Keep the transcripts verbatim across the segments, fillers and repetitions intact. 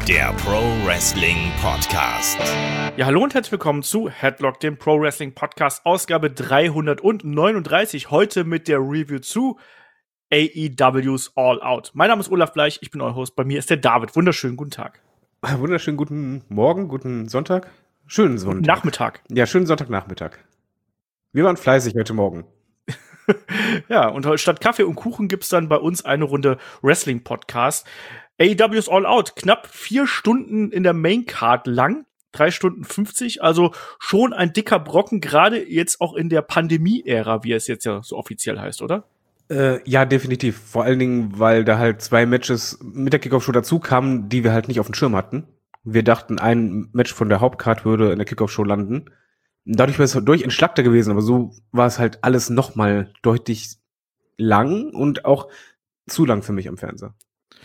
der Pro Wrestling Podcast. Ja, hallo und herzlich willkommen zu Headlock, dem Pro Wrestling Podcast, Ausgabe dreihundertneununddreißig. Heute mit der Review zu A E W's All Out. Mein Name ist Olaf Bleich, ich bin euer Host. Bei mir ist der David. Wunderschönen guten Tag. Wunderschönen guten Morgen, guten Sonntag. Schönen Sonntag. Guten Nachmittag. Ja, schönen Sonntagnachmittag. Wir waren fleißig heute Morgen. Ja, und statt Kaffee und Kuchen gibt's dann bei uns eine Runde Wrestling-Podcast. A E W's All Out, knapp vier Stunden in der Maincard lang, drei Stunden fünfzig, also schon ein dicker Brocken, gerade jetzt auch in der Pandemie-Ära, wie es jetzt ja so offiziell heißt, oder? Äh, ja, definitiv. Vor allen Dingen, weil da halt zwei Matches mit der Kickoff-Show dazu kamen, die wir halt nicht auf dem Schirm hatten. Wir dachten, ein Match von der Hauptcard würde in der Kickoff-Show landen. Dadurch wäre es durch entschlackter gewesen, aber so war es halt alles nochmal deutlich lang und auch zu lang für mich am Fernseher.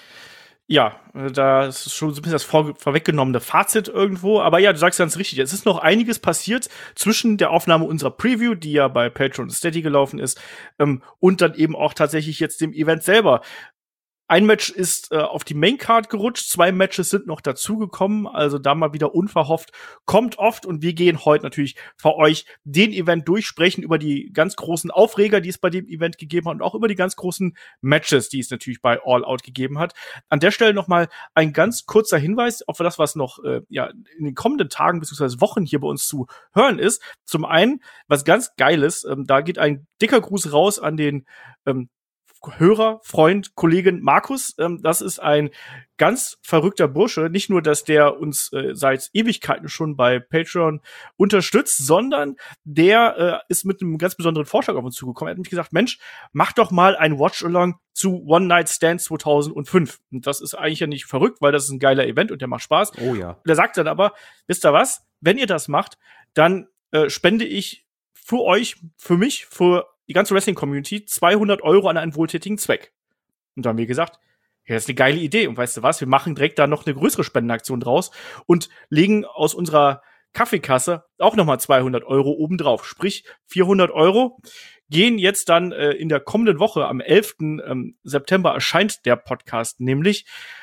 Ja, da ist schon so ein bisschen das vor, vorweggenommene Fazit irgendwo. Aber ja, du sagst ganz richtig, es ist noch einiges passiert zwischen der Aufnahme unserer Preview, die ja bei Patreon und Steady gelaufen ist, ähm, und dann eben auch tatsächlich jetzt dem Event selber. Ein Match ist äh, auf die Maincard gerutscht, zwei Matches sind noch dazugekommen, also da mal wieder unverhofft, kommt oft und wir gehen heute natürlich für euch den Event durch, sprechen über die ganz großen Aufreger, die es bei dem Event gegeben hat und auch über die ganz großen Matches, die es natürlich bei All Out gegeben hat. An der Stelle nochmal ein ganz kurzer Hinweis auf das, was noch äh, ja in den kommenden Tagen bzw. Wochen hier bei uns zu hören ist. Zum einen, was ganz Geiles, ähm, da geht ein dicker Gruß raus an den ähm, Hörer, Freund, Kollegen Markus. Ähm, das ist ein ganz verrückter Bursche. Nicht nur, dass der uns äh, seit Ewigkeiten schon bei Patreon unterstützt, sondern der äh, ist mit einem ganz besonderen Vorschlag auf uns zugekommen. Er hat mich gesagt, Mensch, mach doch mal ein Watch-Along zu One Night Stand zweitausendfünf. Und das ist eigentlich ja nicht verrückt, weil das ist ein geiler Event und der macht Spaß. Oh ja. Der sagt dann aber, wisst ihr was? Wenn ihr das macht, dann äh, spende ich für euch, für mich, für die ganze Wrestling-Community zweihundert Euro an einen wohltätigen Zweck. Und da haben wir gesagt, ja, das ist eine geile Idee. Und weißt du was, wir machen direkt da noch eine größere Spendenaktion draus und legen aus unserer Kaffeekasse auch nochmal zweihundert Euro obendrauf. Sprich, vierhundert Euro gehen jetzt dann äh, in der kommenden Woche, am elften Ähm, September erscheint der Podcast, nämlich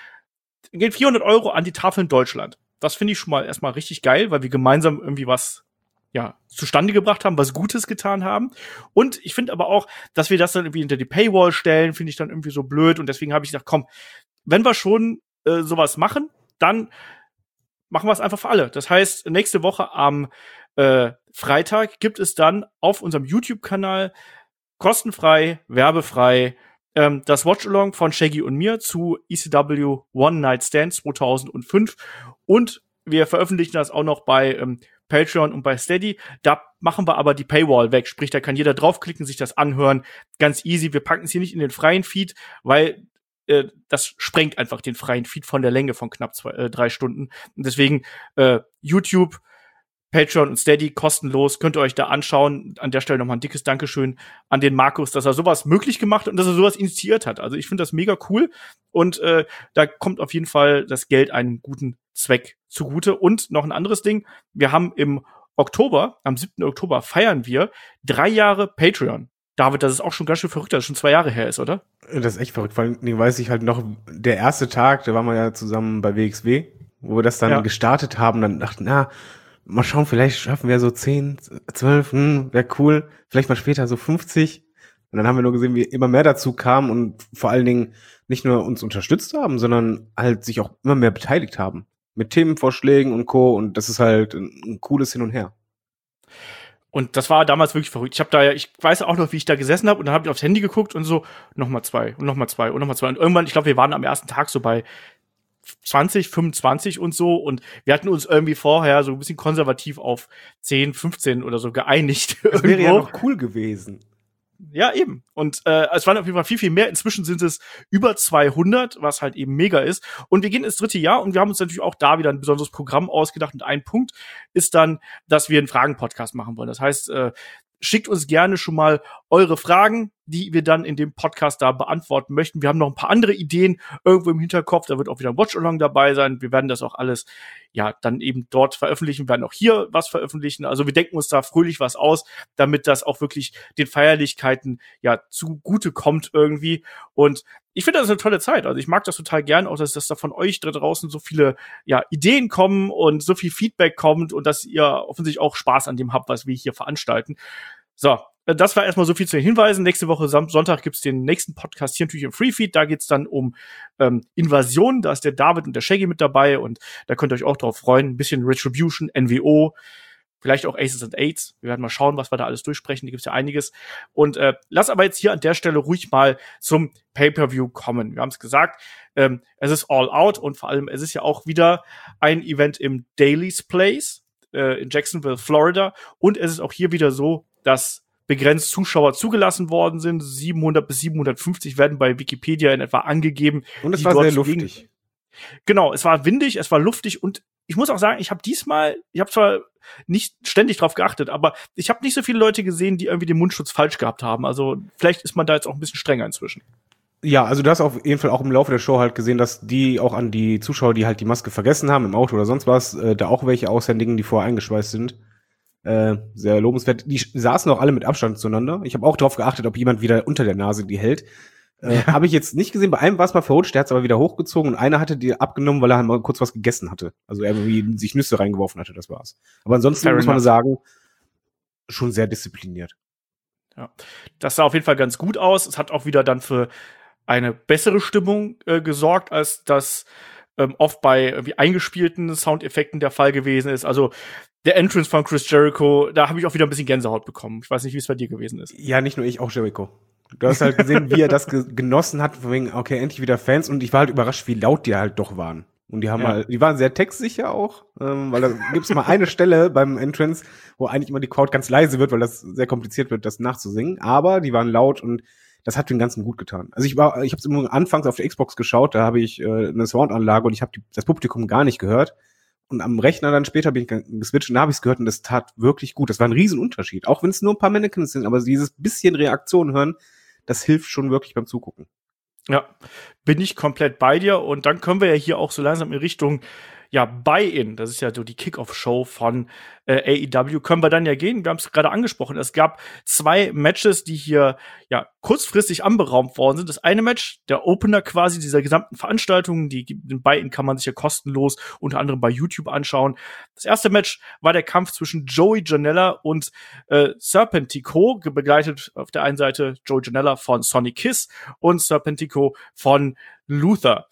gehen vierhundert Euro an die Tafeln Deutschland. Das finde ich schon mal erstmal richtig geil, weil wir gemeinsam irgendwie was ja, zustande gebracht haben, was Gutes getan haben. Und ich finde aber auch, dass wir das dann irgendwie hinter die Paywall stellen, finde ich dann irgendwie so blöd. Und deswegen habe ich gesagt, komm, wenn wir schon äh, sowas machen, dann machen wir es einfach für alle. Das heißt, nächste Woche am äh, Freitag gibt es dann auf unserem YouTube-Kanal kostenfrei, werbefrei ähm, das Watch-Along von Shaggy und mir zu E C W One Night Stand zweitausendfünf. Und wir veröffentlichen das auch noch bei ähm, Patreon und bei Steady. Da machen wir aber die Paywall weg. Sprich, da kann jeder draufklicken, sich das anhören. Ganz easy. Wir packen es hier nicht in den freien Feed, weil äh, das sprengt einfach den freien Feed von der Länge von knapp zwei, äh, drei Stunden. Und deswegen äh, YouTube, Patreon und Steady kostenlos. Könnt ihr euch da anschauen. An der Stelle nochmal ein dickes Dankeschön an den Markus, dass er sowas möglich gemacht hat und dass er sowas initiiert hat. Also ich finde das mega cool. Und äh, da kommt auf jeden Fall das Geld einem guten Zweck zugute. Und noch ein anderes Ding. Wir haben im Oktober, am siebten Oktober, feiern wir drei Jahre Patreon. David, das ist auch schon ganz schön verrückt, dass es schon zwei Jahre her ist, oder? Das ist echt verrückt. Vor allem weiß ich halt noch, der erste Tag, da waren wir ja zusammen bei W X W, wo wir das dann ja. gestartet haben. Dann dachten, na, mal schauen, vielleicht schaffen wir so zehn, zwölf, hm, wäre cool. Vielleicht mal später so fünfzig. Und dann haben wir nur gesehen, wie immer mehr dazu kam und vor allen Dingen nicht nur uns unterstützt haben, sondern halt sich auch immer mehr beteiligt haben. Mit Themenvorschlägen und Co. Und das ist halt ein, ein cooles Hin und Her. Und das war damals wirklich verrückt. Ich habe da ja, ich weiß auch noch, wie ich da gesessen habe und dann habe ich aufs Handy geguckt und so, nochmal zwei und nochmal zwei und nochmal zwei. Und irgendwann, ich glaube, wir waren am ersten Tag so bei zwanzig, fünfundzwanzig und so und wir hatten uns irgendwie vorher so ein bisschen konservativ auf zehn, fünfzehn oder so geeinigt. Das wäre ja noch cool gewesen. Ja, eben. Und äh, es waren auf jeden Fall viel, viel mehr. Inzwischen sind es über zweihundert, was halt eben mega ist. Und wir gehen ins dritte Jahr und wir haben uns natürlich auch da wieder ein besonderes Programm ausgedacht. Und ein Punkt ist dann, dass wir einen Fragen-Podcast machen wollen. Das heißt, äh, schickt uns gerne schon mal eure Fragen, die wir dann in dem Podcast da beantworten möchten. Wir haben noch ein paar andere Ideen irgendwo im Hinterkopf. Da wird auch wieder ein Watch-Along dabei sein. Wir werden das auch alles, ja, dann eben dort veröffentlichen. Wir werden auch hier was veröffentlichen. Also wir denken uns da fröhlich was aus, damit das auch wirklich den Feierlichkeiten, ja, zugute kommt irgendwie. Und ich finde, das ist eine tolle Zeit. Also ich mag das total gern, auch dass, dass da von euch da draußen so viele, ja, Ideen kommen und so viel Feedback kommt und dass ihr offensichtlich auch Spaß an dem habt, was wir hier veranstalten. So, das war erstmal so viel zu den Hinweisen. Nächste Woche Sam- Sonntag gibt's den nächsten Podcast hier natürlich im Freefeed. Da geht's dann um ähm, Invasion. Da ist der David und der Shaggy mit dabei und da könnt ihr euch auch drauf freuen. Ein bisschen Retribution, N W O, vielleicht auch Aces and Eights. Wir werden mal schauen, was wir da alles durchsprechen. Da gibt's ja einiges. Und äh, lass aber jetzt hier an der Stelle ruhig mal zum Pay-Per-View kommen. Wir haben es gesagt, ähm, es ist all out und vor allem es ist ja auch wieder ein Event im Daily's Place äh, in Jacksonville, Florida. Und es ist auch hier wieder so, dass begrenzt Zuschauer zugelassen worden sind. siebenhundert bis siebenhundertfünfzig werden bei Wikipedia in etwa angegeben. Und es war sehr luftig. Genau, es war windig, es war luftig und ich muss auch sagen, ich habe diesmal, ich habe zwar nicht ständig drauf geachtet, aber ich habe nicht so viele Leute gesehen, die irgendwie den Mundschutz falsch gehabt haben. Also vielleicht ist man da jetzt auch ein bisschen strenger inzwischen. Ja, also du hast auf jeden Fall auch im Laufe der Show halt gesehen, dass die auch an die Zuschauer, die halt die Maske vergessen haben, im Auto oder sonst was, äh, da auch welche aushändigen, die vorher eingeschweißt sind. Äh, sehr lobenswert. Die saßen auch alle mit Abstand zueinander. Ich habe auch darauf geachtet, ob jemand wieder unter der Nase die hält. Äh, ja. Habe ich jetzt nicht gesehen. Bei einem war es mal verrutscht, der hat es aber wieder hochgezogen und einer hatte die abgenommen, weil er halt mal kurz was gegessen hatte. Also er irgendwie sich Nüsse reingeworfen hatte, das war's. Aber ansonsten Fair muss man enough. sagen, schon sehr diszipliniert. Ja, das sah auf jeden Fall ganz gut aus. Es hat auch wieder dann für eine bessere Stimmung äh, gesorgt, als das ähm, oft bei irgendwie eingespielten Soundeffekten der Fall gewesen ist. Also der Entrance von Chris Jericho, da habe ich auch wieder ein bisschen Gänsehaut bekommen. Ich weiß nicht, wie es bei dir gewesen ist. Ja, nicht nur ich, auch Jericho. Du hast halt gesehen, wie er das ge- genossen hat, von wegen, okay, endlich wieder Fans. Und ich war halt überrascht, wie laut die halt doch waren. Und die haben ja. halt, die waren sehr textsicher auch, ähm, weil da gibt's mal eine Stelle beim Entrance, wo eigentlich immer die Crowd ganz leise wird, weil das sehr kompliziert wird, das nachzusingen. Aber die waren laut und das hat den Ganzen gut getan. Also ich war, ich habe es immer anfangs auf der Xbox geschaut, da habe ich äh, eine Soundanlage und ich habe das Publikum gar nicht gehört. Und am Rechner dann später bin ich geswitcht und da habe ich es gehört und das tat wirklich gut. Das war ein Riesenunterschied. Auch wenn es nur ein paar Mannequins sind, aber dieses bisschen Reaktion hören, das hilft schon wirklich beim Zugucken. Ja, bin ich komplett bei dir. Und dann können wir ja hier auch so langsam in Richtung ja, Buy-In, das ist ja so die Kick-Off-Show von äh, A E W, können wir dann ja gehen. Wir haben es gerade angesprochen. Es gab zwei Matches, die hier ja kurzfristig anberaumt worden sind. Das eine Match, der Opener quasi dieser gesamten Veranstaltung, die, den Buy-In kann man sich ja kostenlos unter anderem bei YouTube anschauen. Das erste Match war der Kampf zwischen Joey Janela und äh, Serpentico, begleitet auf der einen Seite Joey Janela von Sonny Kiss und Serpentico von Luther.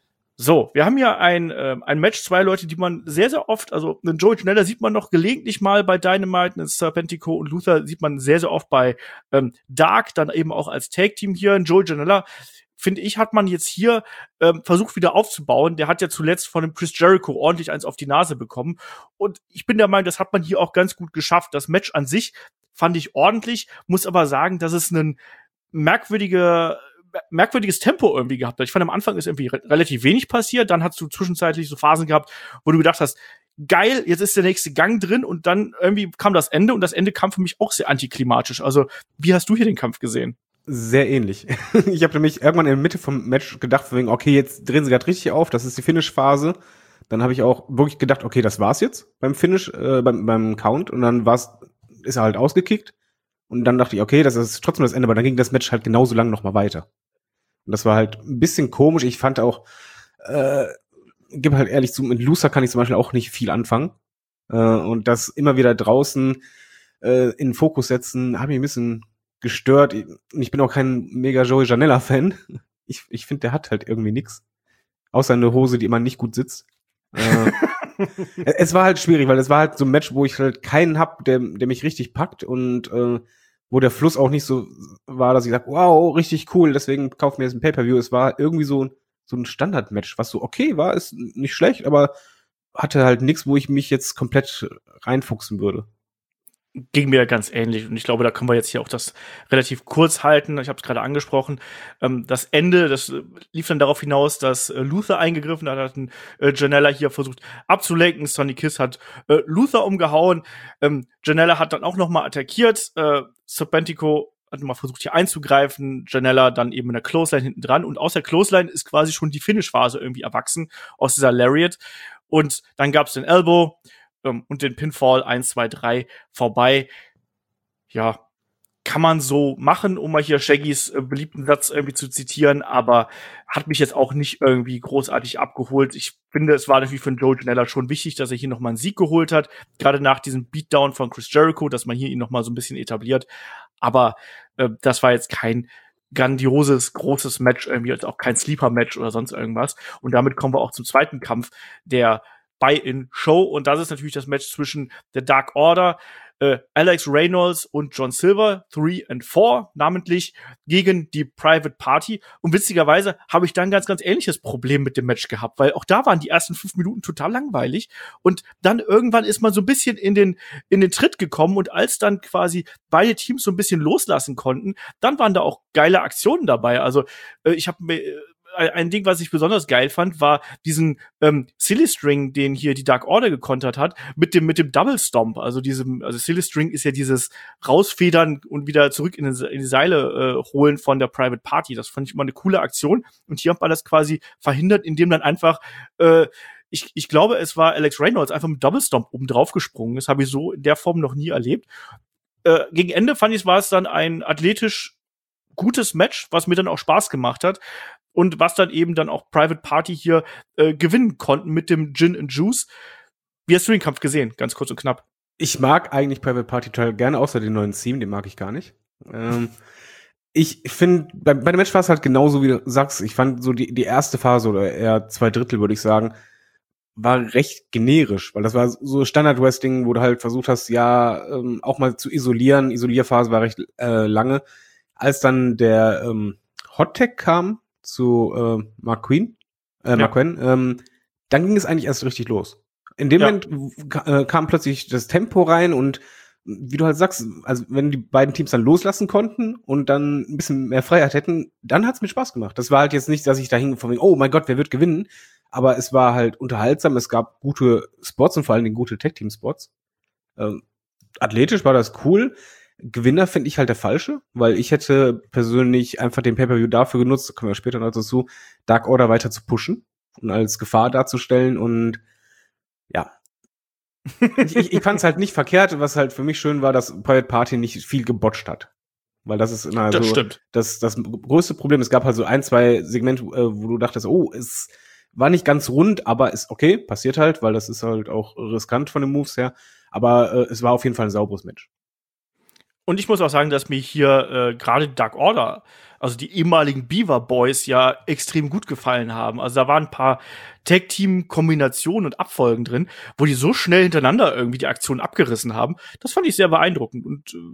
So, wir haben hier ein, äh, ein Match, zwei Leute, die man sehr, sehr oft, also einen Joey Janela sieht man noch gelegentlich mal bei Dynamite, einen Serpentico und Luther sieht man sehr, sehr oft bei ähm, Dark, dann eben auch als Tag-Team hier. Ein Joey Janela, finde ich, hat man jetzt hier ähm, versucht wieder aufzubauen. Der hat ja zuletzt von dem Chris Jericho ordentlich eins auf die Nase bekommen. Und ich bin der Meinung, das hat man hier auch ganz gut geschafft. Das Match an sich fand ich ordentlich, muss aber sagen, dass es ein merkwürdiger merkwürdiges Tempo irgendwie gehabt hat. Ich fand, am Anfang ist irgendwie re- relativ wenig passiert, dann hast du zwischenzeitlich so Phasen gehabt, wo du gedacht hast, geil, jetzt ist der nächste Gang drin und dann irgendwie kam das Ende und das Ende kam für mich auch sehr antiklimatisch. Also, wie hast du hier den Kampf gesehen? Sehr ähnlich. Ich habe nämlich irgendwann in der Mitte vom Match gedacht, von wegen, okay, jetzt drehen sie gerade richtig auf, das ist die Finish-Phase. Dann habe ich auch wirklich gedacht, okay, das war's jetzt beim Finish, äh, beim, beim Count und dann war's, ist er halt ausgekickt. Und dann dachte ich, okay, das ist trotzdem das Ende, aber dann ging das Match halt genauso lang noch mal weiter. Und das war halt ein bisschen komisch. Ich fand auch, äh, gebe halt ehrlich zu, mit Loser kann ich zum Beispiel auch nicht viel anfangen. Äh, und das immer wieder draußen äh, in den Fokus setzen, hat mich ein bisschen gestört. Und ich bin auch kein mega Joey Janela-Fan. Ich, ich finde, der hat halt irgendwie nix. Außer eine Hose, die immer nicht gut sitzt. äh, es war halt schwierig, weil es war halt so ein Match, wo ich halt keinen hab, der, der mich richtig packt und äh, wo der Fluss auch nicht so war, dass ich sage, wow, richtig cool, deswegen kaufen wir jetzt ein Pay-Per-View. Es war irgendwie so, so ein Standard-Match, was so okay war, ist nicht schlecht, aber hatte halt nichts, wo ich mich jetzt komplett reinfuchsen würde. Ging mir ganz ähnlich und ich glaube, da können wir jetzt hier auch das relativ kurz halten. Ich habe es gerade angesprochen. Ähm, das Ende, das lief dann darauf hinaus, dass äh, Luther eingegriffen hat, hat ein, äh, Janela hier versucht abzulenken. Sonny Kiss hat äh, Luther umgehauen. Ähm, Janela hat dann auch noch mal attackiert. Äh, Serpentico hat mal versucht, hier einzugreifen. Janella dann eben in der Clothesline hinten dran. Und aus der Clothesline ist quasi schon die Finish-Phase irgendwie erwachsen, aus dieser Lariat. Und dann gab's den Elbow ähm, und den Pinfall eins, zwei, drei vorbei. Ja, kann man so machen, um mal hier Shaggys äh, beliebten Satz irgendwie zu zitieren, aber hat mich jetzt auch nicht irgendwie großartig abgeholt. Ich finde, es war natürlich für Joe Janella schon wichtig, dass er hier noch mal einen Sieg geholt hat, gerade nach diesem Beatdown von Chris Jericho, dass man hier ihn noch mal so ein bisschen etabliert. Aber äh, das war jetzt kein grandioses, großes Match, irgendwie jetzt auch kein Sleeper-Match oder sonst irgendwas. Und damit kommen wir auch zum zweiten Kampf der Buy-in-Show. Und das ist natürlich das Match zwischen der Dark Order, äh, Alex Reynolds und John Silver, drei und vier, namentlich gegen die Private Party. Und witzigerweise habe ich da ein ganz, ganz ähnliches Problem mit dem Match gehabt, weil auch da waren die ersten fünf Minuten total langweilig. Und dann irgendwann ist man so ein bisschen in den, in den Tritt gekommen. Und als dann quasi beide Teams so ein bisschen loslassen konnten, dann waren da auch geile Aktionen dabei. Also äh, ich habe mir ein Ding, was ich besonders geil fand, war diesen ähm, Silly String, den hier die Dark Order gekontert hat, mit dem mit dem Double Stomp. Also diesem, also Silly String ist ja dieses Rausfedern und wieder zurück in die, in die Seile äh, holen von der Private Party. Das fand ich immer eine coole Aktion. Und hier hat man das quasi verhindert, indem dann einfach äh, ich, ich glaube, es war Alex Reynolds einfach mit Double Stomp oben drauf gesprungen. Das habe ich so in der Form noch nie erlebt. Äh, gegen Ende fand ich, war es dann ein athletisch gutes Match, was mir dann auch Spaß gemacht hat. Und was dann eben dann auch Private Party hier äh, gewinnen konnten mit dem Gin and Juice. Wie hast du den Kampf gesehen? Ganz kurz und knapp. Ich mag eigentlich Private Party total gerne, außer den neuen Theme, den mag ich gar nicht. Ähm, ich finde, bei, bei dem Match war es halt genauso, wie du sagst. Ich fand so die, die erste Phase oder eher zwei Drittel, würde ich sagen, war recht generisch, weil das war so Standard-Wrestling, wo du halt versucht hast, ja, ähm, auch mal zu isolieren. Isolierphase war recht äh, lange. Als dann der ähm, Hot Tag kam, zu äh, Mark Queen, äh, ja. Mark Quinn, ähm, dann ging es eigentlich erst richtig los. In dem ja. Moment äh, kam plötzlich das Tempo rein und wie du halt sagst, also wenn die beiden Teams dann loslassen konnten und dann ein bisschen mehr Freiheit hätten, dann hat's mir Spaß gemacht. Das war halt jetzt nicht, dass ich da hing von wegen, oh mein Gott, wer wird gewinnen? Aber es war halt unterhaltsam, es gab gute Spots und vor allen Dingen gute Tag-Team-Spots. Ähm, athletisch war das cool. Gewinner finde ich halt der falsche, weil ich hätte persönlich einfach den Pay-Per-View dafür genutzt, da kommen wir später noch dazu, Dark Order weiter zu pushen und als Gefahr darzustellen und ja. ich ich, ich fand es halt nicht verkehrt, was halt für mich schön war, dass Private Party nicht viel gebotcht hat. Weil das ist immer das so stimmt. Das, das größte Problem. Es gab halt so ein, zwei Segmente, wo du dachtest, oh, es war nicht ganz rund, aber ist okay, passiert halt, weil das ist halt auch riskant von den Moves her. Aber äh, es war auf jeden Fall ein sauberes Match. Und ich muss auch sagen, dass mir hier äh, gerade Dark Order, also die ehemaligen Beaver Boys, ja extrem gut gefallen haben. Also da waren ein paar Tag-Team-Kombinationen und Abfolgen drin, wo die so schnell hintereinander irgendwie die Aktion abgerissen haben. Das fand ich sehr beeindruckend. Und äh,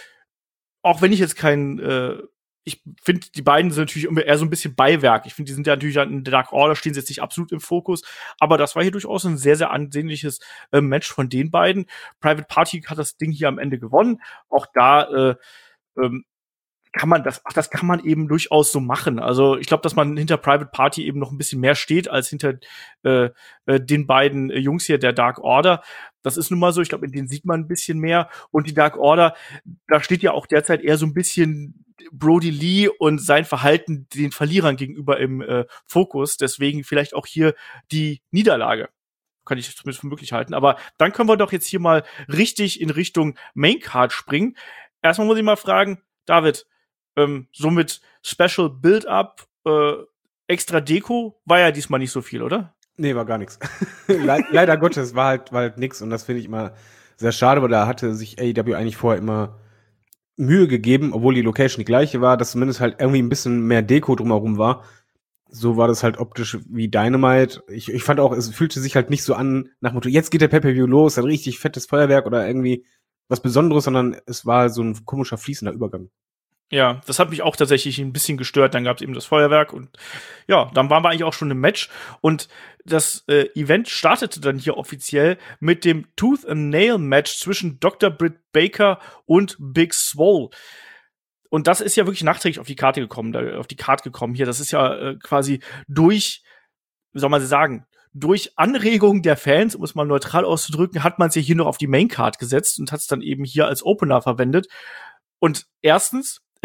auch wenn ich jetzt kein äh, ich finde, die beiden sind natürlich immer eher so ein bisschen Beiwerk. Ich finde, die sind ja natürlich in der Dark Order, stehen sie jetzt nicht absolut im Fokus. Aber das war hier durchaus ein sehr, sehr ansehnliches äh, Match von den beiden. Private Party hat das Ding hier am Ende gewonnen. Auch da äh, ähm, kann man das, ach, das kann man eben durchaus so machen. Also ich glaube, dass man hinter Private Party eben noch ein bisschen mehr steht als hinter äh, äh, den beiden äh, Jungs hier der Dark Order. Das ist nun mal so. Ich glaube, in denen sieht man ein bisschen mehr. Und die Dark Order, da steht ja auch derzeit eher so ein bisschen Brody Lee und sein Verhalten den Verlierern gegenüber im äh, Fokus. Deswegen vielleicht auch hier die Niederlage. Kann ich zumindest für möglich halten. Aber dann können wir doch jetzt hier mal richtig in Richtung Maincard springen. Erstmal muss ich mal fragen, David, ähm, so mit Special Build-Up, äh, extra Deko war ja diesmal nicht so viel, oder? Nee, war gar nichts. Le- leider Gottes war halt, war halt nix und das finde ich immer sehr schade, weil da hatte sich A E W eigentlich vorher immer Mühe gegeben, obwohl die Location die gleiche war, dass zumindest halt irgendwie ein bisschen mehr Deko drumherum war. So war das halt optisch wie Dynamite. Ich, ich fand auch, es fühlte sich halt nicht so an nach Motto, jetzt geht der Pay-Per-View los, ein richtig fettes Feuerwerk oder irgendwie was Besonderes, sondern es war so ein komischer fließender Übergang. Ja, das hat mich auch tatsächlich ein bisschen gestört. Dann gab es eben das Feuerwerk und ja, dann waren wir eigentlich auch schon im Match. Und das äh, Event startete dann hier offiziell mit dem Tooth and Nail Match zwischen Doktor Britt Baker und Big Swole. Und das ist ja wirklich nachträglich auf die Karte gekommen, da, auf die Karte gekommen hier. Das ist ja äh, quasi durch, wie soll man sie sagen, durch Anregung der Fans, um es mal neutral auszudrücken, hat man es ja hier noch auf die Maincard gesetzt und hat es dann eben hier als Opener verwendet. Und erstens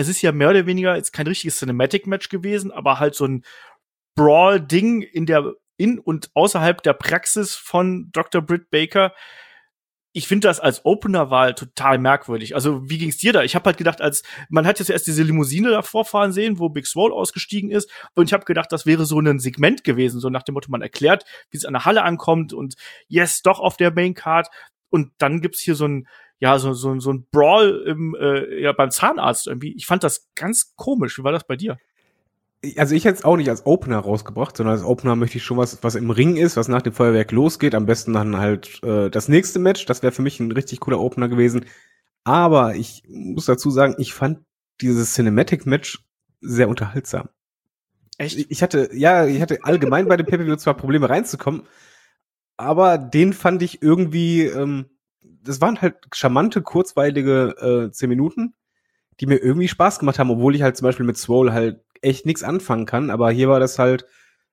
es ist ja mehr oder weniger jetzt kein richtiges Cinematic-Match gewesen, aber halt so ein Brawl-Ding in der in und außerhalb der Praxis von Doktor Britt Baker. Ich finde das als Opener-Wahl total merkwürdig. Also, wie ging's dir da? Ich habe halt gedacht, als man hat jetzt erst diese Limousine davor fahren sehen, wo Big Swole ausgestiegen ist, und ich habe gedacht, das wäre so ein Segment gewesen, so nach dem Motto, man erklärt, wie es an der Halle ankommt und yes, doch auf der Maincard. Und dann gibt's hier so ein ja so so so ein Brawl im äh, ja beim Zahnarzt irgendwie. Ich fand das ganz komisch. Wie war das bei dir? Also ich hätte es auch nicht als Opener rausgebracht, sondern als Opener möchte ich schon was, was im Ring ist, was nach dem Feuerwerk losgeht. Am besten dann halt äh, das nächste Match. Das wäre für mich ein richtig cooler Opener gewesen. Aber ich muss dazu sagen, ich fand dieses Cinematic-Match sehr unterhaltsam. Echt? Ich hatte, ja, ich hatte allgemein bei dem Pay-Per-View zwar Probleme reinzukommen, aber den fand ich irgendwie, ähm, das waren halt charmante, kurzweilige äh, zehn Minuten, die mir irgendwie Spaß gemacht haben, obwohl ich halt zum Beispiel mit Swole halt echt nichts anfangen kann, aber hier war das halt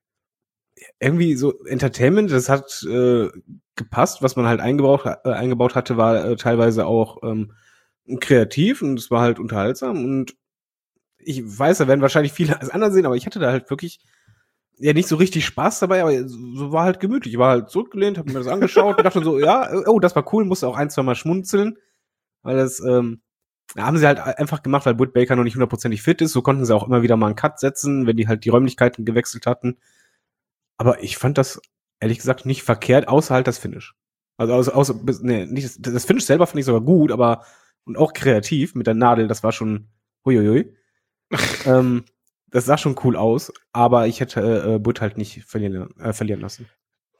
irgendwie so Entertainment, das hat äh, gepasst, was man halt eingebaut, äh, eingebaut hatte, war äh, teilweise auch ähm, kreativ und es war halt unterhaltsam und ich weiß, da werden wahrscheinlich viele als anderen sehen, aber ich hatte da halt wirklich ja nicht so richtig Spaß dabei, aber so war halt gemütlich. Ich war halt zurückgelehnt, hab mir das angeschaut und dachte so, ja, oh, das war cool, musste auch ein, zwei Mal schmunzeln, weil das ähm, haben sie halt einfach gemacht, weil Britt Baker noch nicht hundertprozentig fit ist. So konnten sie auch immer wieder mal einen Cut setzen, wenn die halt die Räumlichkeiten gewechselt hatten. Aber ich fand das, ehrlich gesagt, nicht verkehrt, außer halt das Finish. Also, außer, außer nee, nicht das, das Finish selber fand ich sogar gut, aber und auch kreativ mit der Nadel, das war schon huiuiui. ähm, das sah schon cool aus, aber ich hätte äh, Britt halt nicht verlieren, äh, verlieren lassen.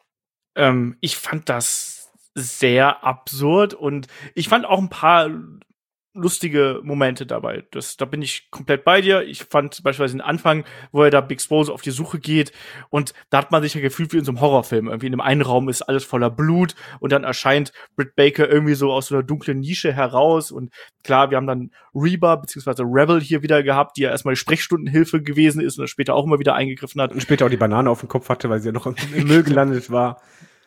Ähm, ich fand das sehr absurd und ich fand auch ein paar lustige Momente dabei. Das, da bin ich komplett bei dir. Ich fand beispielsweise den Anfang, wo er da Big Swole auf die Suche geht und da hat man sich ja gefühlt wie in so einem Horrorfilm. Irgendwie in einem einen Raum ist alles voller Blut und dann erscheint Britt Baker irgendwie so aus so einer dunklen Nische heraus und klar, wir haben dann Reba bzw. Rebel hier wieder gehabt, die ja erstmal die Sprechstundenhilfe gewesen ist und dann später auch immer wieder eingegriffen hat. Und später auch die Banane auf dem Kopf hatte, weil sie ja noch im Müll gelandet war.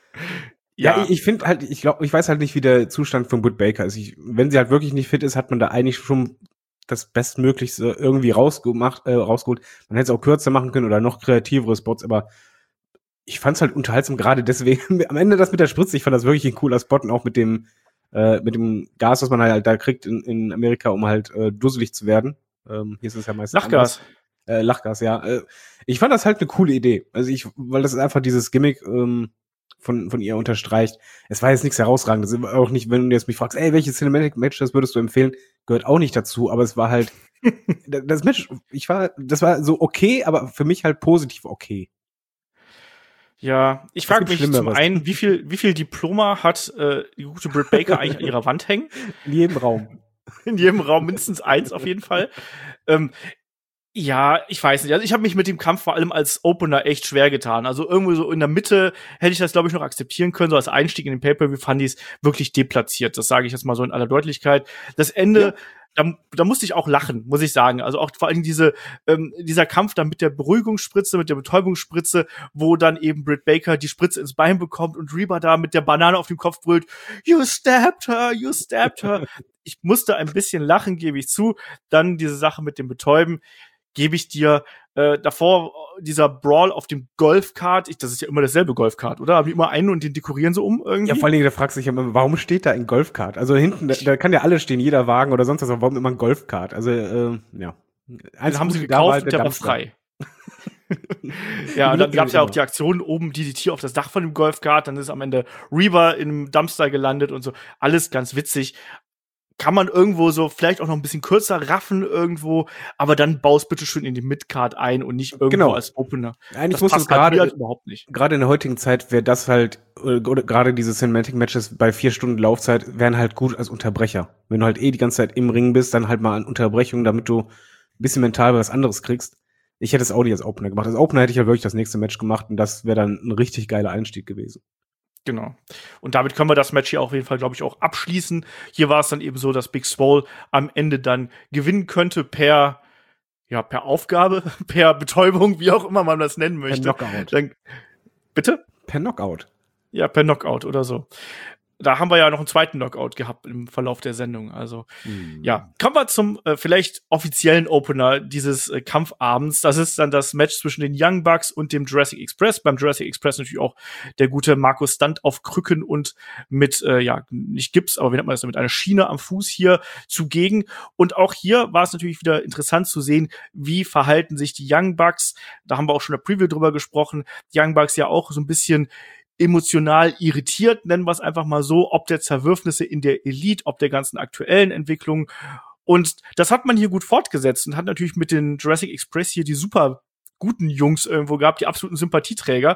Ja, ja, ich, ich finde halt, ich glaube, ich weiß halt nicht, wie der Zustand von Britt Baker ist. Ich, wenn sie halt wirklich nicht fit ist, hat man da eigentlich schon das Bestmöglichste irgendwie rausgemacht, äh, rausgeholt. Man hätte es auch kürzer machen können oder noch kreativere Spots, aber ich fand es halt unterhaltsam, gerade deswegen. Am Ende das mit der Spritze, ich fand das wirklich ein cooler Spot und auch mit dem, äh, mit dem Gas, was man halt da kriegt in, in Amerika, um halt äh, dusselig zu werden. Ähm, hier ist es ja meistens Lachgas. Äh, Lachgas, ja. Äh, ich fand das halt eine coole Idee. Also ich, weil das ist einfach dieses Gimmick, ähm, von von ihr unterstreicht. Es war jetzt nichts herausragendes. Auch nicht, wenn du jetzt mich fragst, ey, welches Cinematic Match das würdest du empfehlen, gehört auch nicht dazu, aber es war halt das Match, ich war das war so okay, aber für mich halt positiv okay. Ja, ich frage mich zum einen, wie viel wie viel Diploma hat äh, die gute Britt Baker eigentlich an ihrer Wand hängen? In jedem Raum. In jedem Raum mindestens eins auf jeden Fall. Ähm, Ja, ich weiß nicht. Also ich habe mich mit dem Kampf vor allem als Opener echt schwer getan. Also irgendwo so in der Mitte hätte ich das, glaube ich, noch akzeptieren können. So als Einstieg in den Pay-Per-View fand ich es wirklich deplatziert. Das sage ich jetzt mal so in aller Deutlichkeit. Das Ende, ja. da, da musste ich auch lachen, muss ich sagen. Also auch vor allem diese, ähm, dieser Kampf dann mit der Beruhigungsspritze, mit der Betäubungsspritze, wo dann eben Britt Baker die Spritze ins Bein bekommt und Reba da mit der Banane auf dem Kopf brüllt, "You stabbed her, you stabbed her." Ich musste ein bisschen lachen, gebe ich zu. Dann diese Sache mit dem Betäuben. Gebe ich dir äh, davor dieser Brawl auf dem Golfkart, ich, das ist ja immer dasselbe Golfkart, oder? Haben die immer einen und den dekorieren so um irgendwie? Ja, vor allen Dingen, da fragst du dich immer, warum steht da ein Golfkart? Also hinten, da, da kann ja alles stehen, jeder Wagen oder sonst was, aber warum immer ein Golfkart? Also, äh, ja. Eins haben sie gekauft halt und der war frei. Ja, und dann gab's ja auch die Aktion oben, D D T auf das Dach von dem Golfkart, dann ist am Ende Reba in einem Dumpster gelandet und so. Alles ganz witzig. Kann man irgendwo so vielleicht auch noch ein bisschen kürzer raffen irgendwo, aber dann baust bitte schön in die Midcard ein und nicht irgendwo genau. als Opener. Eigentlich das muss es gerade halt überhaupt nicht. Gerade in der heutigen Zeit wäre das halt, oder gerade diese Cinematic Matches bei vier Stunden Laufzeit wären halt gut als Unterbrecher. Wenn du halt eh die ganze Zeit im Ring bist, dann halt mal an Unterbrechung, damit du ein bisschen mental was anderes kriegst. Ich hätte es auch nicht als Opener gemacht. Als Opener hätte ich ja wirklich das nächste Match gemacht und das wäre dann ein richtig geiler Einstieg gewesen. Genau. Und damit können wir das Match hier auf jeden Fall, glaube ich, auch abschließen. Hier war es dann eben so, dass Big Swole am Ende dann gewinnen könnte per, ja, per Aufgabe, per Betäubung, wie auch immer man das nennen möchte. Per Knockout. Dann, bitte? Per Knockout. Ja, per Knockout oder so. da haben wir ja noch einen zweiten Knockout gehabt im Verlauf der Sendung. Also, mhm. ja. Kommen wir zum äh, vielleicht offiziellen Opener dieses äh, Kampfabends. Das ist dann das Match zwischen den Young Bucks und dem Jurassic Express. Beim Jurassic Express natürlich auch der gute Markus Stunt auf Krücken und mit, äh, ja, nicht Gips, aber wie nennt man das, mit einer Schiene am Fuß hier zugegen. Und auch hier war es natürlich wieder interessant zu sehen, wie verhalten sich die Young Bucks. Da haben wir auch schon in der Preview drüber gesprochen. Die Young Bucks ja auch so ein bisschen emotional irritiert, nennen wir es einfach mal so, ob der Zerwürfnisse in der Elite, ob der ganzen aktuellen Entwicklung. Und das hat man hier gut fortgesetzt und hat natürlich mit den Jurassic Express hier die super guten Jungs irgendwo gehabt, die absoluten Sympathieträger.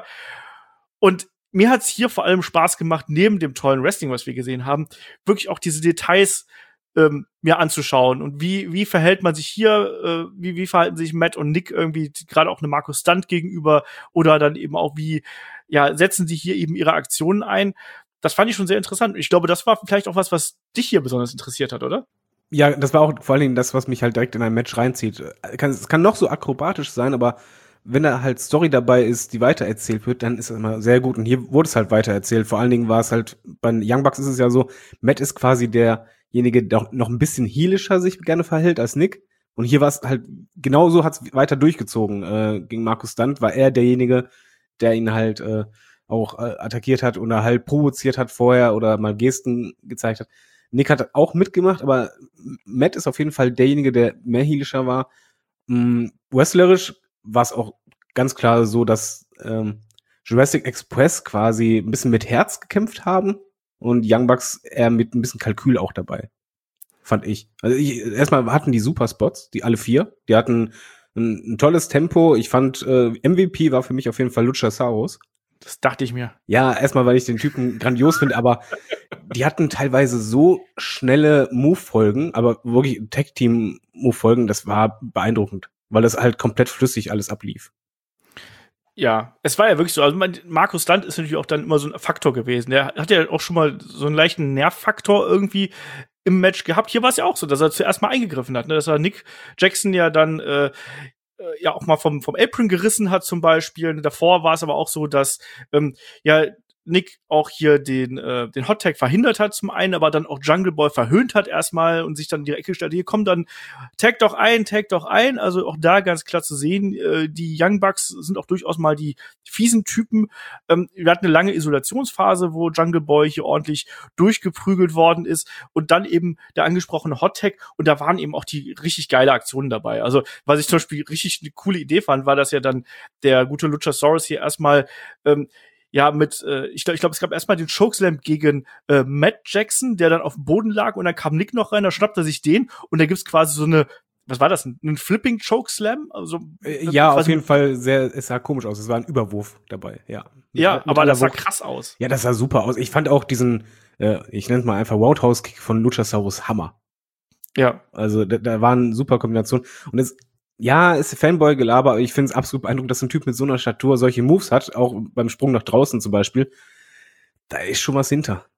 Und mir hat's hier vor allem Spaß gemacht, neben dem tollen Wrestling, was wir gesehen haben, wirklich auch diese Details ähm, mir anzuschauen. Und wie wie verhält man sich hier, äh, wie wie verhalten sich Matt und Nick irgendwie, gerade auch eine Markus Stunt gegenüber, oder dann eben auch wie ja, setzen sie hier eben ihre Aktionen ein. Das fand ich schon sehr interessant. Ich glaube, das war vielleicht auch was, was dich hier besonders interessiert hat, oder? Ja, das war auch vor allen Dingen das, was mich halt direkt in ein Match reinzieht. Es kann noch so akrobatisch sein, aber wenn da halt Story dabei ist, die weitererzählt wird, dann ist es immer sehr gut. Und hier wurde es halt weitererzählt. Vor allen Dingen war es halt, bei Young Bucks ist es ja so, Matt ist quasi derjenige, der noch ein bisschen heelischer sich gerne verhält als Nick. Und hier war es halt, genauso hat es weiter durchgezogen. Äh, gegen Markus Stunt war er derjenige, der ihn halt äh, auch äh, attackiert hat oder halt provoziert hat vorher oder mal Gesten gezeigt hat. Nick hat auch mitgemacht, aber Matt ist auf jeden Fall derjenige, der mehr heelischer war. Mm, wrestlerisch war es auch ganz klar so, dass ähm, Jurassic Express quasi ein bisschen mit Herz gekämpft haben und Young Bucks eher mit ein bisschen Kalkül auch dabei, fand ich. Also ich, erstmal hatten die super Spots, die alle vier. Die hatten ein, ein tolles Tempo. Ich fand, äh, M V P war für mich auf jeden Fall Luchasaurus. Das dachte ich mir. Ja, erstmal, weil ich den Typen grandios finde, aber die hatten teilweise so schnelle Move-Folgen, aber wirklich Tag-Team-Move-Folgen, das war beeindruckend, weil das halt komplett flüssig alles ablief. Ja, es war ja wirklich so. Also Markus Stunt ist natürlich auch dann immer so ein Faktor gewesen. Der hat ja auch schon mal so einen leichten Nervfaktor irgendwie im Match gehabt. Hier war es ja auch so, dass er zuerst mal eingegriffen hat, ne? Dass er Nick Jackson ja dann äh, ja auch mal vom vom Apron gerissen hat zum Beispiel. Davor war es aber auch so, dass ähm, ja Nick auch hier den äh, den Hot Tag verhindert hat zum einen, aber dann auch Jungle Boy verhöhnt hat erstmal und sich dann in die Ecke gestellt. Hier komm dann, tag doch ein, tag doch ein. Also auch da ganz klar zu sehen, äh, die Young Bucks sind auch durchaus mal die fiesen Typen. Ähm, wir hatten eine lange Isolationsphase, wo Jungle Boy hier ordentlich durchgeprügelt worden ist und dann eben der angesprochene Hot Tag und da waren eben auch die richtig geile Aktionen dabei. Also was ich zum Beispiel richtig eine coole Idee fand, war, dass ja dann der gute Luchasaurus hier erstmal ähm, ja, mit, äh, ich glaube, ich glaub, es gab erstmal den Chokeslam gegen äh, Matt Jackson, der dann auf dem Boden lag und dann kam Nick noch rein, da schnappt er sich den und da gibt's quasi so eine, was war das, ein Flipping Chokeslam? Also, äh, ja, auf jeden Fall sehr, es sah komisch aus, es war ein Überwurf dabei, ja. Mit, ja, mit aber das sah krass aus. Ja, das sah super aus. Ich fand auch diesen, äh, ich nenne es mal einfach Roundhouse-Kick von Luchasaurus Hammer. Ja. Also, da, da waren super Kombinationen und es ja, ist Fanboy-Gelaber, aber ich finde es absolut beeindruckend, dass ein Typ mit so einer Statur solche Moves hat, auch beim Sprung nach draußen zum Beispiel. Da ist schon was hinter.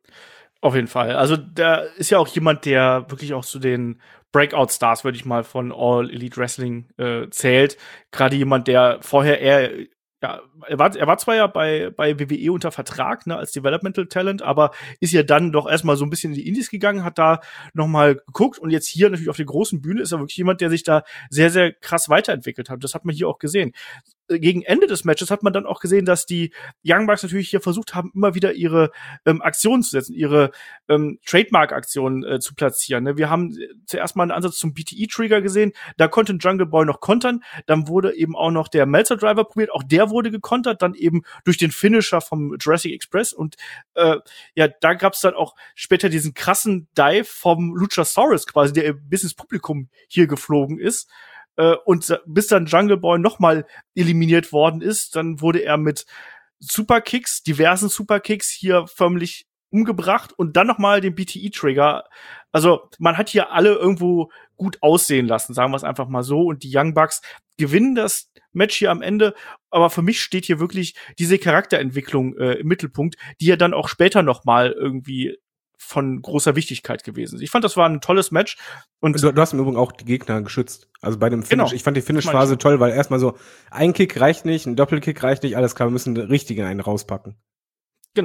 Auf jeden Fall. Also da ist ja auch jemand, der wirklich auch zu den Breakout-Stars, würde ich mal, von All Elite Wrestling äh, zählt. Gerade jemand, der vorher eher ja, er war, er war zwar ja bei, bei W W E unter Vertrag, ne, als Developmental Talent, aber ist ja dann doch erstmal so ein bisschen in die Indies gegangen, hat da nochmal geguckt und jetzt hier natürlich auf der großen Bühne ist er wirklich jemand, der sich da sehr, sehr krass weiterentwickelt hat. Das hat man hier auch gesehen. Gegen Ende des Matches hat man dann auch gesehen, dass die Young Bucks natürlich hier versucht haben, immer wieder ihre ähm, Aktionen zu setzen, ihre ähm, Trademark-Aktionen äh, zu platzieren. Ne? Wir haben zuerst mal einen Ansatz zum B T E-Trigger gesehen, da konnte Jungle Boy noch kontern, dann wurde eben auch noch der Meltzer-Driver probiert, auch der wurde gekontert, dann eben durch den Finisher vom Jurassic Express und äh, ja, da gab's dann auch später diesen krassen Dive vom Luchasaurus quasi, der bis ins Publikum hier geflogen ist. Und bis dann Jungle Boy nochmal eliminiert worden ist, dann wurde er mit Superkicks, diversen Superkicks hier förmlich umgebracht und dann nochmal den B T E-Trigger. Also man hat hier alle irgendwo gut aussehen lassen, sagen wir es einfach mal so. Und die Young Bucks gewinnen das Match hier am Ende. Aber für mich steht hier wirklich diese Charakterentwicklung äh, im Mittelpunkt, die ja dann auch später nochmal irgendwie von großer Wichtigkeit gewesen. Ich fand, das war ein tolles Match. Und du, du hast im Übrigen auch die Gegner geschützt. Also bei dem Finish. Genau. Ich fand die Finish-Phase toll, weil erstmal so ein Kick reicht nicht, ein Doppelkick reicht nicht, alles klar, wir müssen richtig einen rauspacken. Genau.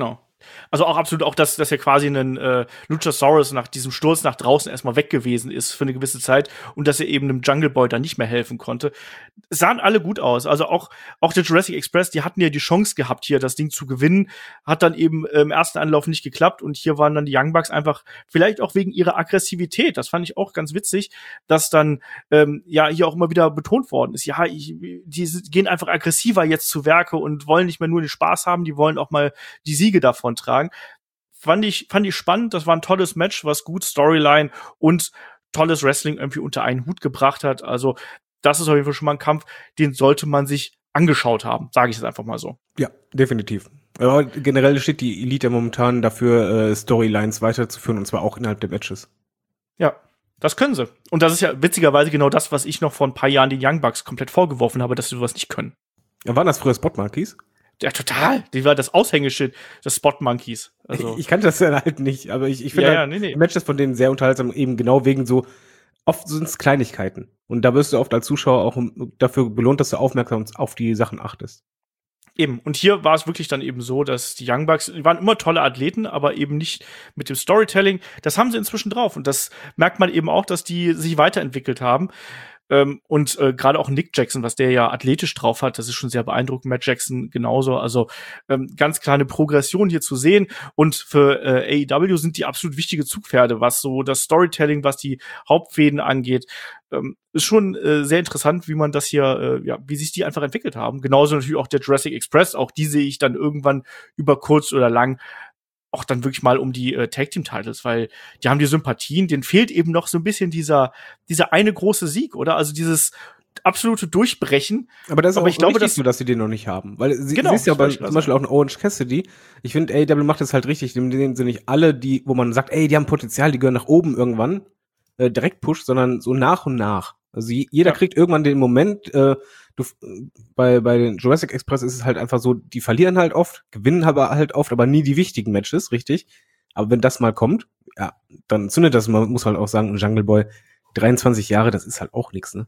Also auch absolut auch, dass, dass er quasi ein äh, Luchasaurus nach diesem Sturz nach draußen erstmal weg gewesen ist für eine gewisse Zeit und dass er eben einem Jungle Boy dann nicht mehr helfen konnte. Es sahen alle gut aus. Also auch, auch der Jurassic Express, die hatten ja die Chance gehabt, hier das Ding zu gewinnen, hat dann eben im ersten Anlauf nicht geklappt und hier waren dann die Young Bucks einfach, vielleicht auch wegen ihrer Aggressivität, das fand ich auch ganz witzig, dass dann ähm, ja hier auch immer wieder betont worden ist, ja, ich, die gehen einfach aggressiver jetzt zu Werke und wollen nicht mehr nur den Spaß haben, die wollen auch mal die Siege davon tragen. Fand ich, fand ich spannend, das war ein tolles Match, was gut Storyline und tolles Wrestling irgendwie unter einen Hut gebracht hat. Also das ist auf jeden Fall schon mal ein Kampf, den sollte man sich angeschaut haben, sage ich jetzt einfach mal so. Ja, definitiv. Aber generell steht die Elite momentan dafür, äh, Storylines weiterzuführen, und zwar auch innerhalb der Matches. Ja, das können sie. Und das ist ja witzigerweise genau das, was ich noch vor ein paar Jahren den Young Bucks komplett vorgeworfen habe, dass sie sowas nicht können. Ja, waren das früher Spot Monkeys? Ja, total. Die war das Aushängeschild des Spot Monkeys. Also. Ich, ich kannte das ja halt nicht, aber ich, ich finde ja, halt ja, nee, nee. Matches von denen sehr unterhaltsam, eben genau wegen so, oft sind es Kleinigkeiten. Und da wirst du oft als Zuschauer auch dafür belohnt, dass du aufmerksam auf die Sachen achtest. Eben. Und hier war es wirklich dann eben so, dass die Young Bucks, die waren immer tolle Athleten, aber eben nicht mit dem Storytelling. Das haben sie inzwischen drauf. Und das merkt man eben auch, dass die sich weiterentwickelt haben. Ähm, und äh, gerade auch Nick Jackson, was der ja athletisch drauf hat, das ist schon sehr beeindruckend. Matt Jackson genauso. Also ähm, ganz klar eine Progression hier zu sehen. Und für äh, A E W sind die absolut wichtige Zugpferde, was so das Storytelling, was die Hauptfäden angeht. Ähm, ist schon äh, sehr interessant, wie man das hier, äh, ja, wie sich die einfach entwickelt haben. Genauso natürlich auch der Jurassic Express. Auch die sehe ich dann irgendwann über kurz oder lang auch dann wirklich mal um die äh, Tag-Team-Titles, weil die haben die Sympathien, denen fehlt eben noch so ein bisschen dieser dieser eine große Sieg, oder? Also dieses absolute Durchbrechen. Aber das ist aber auch ich glaube, richtig dass so, dass sie den noch nicht haben. Weil sie, genau, siehst ja bei, zum Beispiel auch einen Orange Cassidy. Ich finde, A E W macht das halt richtig. Denen sind nicht alle, die, wo man sagt, ey, die haben Potenzial, die gehören nach oben irgendwann, äh, direkt pusht, sondern so nach und nach. Also jeder ja. kriegt irgendwann den Moment, äh, du, bei, bei den Jurassic Express ist es halt einfach so, die verlieren halt oft, gewinnen aber halt oft, aber nie die wichtigen Matches, richtig? Aber wenn das mal kommt, ja, dann zündet das, man muss halt auch sagen, Jungle Boy, dreiundzwanzig Jahre, das ist halt auch nix, ne?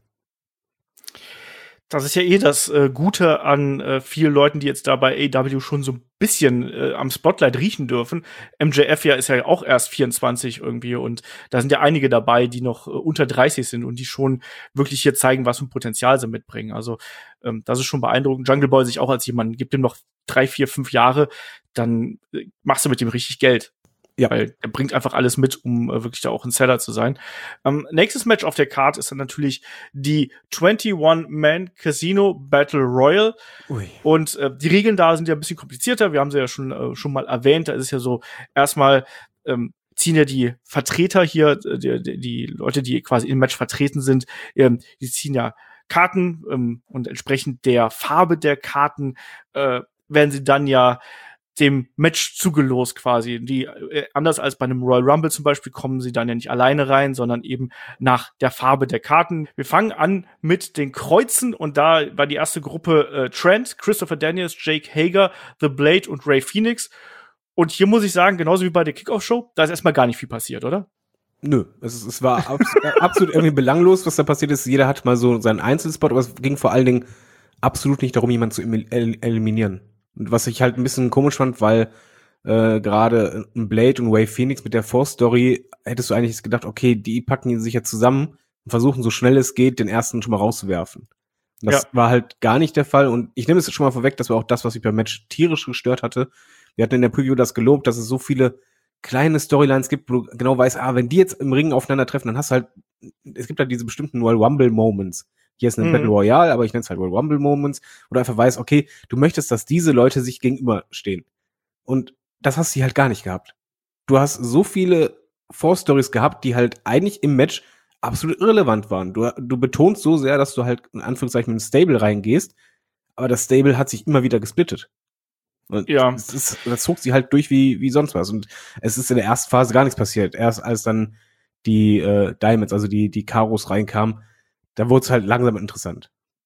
Das ist ja eh das äh, Gute an äh, vielen Leuten, die jetzt da bei A E W schon so ein bisschen äh, am Spotlight riechen dürfen. M J F ja ist ja auch erst vierundzwanzig irgendwie und da sind ja einige dabei, die noch äh, unter dreißig sind und die schon wirklich hier zeigen, was für ein Potenzial sie mitbringen. Also ähm, das ist schon beeindruckend. Jungle Boy sich auch als jemand, gibt ihm noch drei, vier, fünf Jahre, dann äh, machst du mit dem richtig Geld. Ja. Weil er bringt einfach alles mit, um äh, wirklich da auch ein Seller zu sein. Ähm, nächstes Match auf der Card ist dann natürlich die einundzwanzig Man Casino Battle Royal. Ui. Und äh, die Regeln da sind ja ein bisschen komplizierter. Wir haben sie ja schon, äh, schon mal erwähnt. Da ist es ja so, erstmal ähm, ziehen ja die Vertreter hier, die, die, die Leute, die quasi im Match vertreten sind, ähm, die ziehen ja Karten ähm, und entsprechend der Farbe der Karten äh, werden sie dann ja dem Match zugelost quasi. Die, äh, anders als bei einem Royal Rumble zum Beispiel, kommen sie dann ja nicht alleine rein, sondern eben nach der Farbe der Karten. Wir fangen an mit den Kreuzen und da war die erste Gruppe äh, Trent, Christopher Daniels, Jake Hager, The Blade und Ray Phoenix. Und hier muss ich sagen, genauso wie bei der Kickoff-Show, da ist erstmal gar nicht viel passiert, oder? Nö, es, es war abs- absolut irgendwie belanglos, was da passiert ist. Jeder hat mal so seinen Einzelspot, aber es ging vor allen Dingen absolut nicht darum, jemanden zu el- eliminieren. Und was ich halt ein bisschen komisch fand, weil äh, gerade ein Blade und Ray Phoenix mit der Force-Story hättest du eigentlich gedacht, okay, die packen sich ja zusammen und versuchen so schnell es geht, den ersten schon mal rauszuwerfen. Und das ja. war halt gar nicht der Fall. Und ich nehme es schon mal vorweg, das war auch das, was mich beim Match tierisch gestört hatte. Wir hatten in der Preview das gelobt, dass es so viele kleine Storylines gibt, wo du genau weißt, ah, wenn die jetzt im Ring aufeinandertreffen, dann hast du halt, es gibt halt diese bestimmten Royal Rumble Moments. Hier ist eine mhm. Battle Royale, aber ich nenne es halt Royal Rumble Moments, wo du einfach weißt, okay, du möchtest, dass diese Leute sich gegenüberstehen. Und das hast du hier halt gar nicht gehabt. Du hast so viele Vorstories gehabt, die halt eigentlich im Match absolut irrelevant waren. Du, du betonst so sehr, dass du halt in Anführungszeichen mit einem Stable reingehst, aber das Stable hat sich immer wieder gesplittet. Und ja. es ist, das zog sie halt durch wie, wie sonst was. Und es ist in der ersten Phase gar nichts passiert. Erst als dann die äh, Diamonds, also die, die Karos reinkamen, da wurde es halt langsam interessant.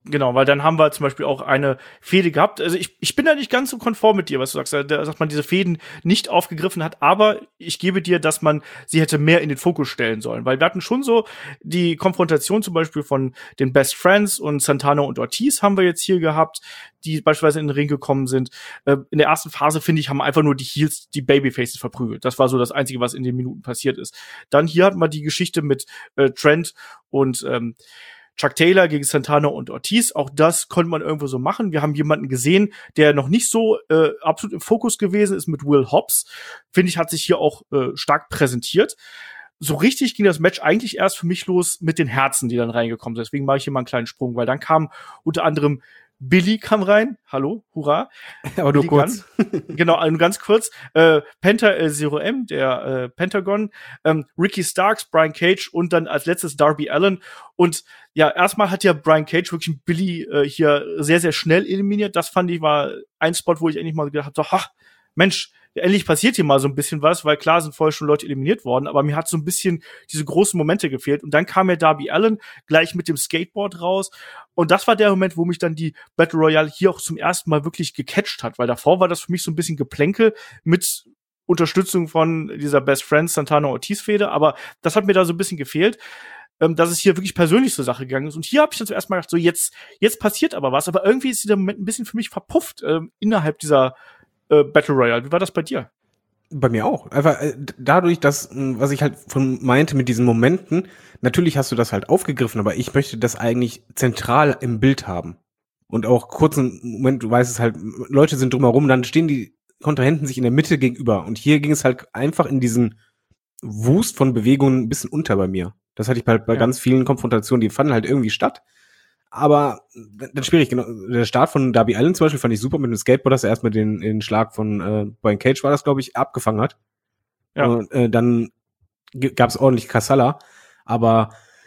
Genau, weil dann haben wir zum Beispiel auch eine Fehde gehabt. Also ich, ich bin da nicht ganz so konform mit dir, was du sagst, da sagt man diese Fäden nicht aufgegriffen hat, aber ich gebe dir, dass man sie hätte mehr in den Fokus stellen sollen, weil wir hatten schon so die Konfrontation zum Beispiel von den Best Friends und Santana und Ortiz haben wir jetzt hier gehabt, die beispielsweise in den Ring gekommen sind. Äh, in der ersten Phase, finde ich, haben einfach nur die Heels die Babyfaces verprügelt. Das war so das Einzige, was in den Minuten passiert ist. Dann hier hatten wir die Geschichte mit äh, Trent und ähm, Chuck Taylor gegen Santana und Ortiz, auch das konnte man irgendwo so machen. Wir haben jemanden gesehen, der noch nicht so äh, absolut im Fokus gewesen ist mit Will Hobbs. Finde ich, hat sich hier auch äh, stark präsentiert. So richtig ging das Match eigentlich erst für mich los mit den Herzen, die dann reingekommen sind. Deswegen mache ich hier mal einen kleinen Sprung, weil dann kam unter anderem Billy kam rein. Hallo, hurra. Aber nur kurz. Gunn. Genau, also ganz kurz. Äh, Penta äh, Zero M, der äh, Pentagon, ähm, Ricky Starks, Brian Cage und dann als letztes Darby Allin. Und ja, erstmal hat ja Brian Cage wirklich Billy äh, hier sehr, sehr schnell eliminiert. Das fand ich war ein Spot, wo ich endlich mal gedacht habe, so, ha, Mensch, endlich passiert hier mal so ein bisschen was, weil klar sind vorher schon Leute eliminiert worden, aber mir hat so ein bisschen diese großen Momente gefehlt. Und dann kam ja Darby Allin gleich mit dem Skateboard raus. Und das war der Moment, wo mich dann die Battle Royale hier auch zum ersten Mal wirklich gecatcht hat, weil davor war das für mich so ein bisschen Geplänkel mit Unterstützung von dieser Best Friends Santana Ortiz-Fehde, aber das hat mir da so ein bisschen gefehlt, ähm, dass es hier wirklich persönlich zur Sache gegangen ist. Und hier habe ich dann zuerst mal gedacht, so jetzt, jetzt passiert aber was, aber irgendwie ist dieser Moment ein bisschen für mich verpufft ähm, innerhalb dieser äh, Battle Royale. Wie war das bei dir? Bei mir auch. Einfach äh, dadurch, dass, was ich halt von meinte mit diesen Momenten, natürlich hast du das halt aufgegriffen, aber ich möchte das eigentlich zentral im Bild haben. Und auch kurzen Moment, du weißt es halt, Leute sind drumherum, dann stehen die Kontrahenten sich in der Mitte gegenüber. Und hier ging es halt einfach in diesen Wust von Bewegungen ein bisschen unter bei mir. Das hatte ich halt bei ja. ganz vielen Konfrontationen, die fanden halt irgendwie statt. Aber dann schwierig, genau. Der Start von Darby Allin zum Beispiel fand ich super mit dem Skateboard, dass er erstmal den, den Schlag von äh, Brian Cage war das, glaube ich, abgefangen hat. Ja. Und äh, dann g- gab es ordentlich Kassala. Aber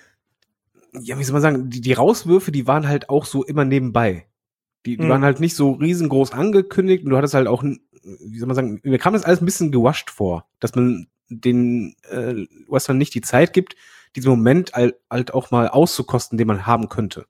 ja, wie soll man sagen, die, die Rauswürfe, die waren halt auch so immer nebenbei. Die, die mhm. waren halt nicht so riesengroß angekündigt und du hattest halt auch, wie soll man sagen, mir kam das alles ein bisschen gewascht vor, dass man den äh, Wrestlern nicht die Zeit gibt, diesen Moment halt, halt auch mal auszukosten, den man haben könnte.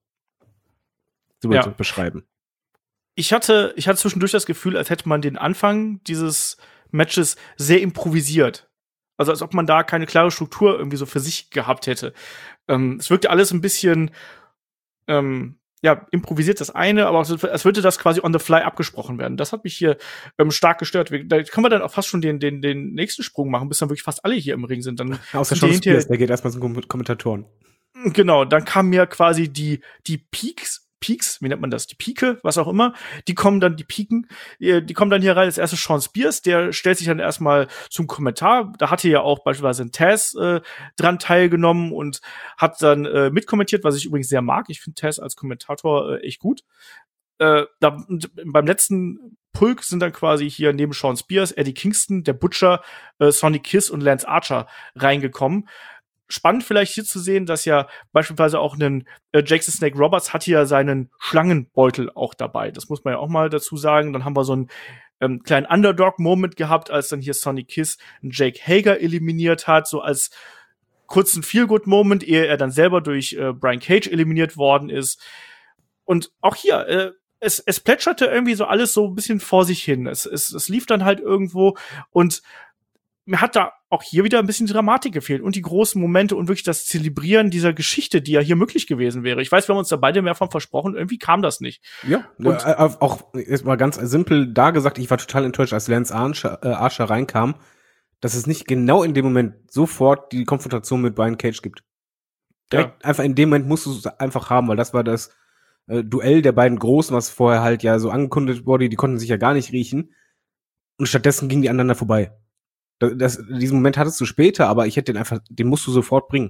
So würde ich das beschreiben. Ich hatte, ich hatte zwischendurch das Gefühl, als hätte man den Anfang dieses Matches sehr improvisiert. Also als ob man da keine klare Struktur irgendwie so für sich gehabt hätte. Ähm, es wirkte alles ein bisschen ähm, ja, improvisiert das eine, aber als würde das quasi on the fly abgesprochen werden. Das hat mich hier ähm, stark gestört. Da können wir dann auch fast schon den, den, den nächsten Sprung machen, bis dann wirklich fast alle hier im Ring sind. Dann außer Sean Spears, der geht erstmal zum Kommentatoren. Genau, dann kamen mir quasi die, die Peaks, Peaks, wie nennt man das? Die Pike, was auch immer. Die kommen dann, die Piken, die kommen dann hier rein. Das erste Sean Spears, der stellt sich dann erstmal zum Kommentar. Da hatte ja auch beispielsweise ein Taz äh, dran teilgenommen und hat dann äh, mitkommentiert, was ich übrigens sehr mag. Ich finde Taz als Kommentator äh, echt gut. Äh, da, beim letzten Pulk sind dann quasi hier neben Sean Spears, Eddie Kingston, der Butcher, äh, Sonny Kiss und Lance Archer reingekommen. Spannend vielleicht hier zu sehen, dass ja beispielsweise auch ein äh, Jake the Snake Roberts hat hier seinen Schlangenbeutel auch dabei. Das muss man ja auch mal dazu sagen. Dann haben wir so einen ähm, kleinen Underdog-Moment gehabt, als dann hier Sonny Kiss einen Jake Hager eliminiert hat, so als kurzen Feel-Good-Moment, ehe er dann selber durch äh, Brian Cage eliminiert worden ist. Und auch hier, äh, es, es plätscherte irgendwie so alles so ein bisschen vor sich hin. Es, es, es lief dann halt irgendwo und mir hat da auch hier wieder ein bisschen Dramatik gefehlt und die großen Momente und wirklich das Zelebrieren dieser Geschichte, die ja hier möglich gewesen wäre. Ich weiß, wir haben uns da beide mehr von versprochen, irgendwie kam das nicht. Ja, und äh, auch jetzt mal ganz simpel da gesagt, ich war total enttäuscht, als Lance Archer, äh, Archer reinkam, dass es nicht genau in dem Moment sofort die Konfrontation mit Brian Cage gibt. Direkt ja. Einfach in dem Moment musst du es einfach haben, weil das war das äh, Duell der beiden Großen, was vorher halt ja so angekündigt wurde, die konnten sich ja gar nicht riechen. Und stattdessen gingen die aneinander vorbei. Das, das, diesen Moment hattest du später, aber ich hätte den einfach, den musst du sofort bringen.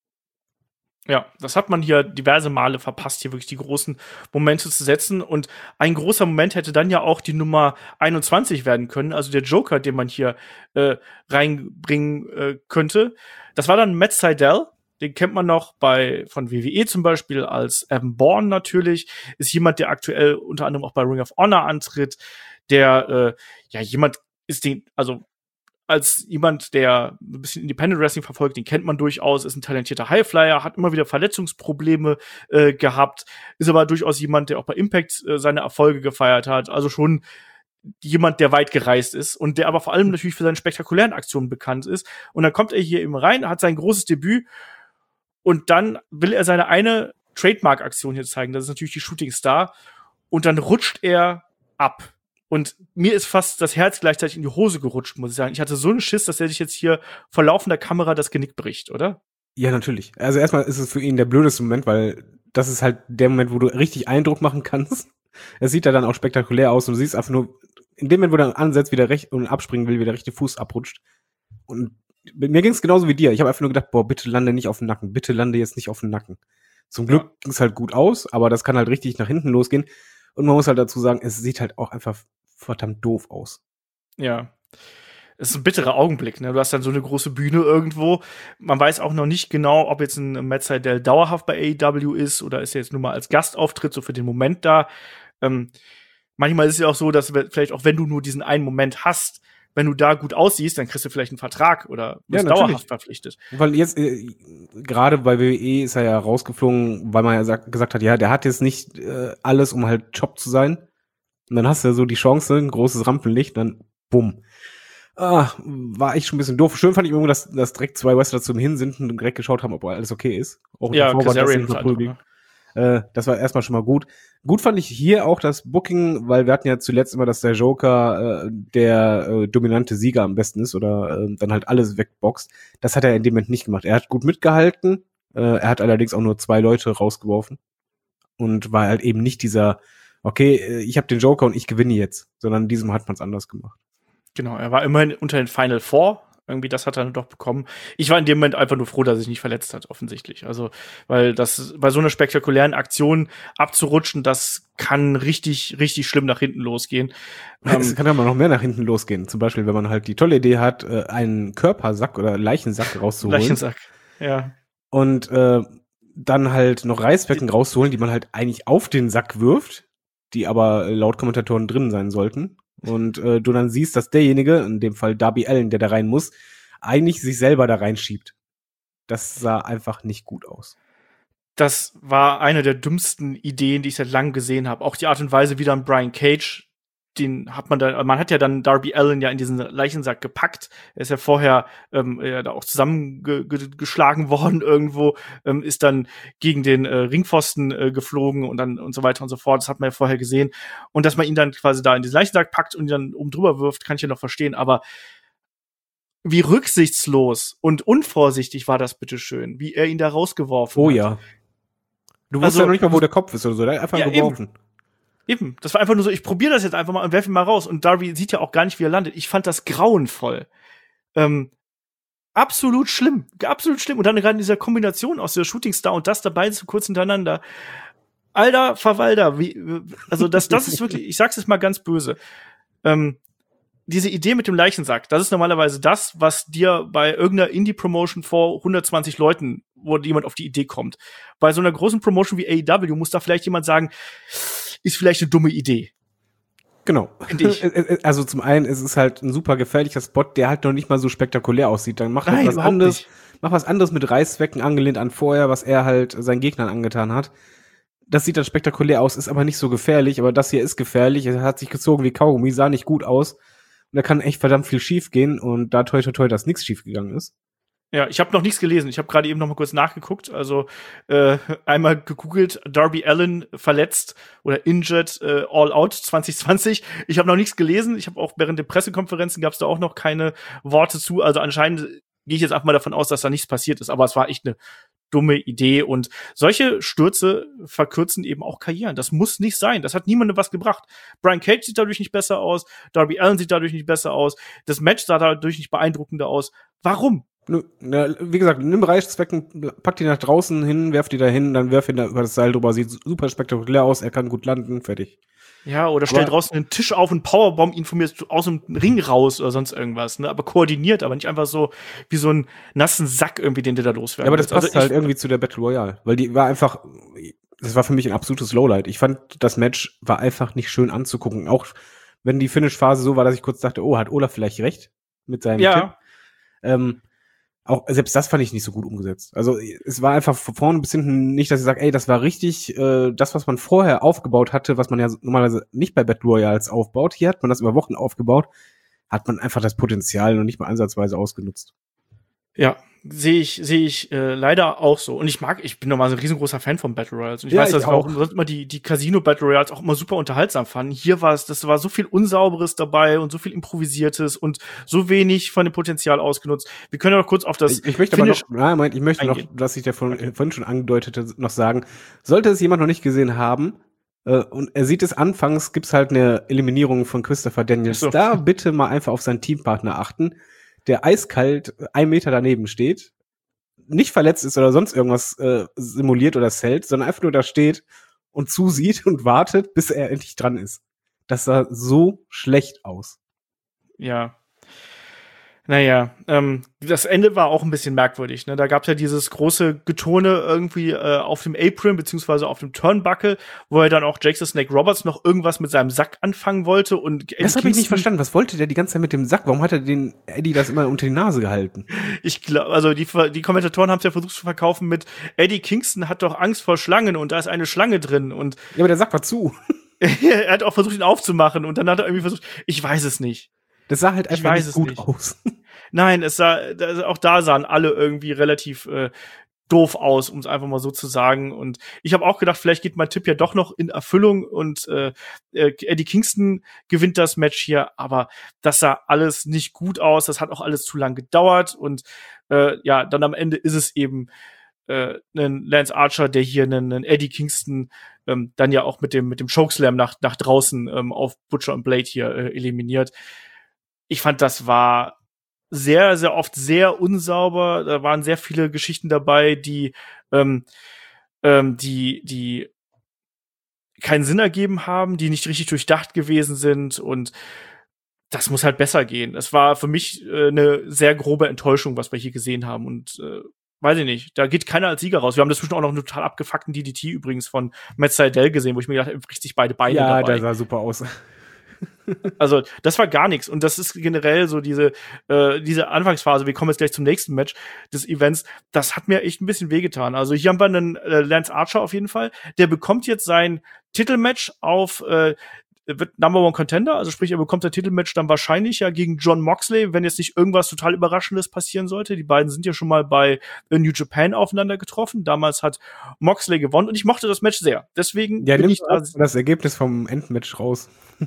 Ja, das hat man hier diverse Male verpasst, hier wirklich die großen Momente zu setzen. Und ein großer Moment hätte dann ja auch die Nummer einundzwanzig werden können, also der Joker, den man hier äh, reinbringen äh, könnte. Das war dann Matt Sydal. Den kennt man noch bei von W W E zum Beispiel als Evan Bourne natürlich. Ist jemand, der aktuell unter anderem auch bei Ring of Honor antritt. Der, äh, ja, jemand ist den, also als jemand, der ein bisschen Independent Wrestling verfolgt, den kennt man durchaus, ist ein talentierter Highflyer, hat immer wieder Verletzungsprobleme äh, gehabt, ist aber durchaus jemand, der auch bei Impact äh, seine Erfolge gefeiert hat. Also schon jemand, der weit gereist ist und der aber vor allem natürlich für seine spektakulären Aktionen bekannt ist. Und dann kommt er hier eben rein, hat sein großes Debüt und dann will er seine eine Trademark-Aktion hier zeigen. Das ist natürlich die Shooting Star. Und dann rutscht er ab. Und mir ist fast das Herz gleichzeitig in die Hose gerutscht, muss ich sagen. Ich hatte so einen Schiss, dass er sich jetzt hier vor laufender Kamera das Genick bricht, oder? Ja, natürlich. Also erstmal ist es für ihn der blödeste Moment, weil das ist halt der Moment, wo du richtig Eindruck machen kannst. Es sieht ja dann auch spektakulär aus und du siehst einfach nur, in dem Moment, wo er ansetzt, wieder recht und abspringen will, wie der rechte Fuß abrutscht. Und mir ging es genauso wie dir. Ich habe einfach nur gedacht, boah, bitte lande nicht auf den Nacken. Bitte lande jetzt nicht auf den Nacken. Zum Glück ja. ging es halt gut aus, aber das kann halt richtig nach hinten losgehen. Und man muss halt dazu sagen, es sieht halt auch einfach verdammt doof aus. Ja. Es ist ein bitterer Augenblick, ne? Du hast dann so eine große Bühne irgendwo. Man weiß auch noch nicht genau, ob jetzt ein Matt Sydal dauerhaft bei A E W ist oder ist er jetzt nur mal als Gastauftritt so für den Moment da. Ähm, manchmal ist es ja auch so, dass vielleicht auch wenn du nur diesen einen Moment hast, wenn du da gut aussiehst, dann kriegst du vielleicht einen Vertrag oder wirst ja, dauerhaft verpflichtet. Weil jetzt, äh, gerade bei W W E ist er ja rausgeflogen, weil man ja sagt, gesagt hat, ja, der hat jetzt nicht äh, alles, um halt Job zu sein. Und dann hast du ja so die Chance, ein großes Rampenlicht, dann bumm. Ah, war echt schon ein bisschen doof. Schön fand ich irgendwie, dass, dass direkt zwei Wrestler zum Hin sind und direkt geschaut haben, ob alles okay ist. Auch ja, Kazarian und andere, äh, das war erstmal schon mal gut. Gut fand ich hier auch das Booking, weil wir hatten ja zuletzt immer, dass der Joker äh, der äh, dominante Sieger am besten ist oder äh, dann halt alles wegboxt. Das hat er in dem Moment nicht gemacht. Er hat gut mitgehalten, äh, er hat allerdings auch nur zwei Leute rausgeworfen und war halt eben nicht dieser, okay, ich habe den Joker und ich gewinne jetzt, sondern in diesem hat man es anders gemacht. Genau, er war immerhin unter den Final Four. Irgendwie, das hat er dann doch bekommen. Ich war in dem Moment einfach nur froh, dass er sich nicht verletzt hat, offensichtlich. Also, weil das bei so einer spektakulären Aktion abzurutschen, das kann richtig, richtig schlimm nach hinten losgehen. Es ähm, kann aber noch mehr nach hinten losgehen. Zum Beispiel, wenn man halt die tolle Idee hat, einen Körpersack oder Leichensack rauszuholen. Leichensack, ja. Und äh, dann halt noch Reißbecken rauszuholen, die man halt eigentlich auf den Sack wirft, die aber laut Kommentatoren drin sein sollten. Und äh, du dann siehst, dass derjenige, in dem Fall Darby Allin, der da rein muss, eigentlich sich selber da reinschiebt. Das sah einfach nicht gut aus. Das war eine der dümmsten Ideen, die ich seit langem gesehen habe. Auch die Art und Weise, wie dann Brian Cage, den hat man da, man hat ja dann Darby Allin ja in diesen Leichensack gepackt. Er ist ja vorher ähm, ja, da auch zusammengeschlagen worden irgendwo, ähm, ist dann gegen den äh, Ringpfosten äh, geflogen und dann und so weiter und so fort. Das hat man ja vorher gesehen. Und dass man ihn dann quasi da in diesen Leichensack packt und ihn dann oben drüber wirft, kann ich ja noch verstehen. Aber wie rücksichtslos und unvorsichtig war das bitteschön, wie er ihn da rausgeworfen oh, hat. Oh ja. Du wusstest also, ja noch nicht mal, wo der Kopf ist oder so. Der hat einfach ja, geworfen. Eben. Eben, das war einfach nur so, ich probiere das jetzt einfach mal und werfe ihn mal raus. Und Darby sieht ja auch gar nicht, wie er landet. Ich fand das grauenvoll. Ähm, absolut schlimm, absolut schlimm. Und dann gerade in dieser Kombination aus der Shooting Star und das dabei so kurz hintereinander. Alter Verwalter, wie, also das, das ist wirklich, ich sag's jetzt mal ganz böse. Ähm, diese Idee mit dem Leichensack, das ist normalerweise das, was dir bei irgendeiner Indie-Promotion vor hundertzwanzig Leuten, wo jemand auf die Idee kommt. Bei so einer großen Promotion wie A E W muss da vielleicht jemand sagen, ist vielleicht eine dumme Idee. Genau. Also zum einen ist es halt ein super gefährlicher Spot, der halt noch nicht mal so spektakulär aussieht. Dann mach halt was anderes, nicht. mach was anderes mit Reißzwecken angelehnt an vorher, was er halt seinen Gegnern angetan hat. Das sieht dann spektakulär aus, ist aber nicht so gefährlich, aber das hier ist gefährlich. Er hat sich gezogen wie Kaugummi, sah nicht gut aus. Und da kann echt verdammt viel schief gehen und da toi toi toi, dass nichts schief gegangen ist. Ja, ich habe noch nichts gelesen. Ich habe gerade eben noch mal kurz nachgeguckt. Also äh, einmal gegoogelt, Darby Allin verletzt oder injured äh, all out zwanzig zwanzig. Ich habe noch nichts gelesen. Ich habe auch während der Pressekonferenzen gab es da auch noch keine Worte zu. Also anscheinend gehe ich jetzt einfach mal davon aus, dass da nichts passiert ist. Aber es war echt eine dumme Idee. Und solche Stürze verkürzen eben auch Karrieren. Das muss nicht sein. Das hat niemandem was gebracht. Brian Cage sieht dadurch nicht besser aus. Darby Allin sieht dadurch nicht besser aus. Das Match sah dadurch nicht beeindruckender aus. Warum? Na, wie gesagt, nimm Reißzwecken, pack die nach draußen hin, werf die da hin, dann werf ihn da über das Seil drüber, sieht super spektakulär aus, er kann gut landen, fertig. Ja, oder stell draußen einen Tisch auf und Powerbomb ihn von mir aus dem Ring raus oder sonst irgendwas, ne? Aber koordiniert, aber nicht einfach so wie so einen nassen Sack irgendwie, den du da loswerden. Ja, aber das passt also halt irgendwie zu der Battle Royale, weil die war einfach, das war für mich ein absolutes Lowlight. Ich fand, das Match war einfach nicht schön anzugucken, auch wenn die Finish-Phase so war, dass ich kurz dachte, oh, hat Olaf vielleicht recht mit seinem ja. Tipp. Ähm, auch selbst das fand ich nicht so gut umgesetzt. Also es war einfach von vorne bis hinten nicht, dass ich sage, ey, das war richtig, äh, das, was man vorher aufgebaut hatte, was man ja normalerweise nicht bei Battle Royals aufbaut. Hier hat man das über Wochen aufgebaut, hat man einfach das Potenzial noch nicht mal ansatzweise ausgenutzt. Ja, sehe ich, sehe ich äh, leider auch so. Und ich mag, ich bin nochmal so ein riesengroßer Fan von Battle Royals. Und ich Ja, weiß, ich dass wir auch. auch sonst immer die, die Casino-Battle Royals auch immer super unterhaltsam fanden. Hier war es, das war so viel Unsauberes dabei und so viel Improvisiertes und so wenig von dem Potenzial ausgenutzt. Wir können ja noch kurz auf das Ich, ich möchte Finish aber noch, nein, Moment, ich möchte eingehen. noch, was ich da vorhin, okay. vorhin schon angedeutete, noch sagen. Sollte es jemand noch nicht gesehen haben, äh, und er sieht es anfangs, gibt's halt eine Eliminierung von Christopher Daniels. So. Da bitte mal einfach auf seinen Teampartner achten, der eiskalt ein Meter daneben steht, nicht verletzt ist oder sonst irgendwas äh, simuliert oder zählt, sondern einfach nur da steht und zusieht und wartet, bis er endlich dran ist. Das sah so schlecht aus. Ja. Naja, ähm, das Ende war auch ein bisschen merkwürdig. Ne? Da gab's ja dieses große Getone irgendwie äh, auf dem Apron beziehungsweise auf dem Turnbuckle, wo er dann auch Jake the Snake Roberts noch irgendwas mit seinem Sack anfangen wollte. Und Eddie das habe ich nicht verstanden. Was wollte der die ganze Zeit mit dem Sack? Warum hat er den Eddie das immer unter die Nase gehalten? Ich glaube, also die, die Kommentatoren haben es ja versucht zu verkaufen mit Eddie Kingston hat doch Angst vor Schlangen und da ist eine Schlange drin. Und ja, aber der Sack war zu. Er hat auch versucht, ihn aufzumachen und dann hat er irgendwie versucht, ich weiß es nicht. Das sah halt einfach nicht gut nicht. aus. Nein, es sah, also auch da sahen alle irgendwie relativ äh, doof aus, um es einfach mal so zu sagen. Und ich habe auch gedacht, vielleicht geht mein Tipp ja doch noch in Erfüllung und äh, Eddie Kingston gewinnt das Match hier. Aber das sah alles nicht gut aus. Das hat auch alles zu lang gedauert. Und äh, ja, dann am Ende ist es eben äh, ein Lance Archer, der hier einen, einen Eddie Kingston ähm, dann ja auch mit dem mit dem Chokeslam nach nach draußen ähm, auf Butcher und Blade hier äh, eliminiert. Ich fand, das war sehr, sehr oft sehr unsauber. Da waren sehr viele Geschichten dabei, die, ähm, ähm, die, die keinen Sinn ergeben haben, die nicht richtig durchdacht gewesen sind. Und das muss halt besser gehen. Das war für mich äh, eine sehr grobe Enttäuschung, was wir hier gesehen haben. Und äh, weiß ich nicht, da geht keiner als Sieger raus. Wir haben dazwischen auch noch einen total abgefuckten D D T übrigens von Matt Sydal gesehen, wo ich mir gedacht habe, richtig beide Beine ja, dabei. Ja, der sah super aus. Also, das war gar nichts. Und das ist generell so diese, äh, diese Anfangsphase, wir kommen jetzt gleich zum nächsten Match des Events, das hat mir echt ein bisschen wehgetan. Also, hier haben wir einen äh, Lance Archer auf jeden Fall. Der bekommt jetzt sein Titelmatch auf, äh, wird Number One Contender, also sprich, er bekommt sein Titelmatch dann wahrscheinlich ja gegen Jon Moxley, wenn jetzt nicht irgendwas total Überraschendes passieren sollte. Die beiden sind ja schon mal bei New Japan aufeinander getroffen. Damals hat Moxley gewonnen und ich mochte das Match sehr. Deswegen ja, bin nimm ich da das Ergebnis vom Endmatch raus.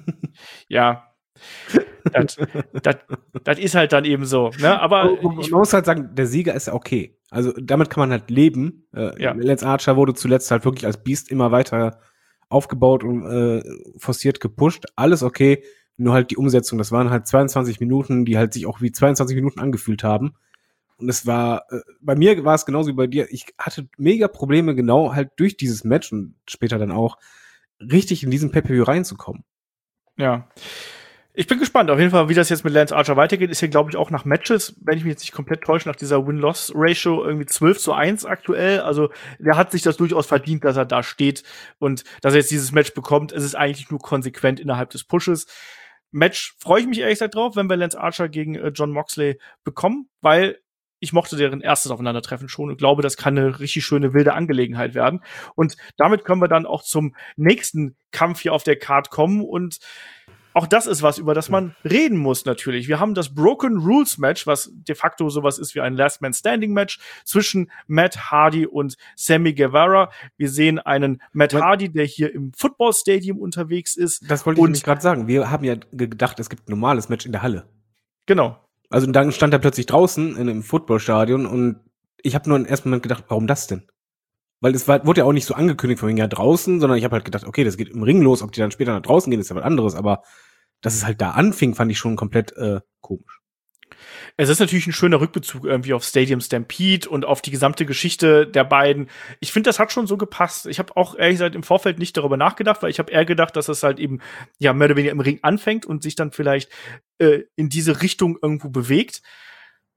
Ja, das, das, das ist halt dann eben so. Ne? Aber man ich muss halt sagen, der Sieger ist ja okay. Also damit kann man halt leben. Äh, ja. Lance Archer wurde zuletzt halt wirklich als Beast immer weiter aufgebaut und äh, forciert gepusht. Alles okay, nur halt die Umsetzung. Das waren halt zweiundzwanzig Minuten, die halt sich auch wie zweiundzwanzig Minuten angefühlt haben. Und es war, äh, bei mir war es genauso wie bei dir. Ich hatte mega Probleme genau halt durch dieses Match und später dann auch richtig in diesen Pay-Per-View reinzukommen. Ja. Ich bin gespannt, auf jeden Fall, wie das jetzt mit Lance Archer weitergeht. Ist hier, glaube ich, auch nach Matches, wenn ich mich jetzt nicht komplett täusche, nach dieser Win-Loss-Ratio irgendwie zwölf zu eins aktuell. Also, der hat sich das durchaus verdient, dass er da steht und dass er jetzt dieses Match bekommt. Es ist eigentlich nur konsequent innerhalb des Pushes. Match freue ich mich ehrlich gesagt drauf, wenn wir Lance Archer gegen äh, Jon Moxley bekommen, weil ich mochte deren erstes Aufeinandertreffen schon und glaube, das kann eine richtig schöne, wilde Angelegenheit werden. Und damit können wir dann auch zum nächsten Kampf hier auf der Card kommen und auch das ist was, über das man reden muss natürlich. Wir haben das Broken Rules Match, was de facto sowas ist wie ein Last Man Standing Match zwischen Matt Hardy und Sammy Guevara. Wir sehen einen Matt Hardy, der hier im Football Stadium unterwegs ist. Das wollte ich nämlich gerade sagen. Wir haben ja gedacht, es gibt ein normales Match in der Halle. Genau. Also dann stand er plötzlich draußen in einem Footballstadion und ich habe nur im ersten Moment gedacht, warum das denn? Weil es war, wurde ja auch nicht so angekündigt von wegen ja draußen, sondern ich habe halt gedacht, okay, das geht im Ring los, ob die dann später nach draußen gehen, ist ja was anderes, aber dass es halt da anfing, fand ich schon komplett äh, komisch. Es ist natürlich ein schöner Rückbezug irgendwie auf Stadium Stampede und auf die gesamte Geschichte der beiden. Ich finde, das hat schon so gepasst. Ich habe auch ehrlich gesagt im Vorfeld nicht darüber nachgedacht, weil ich habe eher gedacht, dass es halt eben ja mehr oder weniger im Ring anfängt und sich dann vielleicht äh, in diese Richtung irgendwo bewegt.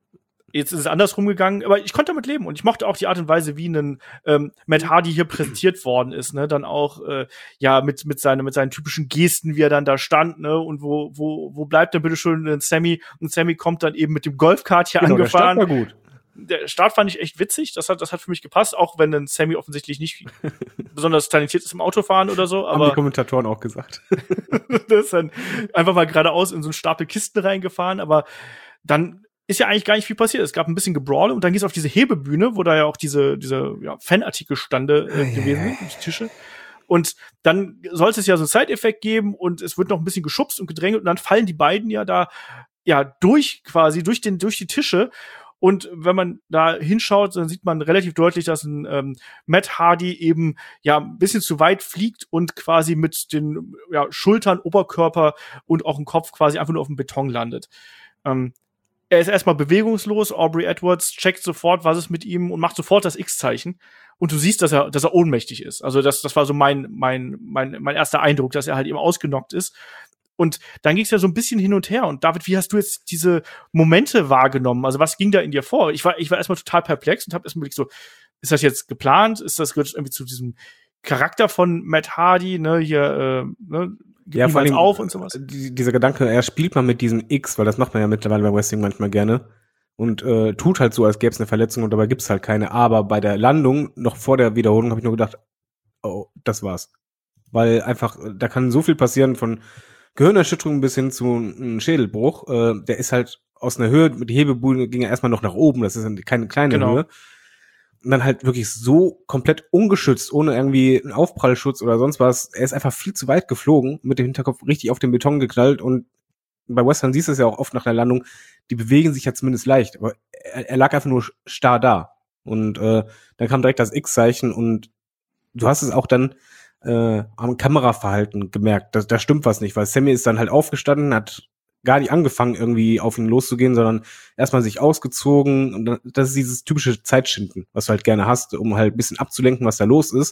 Jetzt ist es andersrum gegangen, aber ich konnte damit leben und ich mochte auch die Art und Weise, wie ein ähm, Matt Hardy hier präsentiert worden ist, ne, dann auch äh, ja mit mit seinen mit seinen typischen Gesten, wie er dann da stand, ne, und wo wo wo bleibt denn bitte schön ein Sammy und Sammy kommt dann eben mit dem Golfkart hier genau, angefahren. Der Start war gut. Der Start fand ich echt witzig, das hat das hat für mich gepasst, auch wenn dann Sammy offensichtlich nicht besonders talentiert ist im Autofahren oder so, aber haben die Kommentatoren auch gesagt. das ist dann einfach mal geradeaus in so einen Stapel Kisten reingefahren, aber dann ist ja eigentlich gar nicht viel passiert. Es gab ein bisschen Gebrawl und dann ging es auf diese Hebebühne, wo da ja auch diese, diese ja, Fanartikel stande äh, gewesen sind, die Tische. Und dann sollte es ja so einen Side-Effekt geben und es wird noch ein bisschen geschubst und gedrängelt und dann fallen die beiden ja da ja durch quasi, durch den, durch die Tische. Und wenn man da hinschaut, dann sieht man relativ deutlich, dass ein ähm, Matt Hardy eben ja ein bisschen zu weit fliegt und quasi mit den ja, Schultern, Oberkörper und auch dem Kopf quasi einfach nur auf dem Beton landet. Ähm, Er ist erstmal bewegungslos. Aubrey Edwards checkt sofort, was ist mit ihm und macht sofort das X-Zeichen. Und du siehst, dass er, dass er ohnmächtig ist. Also das, das war so mein, mein, mein, mein erster Eindruck, dass er halt eben ausgenockt ist. Und dann ging es ja so ein bisschen hin und her. Und David, wie hast du jetzt diese Momente wahrgenommen? Also was ging da in dir vor? Ich war, ich war erstmal total perplex und habe erstmal überlegt so, ist das jetzt geplant? Ist das gehört irgendwie zu diesem Charakter von Matt Hardy? Ne, hier, äh, ne? Gib ja, vor allem auf und sowas. Die, dieser Gedanke, er spielt mal mit diesem X, weil das macht man ja mittlerweile bei Wrestling manchmal gerne und äh, tut halt so, als gäbe es eine Verletzung und dabei gibt's halt keine. Aber bei der Landung, noch vor der Wiederholung, habe ich nur gedacht, oh, das war's. Weil einfach, da kann so viel passieren, von Gehirnerschütterung bis hin zu einem Schädelbruch. Äh, der ist halt aus einer Höhe, die Hebebühne ging ja erstmal noch nach oben, das ist keine kleine Genau. Höhe. Und dann halt wirklich so komplett ungeschützt, ohne irgendwie einen Aufprallschutz oder sonst was. Er ist einfach viel zu weit geflogen, mit dem Hinterkopf richtig auf den Beton geknallt. Und bei Western siehst du es ja auch oft nach der Landung, die bewegen sich ja zumindest leicht. Aber er, er lag einfach nur starr da. Und äh, dann kam direkt das X-Zeichen und du hast es auch dann äh, am Kameraverhalten gemerkt. Da, da stimmt was nicht, weil Sammy ist dann halt aufgestanden, hat gar nicht angefangen, irgendwie auf ihn loszugehen, sondern erstmal sich ausgezogen. Und dann, das ist dieses typische Zeitschinden, was du halt gerne hast, um halt ein bisschen abzulenken, was da los ist.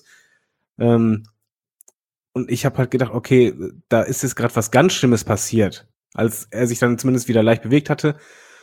Ähm, und ich habe halt gedacht, okay, da ist jetzt gerade was ganz Schlimmes passiert. Als er sich dann zumindest wieder leicht bewegt hatte,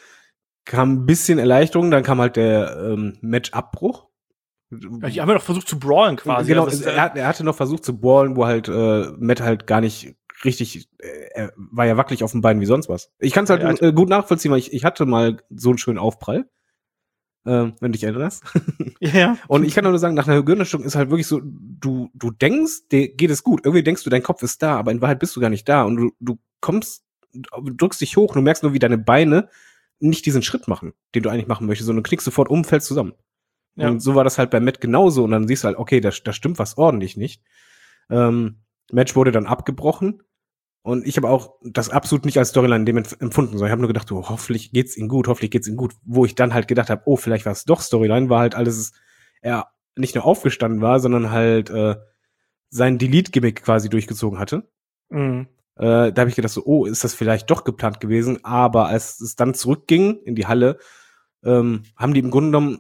kam ein bisschen Erleichterung, dann kam halt der ähm, Matchabbruch. Die haben ja noch versucht zu brawlen quasi. Genau, also das, er, er hatte noch versucht zu brawlen, wo halt äh, Matt halt gar nicht richtig, äh, er war ja wackelig auf den Beinen wie sonst was. Ich kann es halt ja, äh, gut nachvollziehen, weil ich, ich hatte mal so einen schönen Aufprall, äh, wenn du dich erinnerst. Ja. Und ich kann nur sagen, nach einer Gehirnerschütterung ist halt wirklich so, du du denkst, dir geht es gut. Irgendwie denkst du, dein Kopf ist da, aber in Wahrheit bist du gar nicht da. Und du, du kommst, du drückst dich hoch und du merkst nur, wie deine Beine nicht diesen Schritt machen, den du eigentlich machen möchtest, sondern du knickst sofort um, fällst zusammen. Ja. Und so war das halt bei Matt genauso. Und dann siehst du halt, okay, da, da stimmt was ordentlich nicht. Ähm, Match wurde dann abgebrochen. Und ich habe auch das absolut nicht als Storyline dem empfunden, sondern ich habe nur gedacht, oh, hoffentlich geht's ihm gut, hoffentlich geht's ihm gut. Wo ich dann halt gedacht habe, oh, vielleicht war es doch Storyline, war halt alles, er nicht nur aufgestanden war, sondern halt äh, sein Delete-Gimmick quasi durchgezogen hatte. Mhm. Äh, da habe ich gedacht so, oh, ist das vielleicht doch geplant gewesen? Aber als es dann zurückging in die Halle, ähm, haben die im Grunde genommen,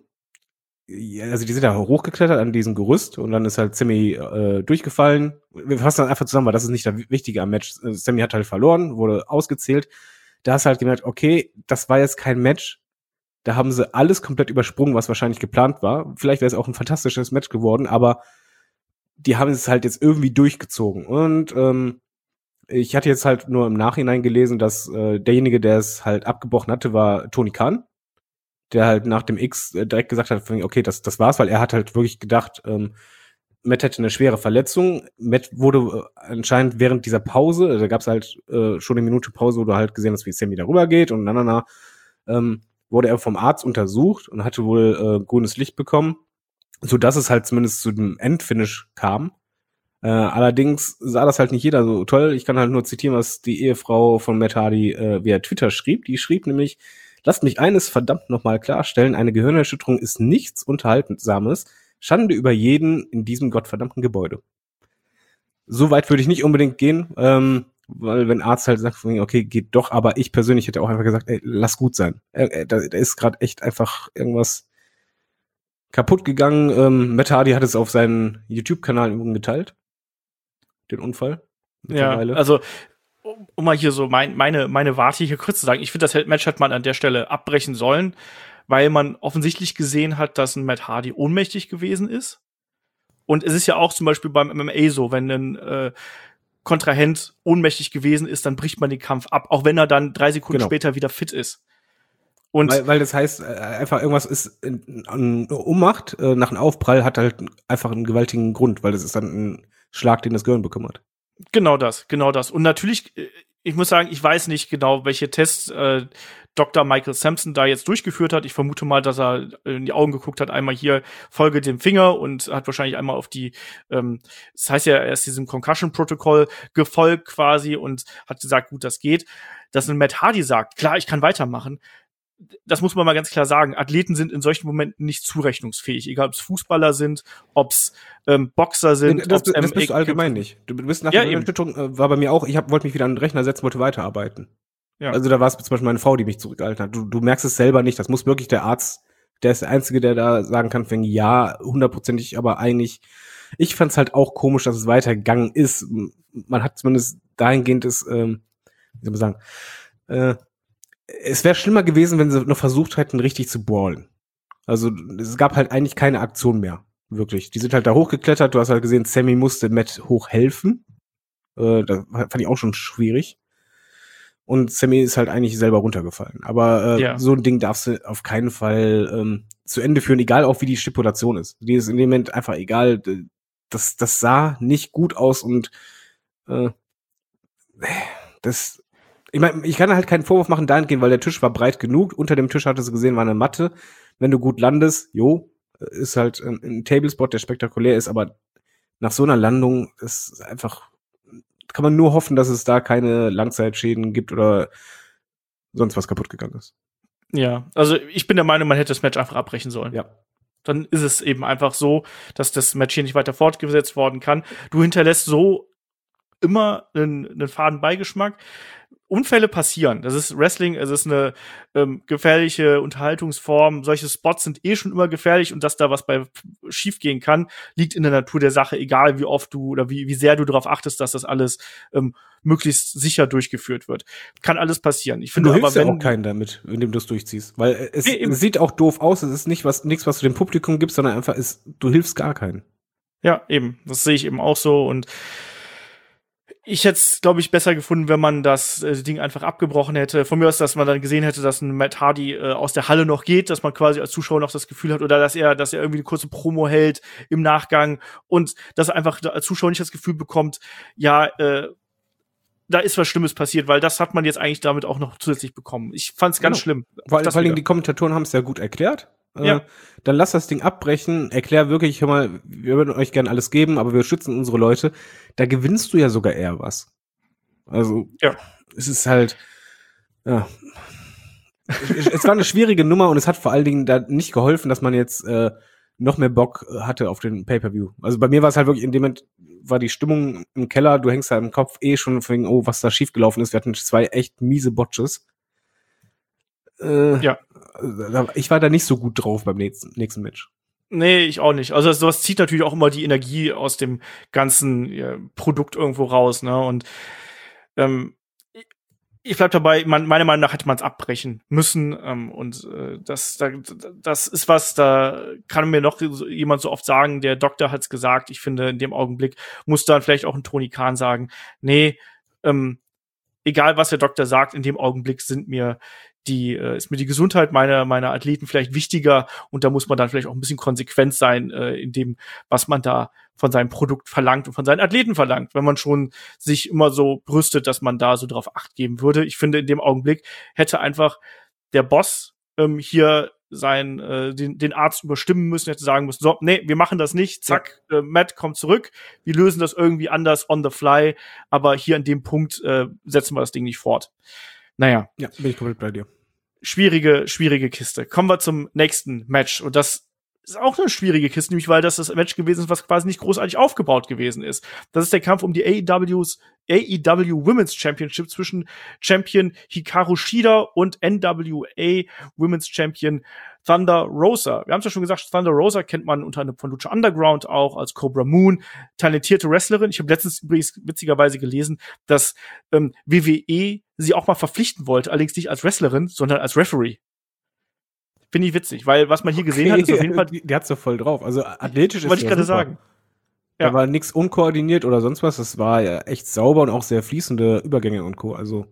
also die sind da hochgeklettert an diesem Gerüst und dann ist halt Sammy äh, durchgefallen. Wir fassen dann einfach zusammen, weil das ist nicht das Wichtige am Match. Sammy hat halt verloren, wurde ausgezählt. Da hast du halt gemerkt, okay, das war jetzt kein Match. Da haben sie alles komplett übersprungen, was wahrscheinlich geplant war. Vielleicht wäre es auch ein fantastisches Match geworden, aber die haben es halt jetzt irgendwie durchgezogen. Und ähm, ich hatte jetzt halt nur im Nachhinein gelesen, dass äh, derjenige, der es halt abgebrochen hatte, war Tony Khan, der halt nach dem X direkt gesagt hat, okay, das das war's, weil er hat halt wirklich gedacht, ähm, Matt hätte eine schwere Verletzung. Matt wurde äh, anscheinend während dieser Pause, da gab's halt äh, schon eine Minute Pause, wo du halt gesehen hast, wie Sammy darüber geht und na, na, na, ähm, wurde er vom Arzt untersucht und hatte wohl äh, grünes Licht bekommen, so dass es halt zumindest zu dem Endfinish kam. Äh, allerdings sah das halt nicht jeder so toll. Ich kann halt nur zitieren, was die Ehefrau von Matt Hardy äh, via Twitter schrieb. Die schrieb nämlich: Lasst mich eines verdammt nochmal klarstellen, eine Gehirnerschütterung ist nichts Unterhaltsames. Schande über jeden in diesem gottverdammten Gebäude. So weit würde ich nicht unbedingt gehen, ähm, weil wenn ein Arzt halt sagt, okay, geht doch, aber ich persönlich hätte auch einfach gesagt, ey, lass gut sein. Äh, da, da ist gerade echt einfach irgendwas kaputt gegangen. Ähm, Matt Hardy hat es auf seinen YouTube-Kanal übrigens geteilt, den Unfall. Ja, also um mal hier so mein, meine, meine Warte hier kurz zu sagen, ich finde, das Match hätte man an der Stelle abbrechen sollen, weil man offensichtlich gesehen hat, dass ein Matt Hardy ohnmächtig gewesen ist. Und es ist ja auch zum Beispiel beim M M A so, wenn ein äh, Kontrahent ohnmächtig gewesen ist, dann bricht man den Kampf ab, auch wenn er dann drei Sekunden genau. später wieder fit ist. Und weil, weil das heißt, einfach irgendwas ist in, in Ohnmacht, äh, nach einem Aufprall hat halt einfach einen gewaltigen Grund, weil das ist dann ein Schlag, den das Gehirn bekommen hat. Genau das, genau das. Und natürlich, ich muss sagen, ich weiß nicht genau, welche Tests äh, Doktor Michael Sampson da jetzt durchgeführt hat. Ich vermute mal, dass er in die Augen geguckt hat, einmal hier, folge dem Finger und hat wahrscheinlich einmal auf die, ähm, das heißt ja, er ist diesem Concussion-Protokoll gefolgt quasi und hat gesagt, gut, das geht. Dass ein Matt Hardy sagt, klar, ich kann weitermachen. Das muss man mal ganz klar sagen. Athleten sind in solchen Momenten nicht zurechnungsfähig. Egal, ob es Fußballer sind, ob es ähm, Boxer sind. Das, das, das bist du allgemein nicht. Du bist nach ja, der Unterstützung, äh, war bei mir auch, ich hab, wollte mich wieder an den Rechner setzen, wollte weiterarbeiten. Ja. Also da war es zum Beispiel meine Frau, die mich zurückgehalten hat. Du, du merkst es selber nicht. Das muss wirklich der Arzt, der ist der Einzige, der da sagen kann, wenn ja, hundertprozentig, aber eigentlich, ich fand's halt auch komisch, dass es weitergegangen ist. Man hat zumindest dahingehend es, ähm, wie soll man sagen, äh, es wäre schlimmer gewesen, wenn sie noch versucht hätten, richtig zu brawlen. Also es gab halt eigentlich keine Aktion mehr, wirklich. Die sind halt da hochgeklettert, du hast halt gesehen, Sammy musste Matt hochhelfen. Äh, das fand ich auch schon schwierig. Und Sammy ist halt eigentlich selber runtergefallen. Aber äh, ja. so ein Ding darfst du auf keinen Fall ähm, zu Ende führen, egal auch wie die Stipulation ist. Die ist in dem Moment einfach egal. Das, das sah nicht gut aus und äh, das Ich meine, ich kann halt keinen Vorwurf machen dahingehend, weil der Tisch war breit genug. Unter dem Tisch, hattest du gesehen, war eine Matte. Wenn du gut landest, jo, ist halt ein, ein Tablespot, der spektakulär ist, aber nach so einer Landung ist einfach, kann man nur hoffen, dass es da keine Langzeitschäden gibt oder sonst was kaputt gegangen ist. Ja, also ich bin der Meinung, man hätte das Match einfach abbrechen sollen. Ja. Dann ist es eben einfach so, dass das Match hier nicht weiter fortgesetzt worden kann. Du hinterlässt so immer einen, einen faden Beigeschmack. Unfälle passieren. Das ist Wrestling, es ist eine ähm, gefährliche Unterhaltungsform. Solche Spots sind eh schon immer gefährlich und dass da was bei schief gehen kann, liegt in der Natur der Sache, egal wie oft du oder wie, wie sehr du darauf achtest, dass das alles ähm, möglichst sicher durchgeführt wird. Kann alles passieren. Ich finde du aber, hilfst wenn ja auch keinen damit, indem du es durchziehst. Weil es, nee, es sieht auch doof aus, es ist nicht was, nichts, was du dem Publikum gibst, sondern einfach ist, du hilfst gar keinen. Ja, eben. Das sehe ich eben auch so und ich hätte es, glaube ich, besser gefunden, wenn man das äh, Ding einfach abgebrochen hätte. Von mir aus, dass man dann gesehen hätte, dass ein Matt Hardy äh, aus der Halle noch geht, dass man quasi als Zuschauer noch das Gefühl hat, oder dass er, dass er irgendwie eine kurze Promo hält im Nachgang und dass er einfach als Zuschauer nicht das Gefühl bekommt, ja, äh, da ist was Schlimmes passiert, weil das hat man jetzt eigentlich damit auch noch zusätzlich bekommen. Ich fand's ganz genau. schlimm. Vor, vor allem die Kommentatoren haben es ja gut erklärt. Ja. Äh, dann lass das Ding abbrechen, erklär wirklich, hör mal, wir würden euch gerne alles geben, aber wir schützen unsere Leute. Da gewinnst du ja sogar eher was. Also, ja. Es ist halt, ja. Es war eine schwierige Nummer und es hat vor allen Dingen da nicht geholfen, dass man jetzt äh, noch mehr Bock hatte auf den Pay-Per-View. Also bei mir war es halt wirklich, in dem Moment war die Stimmung im Keller, du hängst da im Kopf eh schon wegen, oh, was da schiefgelaufen ist. Wir hatten zwei echt miese Botches. Äh, ja. Ich war da nicht so gut drauf beim nächsten, nächsten Match. Nee, ich auch nicht. Also sowas zieht natürlich auch immer die Energie aus dem ganzen ja, Produkt irgendwo raus, ne? Und ähm, ich bleib dabei, man, meiner Meinung nach hätte man es abbrechen müssen. Ähm, und äh, das, da, das ist was, da kann mir noch jemand so oft sagen, der Doktor hat's gesagt. Ich finde, in dem Augenblick muss dann vielleicht auch ein Tony Khan sagen, nee, ähm, egal was der Doktor sagt, in dem Augenblick sind mir die äh, ist mir die Gesundheit meiner meiner Athleten vielleicht wichtiger und da muss man dann vielleicht auch ein bisschen konsequent sein äh, in dem, was man da von seinem Produkt verlangt und von seinen Athleten verlangt, wenn man schon sich immer so brüstet, dass man da so drauf Acht geben würde. Ich finde, in dem Augenblick hätte einfach der Boss ähm, hier sein äh, den, den Arzt überstimmen müssen, hätte sagen müssen, so, nee, wir machen das nicht, zack, ja. äh, Matt kommt zurück, wir lösen das irgendwie anders on the fly, aber hier an dem Punkt äh, setzen wir das Ding nicht fort. Naja. Ja, bin ich komplett bei dir. Schwierige, schwierige Kiste. Kommen wir zum nächsten Match. Und das ist auch eine schwierige Kiste, nämlich weil das das Match gewesen ist, was quasi nicht großartig aufgebaut gewesen ist. Das ist der Kampf um die A E Ws, A E W Women's Championship zwischen Champion Hikaru Shida und N W A Women's Champion Thunder Rosa. Wir haben es ja schon gesagt, Thunder Rosa kennt man unter anderem von Lucha Underground auch als Cobra Moon. Talentierte Wrestlerin. Ich habe letztens übrigens witzigerweise gelesen, dass ähm, W W E sie auch mal verpflichten wollte, allerdings nicht als Wrestlerin, sondern als Referee. Finde ich witzig, weil was man hier gesehen okay. hat, ist auf jeden Fall. Die, die hat's doch voll drauf. Also athletisch ist wollte ich gerade sagen. Ja. Da war nichts unkoordiniert oder sonst was. Das war ja echt sauber und auch sehr fließende Übergänge und Co. Also.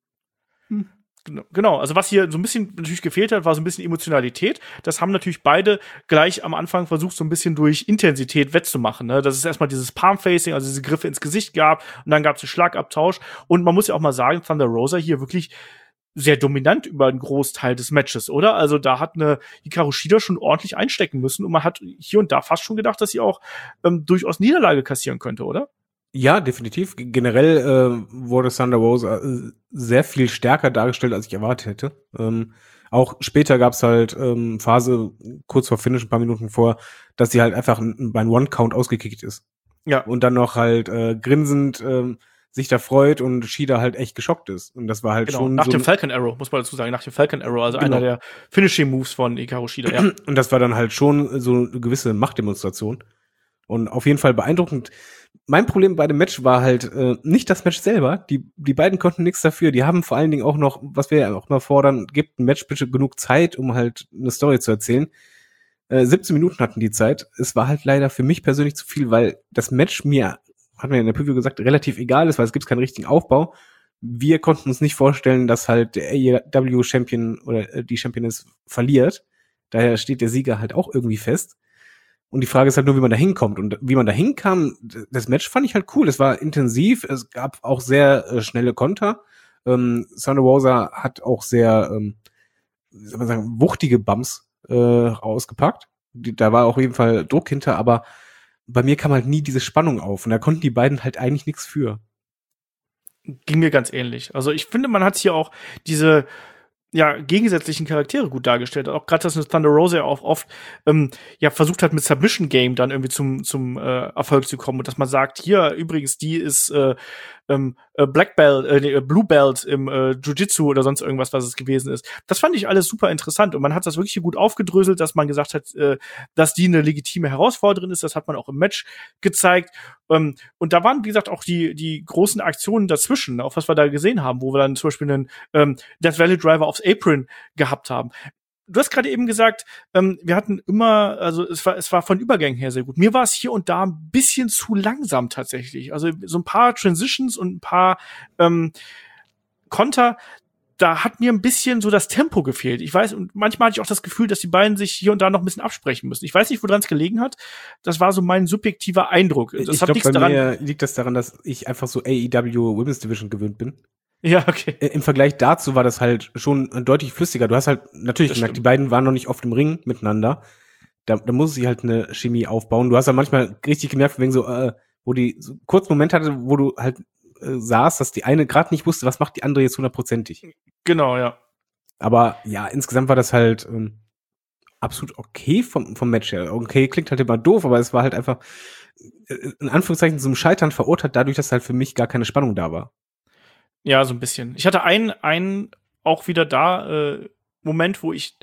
Hm. Genau, also was hier so ein bisschen natürlich gefehlt hat, war so ein bisschen Emotionalität. Das haben natürlich beide gleich am Anfang versucht, so ein bisschen durch Intensität wettzumachen. Ne? Dass es erstmal dieses Palm-Facing, also diese Griffe ins Gesicht gab und dann gab es den Schlagabtausch. Und man muss ja auch mal sagen, Thunder Rosa hier wirklich sehr dominant über einen Großteil des Matches, oder? Also da hat eine Hikaru Shida schon ordentlich einstecken müssen und man hat hier und da fast schon gedacht, dass sie auch ähm, durchaus Niederlage kassieren könnte, oder? Ja, definitiv. Generell äh, wurde Thunder Rosa äh, sehr viel stärker dargestellt, als ich erwartet hätte. Ähm, auch später gab's halt ähm, Phase, kurz vor Finish, ein paar Minuten vor, dass sie halt einfach beim One-Count ausgekickt ist. Ja. Und dann noch halt äh, grinsend äh, sich da freut und Shida halt echt geschockt ist. Und das war halt genau, schon nach so dem Falcon Arrow, muss man dazu sagen, nach dem Falcon Arrow, also genau. einer der Finishing Moves von Hikaru Shida, ja. Und das war dann halt schon so eine gewisse Machtdemonstration. Und auf jeden Fall beeindruckend. Mein Problem bei dem Match war halt äh, nicht das Match selber. Die die beiden konnten nichts dafür. Die haben vor allen Dingen auch noch, was wir ja auch mal fordern, gibt ein Match bitte genug Zeit, um halt eine Story zu erzählen. Äh, siebzehn Minuten hatten die Zeit. Es war halt leider für mich persönlich zu viel, weil das Match mir, hat mir in der Preview gesagt, relativ egal ist, weil es gibt keinen richtigen Aufbau. Wir konnten uns nicht vorstellen, dass halt der A E W-Champion oder äh, die Championess verliert. Daher steht der Sieger halt auch irgendwie fest. Und die Frage ist halt nur, wie man da hinkommt. Und wie man da hinkam, das Match fand ich halt cool. Es war intensiv, es gab auch sehr äh, schnelle Konter. Ähm, Thunder Rosa hat auch sehr, ähm, wie soll man sagen, wuchtige Bumps äh, rausgepackt. Die, da war auch auf jeden Fall Druck hinter, aber bei mir kam halt nie diese Spannung auf. Und da konnten die beiden halt eigentlich nichts für. Ging mir ganz ähnlich. Also ich finde, man hat hier auch diese ja, gegensätzlichen Charaktere gut dargestellt. Auch gerade, dass eine Thunder Rosa auch oft ähm, ja versucht hat, mit Submission Game dann irgendwie zum zum äh, Erfolg zu kommen. Und dass man sagt, hier übrigens, die ist äh, ähm, Black Belt, äh, nee, Blue Belt im äh, Jiu-Jitsu oder sonst irgendwas, was es gewesen ist. Das fand ich alles super interessant. Und man hat das wirklich hier gut aufgedröselt, dass man gesagt hat, äh, dass die eine legitime Herausforderin ist. Das hat man auch im Match gezeigt. Ähm, und da waren, wie gesagt, auch die die großen Aktionen dazwischen, auch was wir da gesehen haben, wo wir dann zum Beispiel einen ähm, Death Valley Driver aufs Apron gehabt haben. Du hast gerade eben gesagt, ähm, wir hatten immer, also es war es war von Übergängen her sehr gut. Mir war es hier und da ein bisschen zu langsam tatsächlich. Also so ein paar Transitions und ein paar ähm, Konter, da hat mir ein bisschen so das Tempo gefehlt. Ich weiß, und manchmal hatte ich auch das Gefühl, dass die beiden sich hier und da noch ein bisschen absprechen müssen. Ich weiß nicht, woran es gelegen hat. Das war so mein subjektiver Eindruck. Das ich hat glaube, nichts bei daran. mir liegt das daran, dass ich einfach so A E W Women's Division gewöhnt bin. Ja, okay. Im Vergleich dazu war das halt schon deutlich flüssiger. Du hast halt natürlich Das gemerkt, stimmt. die beiden waren noch nicht oft im Ring miteinander. Da, da muss sie halt eine Chemie aufbauen. Du hast ja manchmal richtig gemerkt, wegen so, äh, wo die so kurz Moment hatte, wo du halt äh, sahst, dass die eine gerade nicht wusste, was macht die andere jetzt hundertprozentig. Genau, ja. Aber ja, insgesamt war das halt ähm, absolut okay vom vom Match her. Okay, klingt halt immer doof, aber es war halt einfach äh, in Anführungszeichen zum Scheitern verurteilt, dadurch, dass halt für mich gar keine Spannung da war. Ja, so ein bisschen. Ich hatte einen, einen auch wieder da äh, Moment, wo ich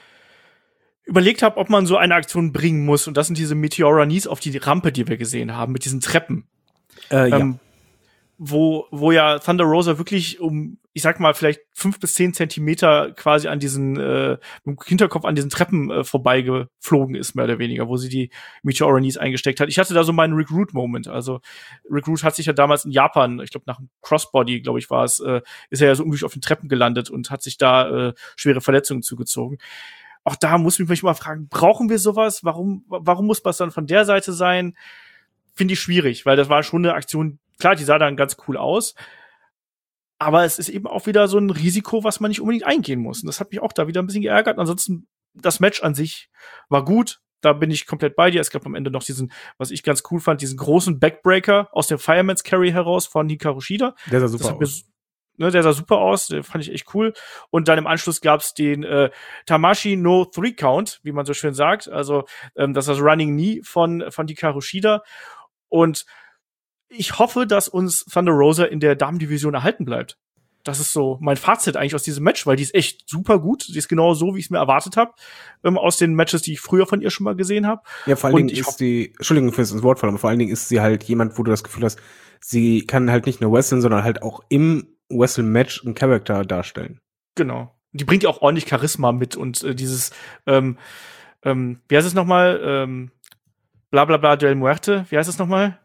überlegt habe, ob man so eine Aktion bringen muss. Und das sind diese Meteora Knees auf die Rampe, die wir gesehen haben, mit diesen Treppen. Äh, ja. Ähm, wo, wo ja Thunder Rosa wirklich um, ich sag mal, vielleicht fünf bis zehn Zentimeter quasi an diesen, äh, mit dem Hinterkopf an diesen Treppen äh, vorbeigeflogen ist, mehr oder weniger, wo sie die Meteora Knees eingesteckt hat. Ich hatte da so meinen Rick Rude-Moment. Also Rick Rude hat sich ja damals in Japan, ich glaube nach dem Crossbody, glaube ich, war es, äh, ist er ja so unglücklich auf den Treppen gelandet und hat sich da äh, schwere Verletzungen zugezogen. Auch da muss ich mich mal fragen, brauchen wir sowas? Warum, warum muss das dann von der Seite sein? Finde ich schwierig, weil das war schon eine Aktion, klar, die sah dann ganz cool aus, aber es ist eben auch wieder so ein Risiko, was man nicht unbedingt eingehen muss. Und das hat mich auch da wieder ein bisschen geärgert. Ansonsten, das Match an sich war gut. Da bin ich komplett bei dir. Es gab am Ende noch diesen, was ich ganz cool fand, diesen großen Backbreaker aus dem Fireman's Carry heraus von Hikaru Shida. Der sah super aus. Ne, der sah super aus, den fand ich echt cool. Und dann im Anschluss gab's den äh, Tamashi no Three Count, wie man so schön sagt. Also ähm, das ist das Running Knee von von Hikaru Shida. Und ich hoffe, dass uns Thunder Rosa in der Damendivision erhalten bleibt. Das ist so mein Fazit eigentlich aus diesem Match, weil die ist echt super gut. Die ist genau so, wie ich es mir erwartet habe, ähm, aus den Matches, die ich früher von ihr schon mal gesehen habe. Ja, vor allen Dingen ist sie, Entschuldigung für das Wortfall, aber vor allen Dingen ist sie halt jemand, wo du das Gefühl hast, sie kann halt nicht nur wrestlen, sondern halt auch im Wrestle-Match einen Charakter darstellen. Genau. die bringt ja auch ordentlich Charisma mit und äh, dieses, ähm, ähm, wie heißt es nochmal? Ähm, bla bla bla del Muerte, wie heißt es nochmal?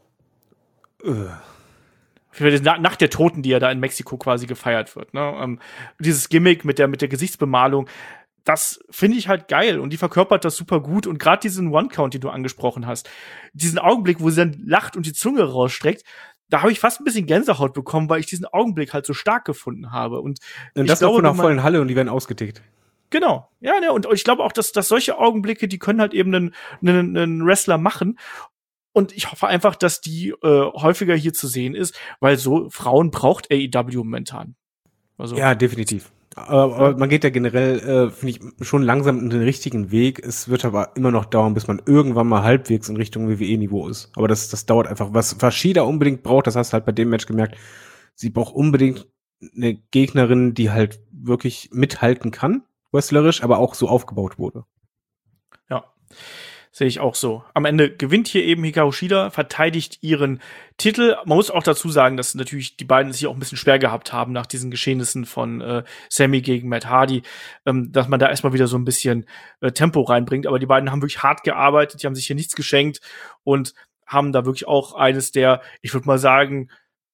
Uh. Für die Nacht der Toten, die ja da in Mexiko quasi gefeiert wird. Ne? Ähm, dieses Gimmick mit der, mit der Gesichtsbemalung, das finde ich halt geil und die verkörpert das super gut und gerade diesen One-Count, den du angesprochen hast, diesen Augenblick, wo sie dann lacht und die Zunge rausstreckt, da habe ich fast ein bisschen Gänsehaut bekommen, weil ich diesen Augenblick halt so stark gefunden habe. Und, und ich das glaube, von einer vollen Halle und die werden ausgetickt. Genau, ja, ne, und ich glaube auch, dass, dass solche Augenblicke, die können halt eben einen, einen, einen Wrestler machen. Und ich hoffe einfach, dass die äh, häufiger hier zu sehen ist, weil so Frauen braucht A E W momentan. Also, ja, definitiv. Aber, aber man geht ja generell, äh, finde ich, schon langsam in den richtigen Weg. Es wird aber immer noch dauern, bis man irgendwann mal halbwegs in Richtung W W E-Niveau ist. Aber das, das dauert einfach. Was, was Shida unbedingt braucht, das hast du halt bei dem Match gemerkt, sie braucht unbedingt eine Gegnerin, die halt wirklich mithalten kann, wrestlerisch, aber auch so aufgebaut wurde. Ja. Sehe ich auch so. Am Ende gewinnt hier eben Hikaru Shida, verteidigt ihren Titel. Man muss auch dazu sagen, dass natürlich die beiden es hier auch ein bisschen schwer gehabt haben nach diesen Geschehnissen von äh, Sammy gegen Matt Hardy, ähm, dass man da erstmal wieder so ein bisschen äh, Tempo reinbringt. Aber die beiden haben wirklich hart gearbeitet, die haben sich hier nichts geschenkt und haben da wirklich auch eines der, ich würde mal sagen,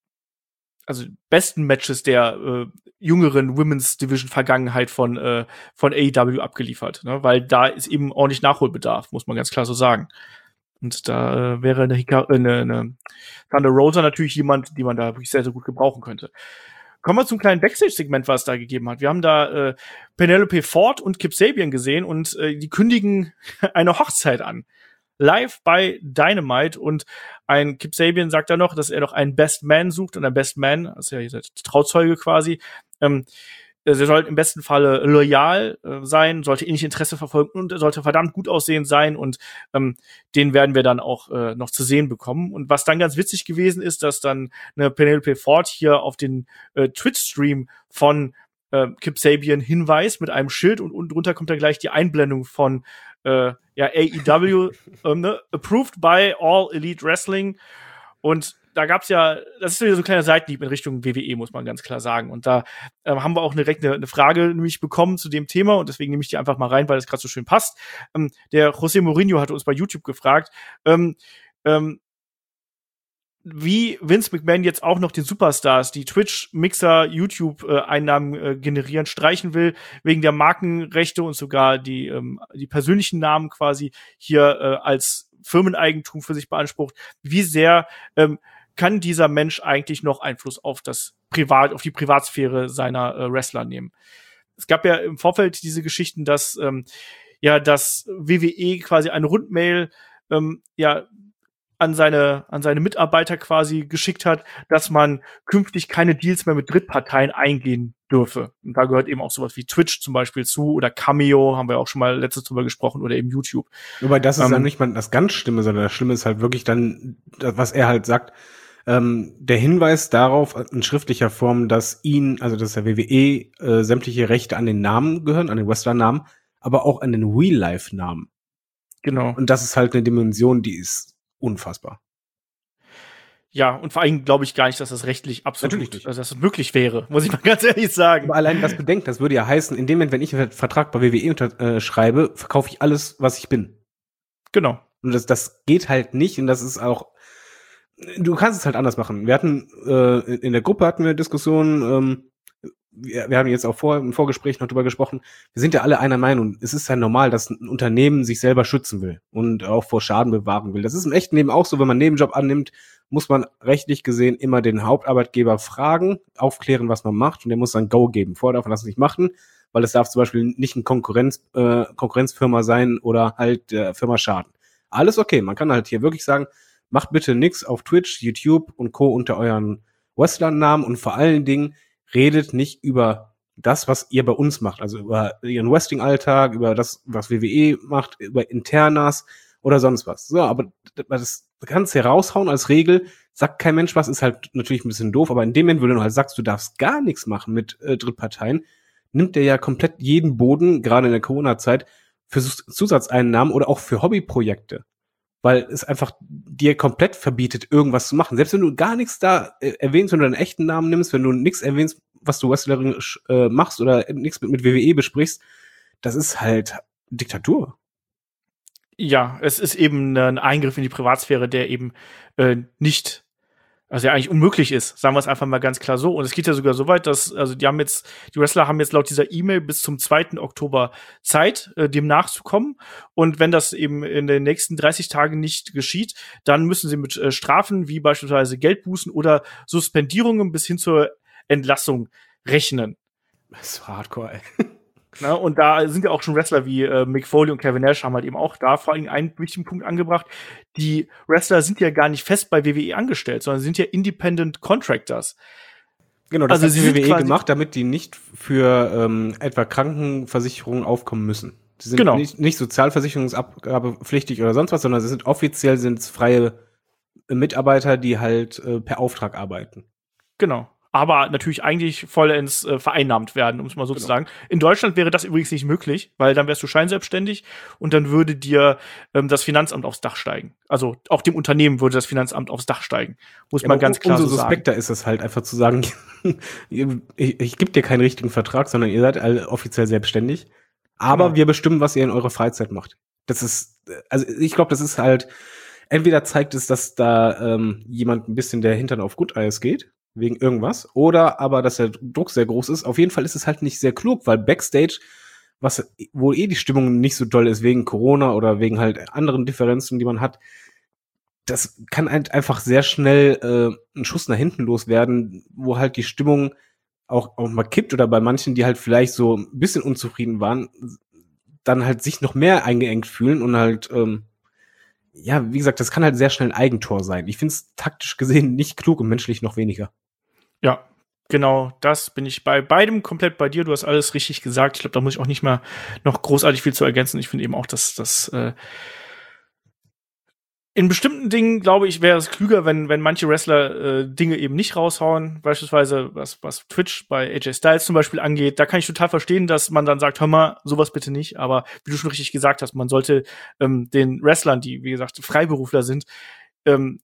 also besten Matches der äh, jüngeren Women's Division Vergangenheit von äh, von A E W abgeliefert, ne? Weil da ist eben ordentlich Nachholbedarf, muss man ganz klar so sagen. Und da äh, wäre eine, Hika- äh, eine, eine Thunder Rosa natürlich jemand, die man da wirklich sehr, sehr gut gebrauchen könnte. Kommen wir zum kleinen Backstage-Segment, was es da gegeben hat. Wir haben da äh, Penelope Ford und Kip Sabian gesehen und äh, die kündigen eine Hochzeit an. Live bei Dynamite und ein Kip Sabian sagt da noch, dass er noch einen Best Man sucht und ein Best Man, also ja der Trauzeuge quasi, ähm, er soll im besten Falle loyal äh, sein, sollte ähnliche Interesse verfolgen und er sollte verdammt gut aussehend sein und ähm, den werden wir dann auch äh, noch zu sehen bekommen. Und was dann ganz witzig gewesen ist, dass dann eine Penelope Ford hier auf den äh, Twitch-Stream von äh, Kip Sabian hinweist mit einem Schild und unten drunter kommt dann gleich die Einblendung von äh, ja, A E W, ähm, ne? Approved by All Elite Wrestling. Und da gab's ja, das ist wieder so ein kleiner Seitenhieb in Richtung W W E, muss man ganz klar sagen. Und da äh, haben wir auch direkt eine, eine Frage nämlich bekommen zu dem Thema und deswegen nehme ich die einfach mal rein, weil das gerade so schön passt. Ähm, der José Mourinho hatte uns bei YouTube gefragt, ähm, ähm, wie Vince McMahon jetzt auch noch den Superstars, die Twitch-Mixer, YouTube-Einnahmen äh, generieren, streichen will, wegen der Markenrechte und sogar die, ähm, die persönlichen Namen quasi hier äh, als Firmeneigentum für sich beansprucht. Wie sehr ähm, kann dieser Mensch eigentlich noch Einfluss auf das Privat, auf die Privatsphäre seiner äh, Wrestler nehmen? Es gab ja im Vorfeld diese Geschichten, dass ähm, ja das W W E quasi eine Rundmail ähm, ja an seine an seine Mitarbeiter quasi geschickt hat, dass man künftig keine Deals mehr mit Drittparteien eingehen dürfe. Und da gehört eben auch sowas wie Twitch zum Beispiel zu oder Cameo, haben wir auch schon mal letztes drüber gesprochen, oder eben YouTube. Wobei das ist ähm, dann nicht mal das ganz Schlimme, sondern das Schlimme ist halt wirklich dann, was er halt sagt, ähm, der Hinweis darauf in schriftlicher Form, dass ihn, also dass der W W E äh, sämtliche Rechte an den Namen gehören, an den Wrestler-Namen, aber auch an den Real-Life-Namen. Genau. Und das ist halt eine Dimension, die ist unfassbar. Ja, und vor allem glaube ich gar nicht, dass das rechtlich absolut, Natürlich nicht. also dass das möglich wäre, muss ich mal ganz ehrlich sagen. Aber allein das bedenkt, das würde ja heißen, in dem Moment, wenn ich einen Vertrag bei W W E unterschreibe, verkaufe ich alles, was ich bin. Genau. Und das, das geht halt nicht und das ist auch, du kannst es halt anders machen. Wir hatten, äh, in der Gruppe hatten wir eine Diskussion, ähm, wir, wir haben jetzt auch vor, im Vorgespräch noch drüber gesprochen, wir sind ja alle einer Meinung. Es ist ja normal, dass ein Unternehmen sich selber schützen will und auch vor Schaden bewahren will. Das ist im echten Leben auch so, wenn man einen Nebenjob annimmt, muss man rechtlich gesehen immer den Hauptarbeitgeber fragen, aufklären, was man macht und der muss dann Go geben. Vorher darf man das nicht machen, weil es darf zum Beispiel nicht ein Konkurrenz, äh, Konkurrenzfirma sein oder halt der Firma schaden. Alles okay, man kann halt hier wirklich sagen, macht bitte nix auf Twitch, YouTube und Co. unter euren Wrestler-Namen und vor allen Dingen redet nicht über das, was ihr bei uns macht, also über ihren Wrestling-Alltag, über das, was W W E macht, über Internas oder sonst was. So, aber das kannst du heraushauen als Regel, sagt kein Mensch was, ist halt natürlich ein bisschen doof, aber in dem Moment, wo du halt sagst, du darfst gar nichts machen mit äh, Drittparteien, nimmt der ja komplett jeden Boden, gerade in der Corona-Zeit, für Zusatzeinnahmen oder auch für Hobbyprojekte. Weil es einfach dir komplett verbietet, irgendwas zu machen. Selbst wenn du gar nichts da äh, erwähnst, wenn du deinen echten Namen nimmst, wenn du nichts erwähnst, was du wrestlerisch äh, machst oder nichts mit, mit W W E besprichst, das ist halt Diktatur. Ja, es ist eben ein Eingriff in die Privatsphäre, der eben äh, nicht, also ja eigentlich unmöglich ist, sagen wir es einfach mal ganz klar so. Und es geht ja sogar so weit, dass, also die haben jetzt, die Wrestler haben jetzt laut dieser E-Mail bis zum zweiten Oktober Zeit, äh, dem nachzukommen. Und wenn das eben in den nächsten dreißig Tagen nicht geschieht, dann müssen sie mit äh, Strafen wie beispielsweise Geldbußen oder Suspendierungen bis hin zur Entlassung rechnen. Das ist hardcore, ey. Na, und da sind ja auch schon Wrestler wie äh, Mick Foley und Kevin Nash haben halt eben auch da vor allem einen wichtigen Punkt angebracht. Die Wrestler sind ja gar nicht fest bei W W E angestellt, sondern sind ja Independent Contractors. Genau, das Also hat sie die sind W W E quasi- gemacht, damit die nicht für ähm, etwa Krankenversicherungen aufkommen müssen. Sie sind Genau. nicht, nicht sozialversicherungsabgabepflichtig oder sonst was, sondern sie sind offiziell sind's freie Mitarbeiter, die halt äh, per Auftrag arbeiten. Genau. Aber natürlich eigentlich vollends äh, vereinnahmt werden, um es mal so Genau. zu sagen. In Deutschland wäre das übrigens nicht möglich, weil dann wärst du scheinselbstständig und dann würde dir ähm, das Finanzamt aufs Dach steigen. Also auch dem Unternehmen würde das Finanzamt aufs Dach steigen. Muss Ja, man aber ganz klar umso so sagen. suspekter ist es halt einfach zu sagen, ich, ich gebe dir keinen richtigen Vertrag, sondern ihr seid alle offiziell selbstständig. Aber Genau. wir bestimmen, was ihr in eurer Freizeit macht. Das ist, also ich glaube, das ist halt, entweder zeigt es, dass da ähm, jemand ein bisschen der Hintern auf Gutteis geht, wegen irgendwas, oder aber, dass der Druck sehr groß ist. Auf jeden Fall ist es halt nicht sehr klug, weil Backstage, was wo eh die Stimmung nicht so doll ist, wegen Corona oder wegen halt anderen Differenzen, die man hat, das kann halt einfach sehr schnell äh, ein Schuss nach hinten loswerden, wo halt die Stimmung auch, auch mal kippt oder bei manchen, die halt vielleicht so ein bisschen unzufrieden waren, dann halt sich noch mehr eingeengt fühlen und halt, ähm, ja, wie gesagt, das kann halt sehr schnell ein Eigentor sein. Ich finde es taktisch gesehen nicht klug und menschlich noch weniger. Ja, genau, das bin ich bei beidem komplett bei dir. Du hast alles richtig gesagt. Ich glaube, da muss ich auch nicht mal noch großartig viel zu ergänzen. Ich finde eben auch, dass das äh, in bestimmten Dingen, glaube ich, wäre es klüger, wenn wenn manche Wrestler äh, Dinge eben nicht raushauen. Beispielsweise, was was Twitch bei A J Styles zum Beispiel angeht. Da kann ich total verstehen, dass man dann sagt, hör mal, sowas bitte nicht. Aber wie du schon richtig gesagt hast, man sollte ähm, den Wrestlern, die, wie gesagt, Freiberufler sind, ähm,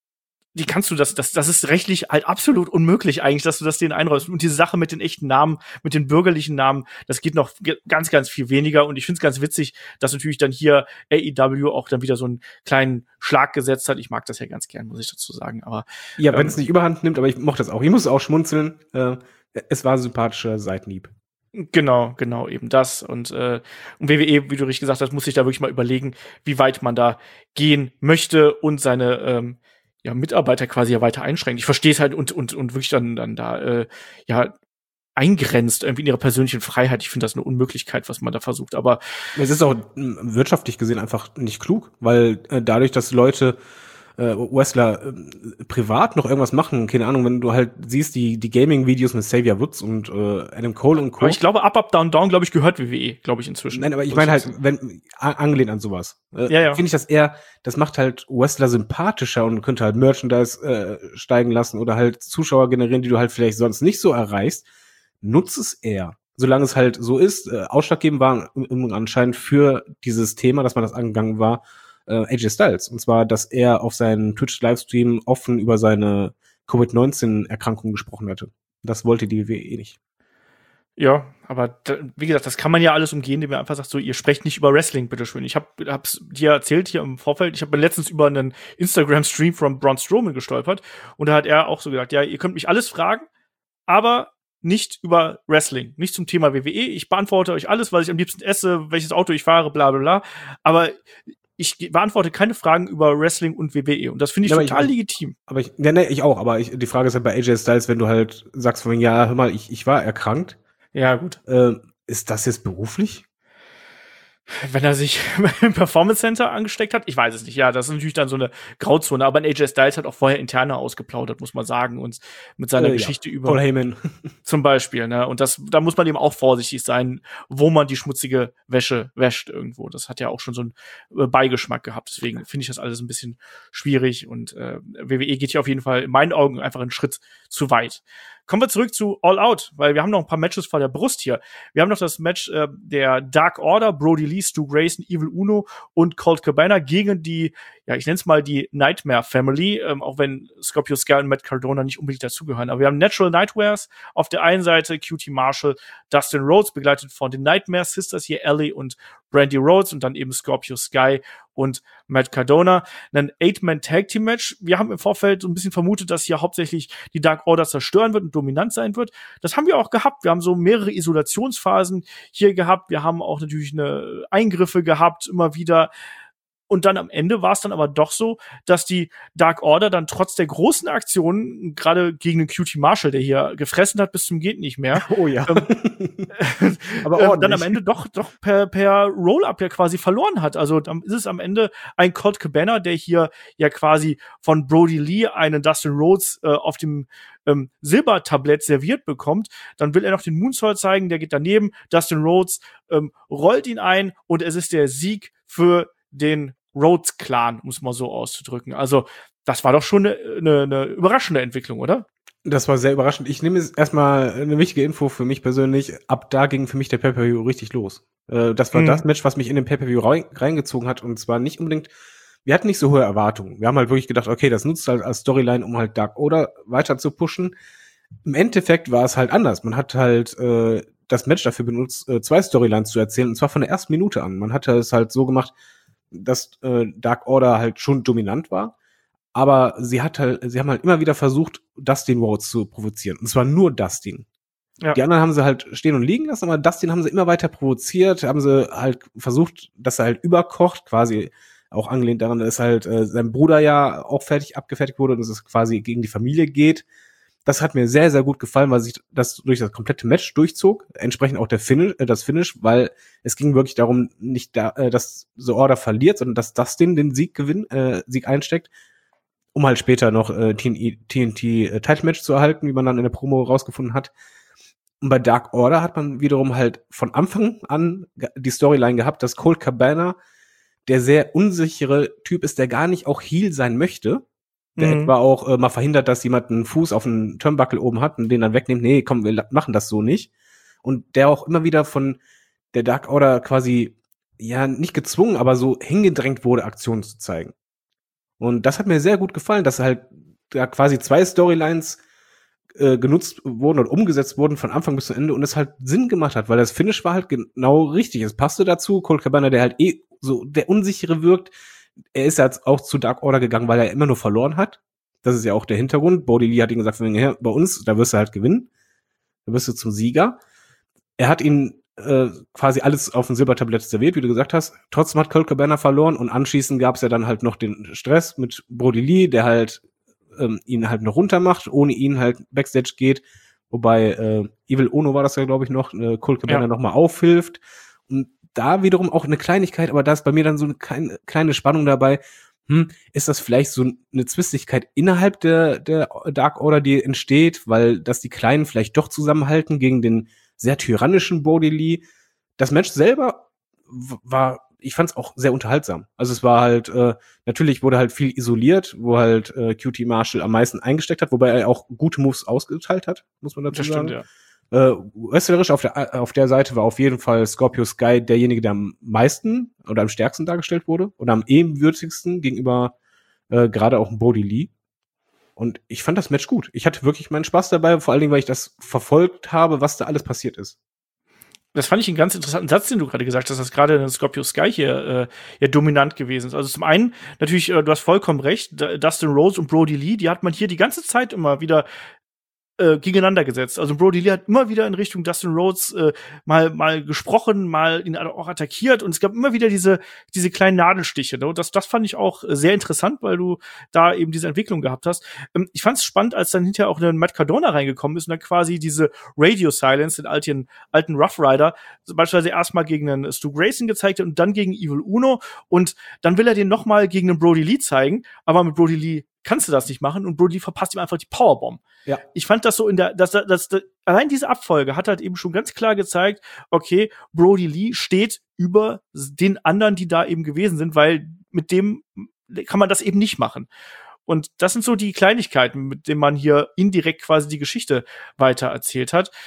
die kannst du das, das, das ist rechtlich halt absolut unmöglich eigentlich, dass du das denen einräumst. Und diese Sache mit den echten Namen, mit den bürgerlichen Namen, das geht noch ge- ganz, ganz viel weniger. Und ich finde es ganz witzig, dass natürlich dann hier A E W auch dann wieder so einen kleinen Schlag gesetzt hat. Ich mag das ja ganz gern, muss ich dazu sagen. Aber Ja, wenn ähm, es nicht überhand nimmt, aber ich mochte das auch. Ich muss auch schmunzeln. Äh, es war ein sympathischer Seitenhieb. Genau, genau, eben das. Und, äh, und W W E, wie du richtig gesagt hast, muss sich da wirklich mal überlegen, wie weit man da gehen möchte und seine ähm, ja, Mitarbeiter quasi ja weiter einschränkt. Ich verstehe es halt und, und, und wirklich dann, dann da äh, ja eingrenzt irgendwie in ihrer persönlichen Freiheit. Ich finde das eine Unmöglichkeit, was man da versucht. Aber Es ist auch m, wirtschaftlich gesehen einfach nicht klug, weil äh, dadurch, dass Leute äh, Wrestler äh, privat noch irgendwas machen, keine Ahnung, wenn du halt siehst, die die Gaming-Videos mit Xavier Woods und äh, Adam Cole und Co. aber ich glaube, Up, Up, Down, Down, glaube ich, gehört W W E, glaube ich, inzwischen. Nein, aber ich Muss meine halt, sagen. wenn a- angelehnt an sowas. Äh, Ja, ja. Finde ich das eher, das macht halt Wrestler sympathischer und könnte halt Merchandise äh, steigen lassen oder halt Zuschauer generieren, die du halt vielleicht sonst nicht so erreichst. Nutz es eher. Solange es halt so ist, äh, ausschlaggebend war im, im anscheinend für dieses Thema, dass man das angegangen war, äh, A J Styles. Und zwar, dass er auf seinen Twitch-Livestream offen über seine Covid neunzehn Erkrankung gesprochen hatte. Das wollte die W W E nicht. Ja, aber da, wie gesagt, das kann man ja alles umgehen, indem man einfach sagt, so, ihr sprecht nicht über Wrestling, bitteschön. Ich hab, hab's dir erzählt hier im Vorfeld, ich habe letztens über einen Instagram-Stream von Braun Strowman gestolpert und da hat er auch so gesagt, ja, ihr könnt mich alles fragen, aber nicht über Wrestling, nicht zum Thema W W E. Ich beantworte euch alles, was ich am liebsten esse, welches Auto ich fahre, bla bla bla. Aber ich beantworte keine Fragen über Wrestling und W W E. Und das finde ich Ja, aber total ich- legitim. Aber ich, ja, ne, ich auch, aber ich, die Frage ist halt bei A J Styles, wenn du halt sagst von, ja, hör mal, ich, ich war erkrankt, Ja, gut. äh, ist das jetzt beruflich? Wenn er sich im Performance Center angesteckt hat, ich weiß es nicht. Ja, das ist natürlich dann so eine Grauzone. Aber ein A J Styles hat auch vorher interner ausgeplaudert, muss man sagen, und mit seiner Äh, ja. Geschichte über Paul Heyman. zum Beispiel. Ne? Und das, da muss man eben auch vorsichtig sein, wo man die schmutzige Wäsche wäscht irgendwo. Das hat ja auch schon so einen äh, Beigeschmack gehabt. Deswegen finde ich das alles ein bisschen schwierig. Und äh, W W E geht hier auf jeden Fall in meinen Augen einfach einen Schritt zu weit. Kommen wir zurück zu All Out, weil wir haben noch ein paar Matches vor der Brust hier. Wir haben noch das Match äh, der Dark Order, Brody Lee, Stu Grayson, Evil Uno und Colt Cabana gegen die ja, ich nenne es mal die Nightmare Family, ähm, auch wenn Scorpio Sky und Matt Cardona nicht unbedingt dazugehören. Aber wir haben Natural Nightmares auf der einen Seite, Q T Marshall, Dustin Rhodes, begleitet von den Nightmare Sisters hier, Ellie und Brandy Rhodes und dann eben Scorpio Sky und Matt Cardona. Ein Eight-Man-Tag-Team-Match. Wir haben im Vorfeld so ein bisschen vermutet, dass hier hauptsächlich die Dark Order zerstören wird und dominant sein wird. Das haben wir auch gehabt. Wir haben so mehrere Isolationsphasen hier gehabt. Wir haben auch natürlich eine Eingriffe gehabt, immer wieder. Und dann am Ende war es dann aber doch so, dass die Dark Order dann trotz der großen Aktionen, gerade gegen den Q T Marshall, der hier gefressen hat bis zum geht nicht mehr, oh ja, ähm, aber äh, dann am Ende doch doch per per Roll-Up ja quasi verloren hat. Also dann ist es am Ende ein Colt Cabana, der hier ja quasi von Brody Lee einen Dustin Rhodes äh, auf dem ähm, Silbertablett serviert bekommt. Dann will er noch den Moonsault zeigen, der geht daneben. Dustin Rhodes ähm, rollt ihn ein und es ist der Sieg für den Rhodes-Clan, um es mal so auszudrücken. Also, das war doch schon eine, eine, eine überraschende Entwicklung, oder? Das war sehr überraschend. Ich nehme jetzt erstmal eine wichtige Info für mich persönlich. Ab da ging für mich der Pay-Per-View richtig los. Äh, das war mhm. das Match, was mich in den Pay-Per-View rein, reingezogen hat. Und zwar nicht unbedingt, wir hatten nicht so hohe Erwartungen. Wir haben halt wirklich gedacht, okay, das nutzt halt als Storyline, um halt Dark Order weiter zu pushen. Im Endeffekt war es halt anders. Man hat halt äh, das Match dafür benutzt, äh, zwei Storylines zu erzählen. Und zwar von der ersten Minute an. Man hatte es halt so gemacht, dass äh, Dark Order halt schon dominant war, aber sie hat halt, sie haben halt immer wieder versucht, Dustin Rhodes zu provozieren. Und zwar nur Dustin. Ja. Die anderen haben sie halt stehen und liegen lassen, aber Dustin haben sie immer weiter provoziert, haben sie halt versucht, dass er halt überkocht, quasi auch angelehnt daran, dass halt äh, sein Bruder ja auch fertig abgefertigt wurde und dass es quasi gegen die Familie geht. Das hat mir sehr, sehr gut gefallen, weil sich das durch das komplette Match durchzog. Entsprechend auch der Finish, äh, das Finish, weil es ging wirklich darum, nicht da, äh, dass The Order verliert, sondern dass Dustin den Sieg gewinnt, äh, Sieg einsteckt, um halt später noch äh, T N T äh, Title Match zu erhalten, wie man dann in der Promo rausgefunden hat. Und bei Dark Order hat man wiederum halt von Anfang an die Storyline gehabt, dass Colt Cabana der sehr unsichere Typ ist, der gar nicht auch Heel sein möchte. Der mhm. etwa auch äh, mal verhindert, dass jemand einen Fuß auf einen Turnbuckle oben hat und den dann wegnimmt. Nee, komm, wir machen das so nicht. Und der auch immer wieder von der Dark Order quasi, ja, nicht gezwungen, aber so hingedrängt wurde, Aktionen zu zeigen. Und das hat mir sehr gut gefallen, dass halt da quasi zwei Storylines äh, genutzt wurden und umgesetzt wurden von Anfang bis zu Ende und es halt Sinn gemacht hat, weil das Finish war halt genau richtig. Es passte dazu. Colt Cabana, der halt eh so der Unsichere wirkt, er ist jetzt auch zu Dark Order gegangen, weil er immer nur verloren hat. Das ist ja auch der Hintergrund. Brody Lee hat ihm gesagt, hey, bei uns, da wirst du halt gewinnen. Da wirst du zum Sieger. Er hat ihn äh, quasi alles auf dem Silbertablett serviert, wie du gesagt hast. Trotzdem hat Colt Cabana verloren und anschließend gab es ja dann halt noch den Stress mit Brody Lee, der halt ähm, ihn halt noch runter macht, ohne ihn halt Backstage geht. Wobei äh, Evil Uno war das ja, glaube ich, noch, äh, Colt Cabana ja. noch mal aufhilft. Und da wiederum auch eine Kleinigkeit, aber da ist bei mir dann so eine kleine, kleine Spannung dabei. Hm, ist das vielleicht so eine Zwistigkeit innerhalb der, der Dark Order, die entsteht, weil dass die Kleinen vielleicht doch zusammenhalten gegen den sehr tyrannischen Brody Lee? Das Match selber war, ich fand es auch sehr unterhaltsam. Also es war halt, äh, natürlich wurde halt viel isoliert, wo halt äh, Q T Marshall am meisten eingesteckt hat, wobei er auch gute Moves ausgeteilt hat, muss man dazu das sagen. Stimmt, ja. Äh, wrestlerisch auf der auf der Seite war auf jeden Fall Scorpio Sky derjenige, der am meisten oder am stärksten dargestellt wurde oder am ebenwürdigsten gegenüber äh, gerade auch Brody Lee. Und ich fand das Match gut. Ich hatte wirklich meinen Spaß dabei, vor allen Dingen, weil ich das verfolgt habe, was da alles passiert ist. Das fand ich einen ganz interessanten Satz, den du gerade gesagt hast, dass gerade Scorpio Sky hier äh, ja dominant gewesen ist. Also zum einen natürlich, äh, du hast vollkommen recht, Dustin Rhodes und Brody Lee, die hat man hier die ganze Zeit immer wieder Äh, gegeneinander gesetzt. Also Brody Lee hat immer wieder in Richtung Dustin Rhodes äh, mal mal gesprochen, mal ihn auch attackiert und es gab immer wieder diese diese kleinen Nadelstiche. Ne? Und das das fand ich auch sehr interessant, weil du da eben diese Entwicklung gehabt hast. Ähm, ich fand es spannend, als dann hinterher auch ein Matt Cardona reingekommen ist und dann quasi diese Radio Silence, den alten alten Rough Rider, beispielsweise erstmal gegen einen Stu Grayson gezeigt hat und dann gegen Evil Uno und dann will er den noch mal gegen einen Brody Lee zeigen, aber mit Brody Lee kannst du das nicht machen und Brody Lee verpasst ihm einfach die Powerbomb. Ja. Ich fand das so in der, dass, dass, dass, allein diese Abfolge hat halt eben schon ganz klar gezeigt, okay, Brody Lee steht über den anderen, die da eben gewesen sind, weil mit dem kann man das eben nicht machen. Und das sind so die Kleinigkeiten, mit denen man hier indirekt quasi die Geschichte weiter erzählt hat.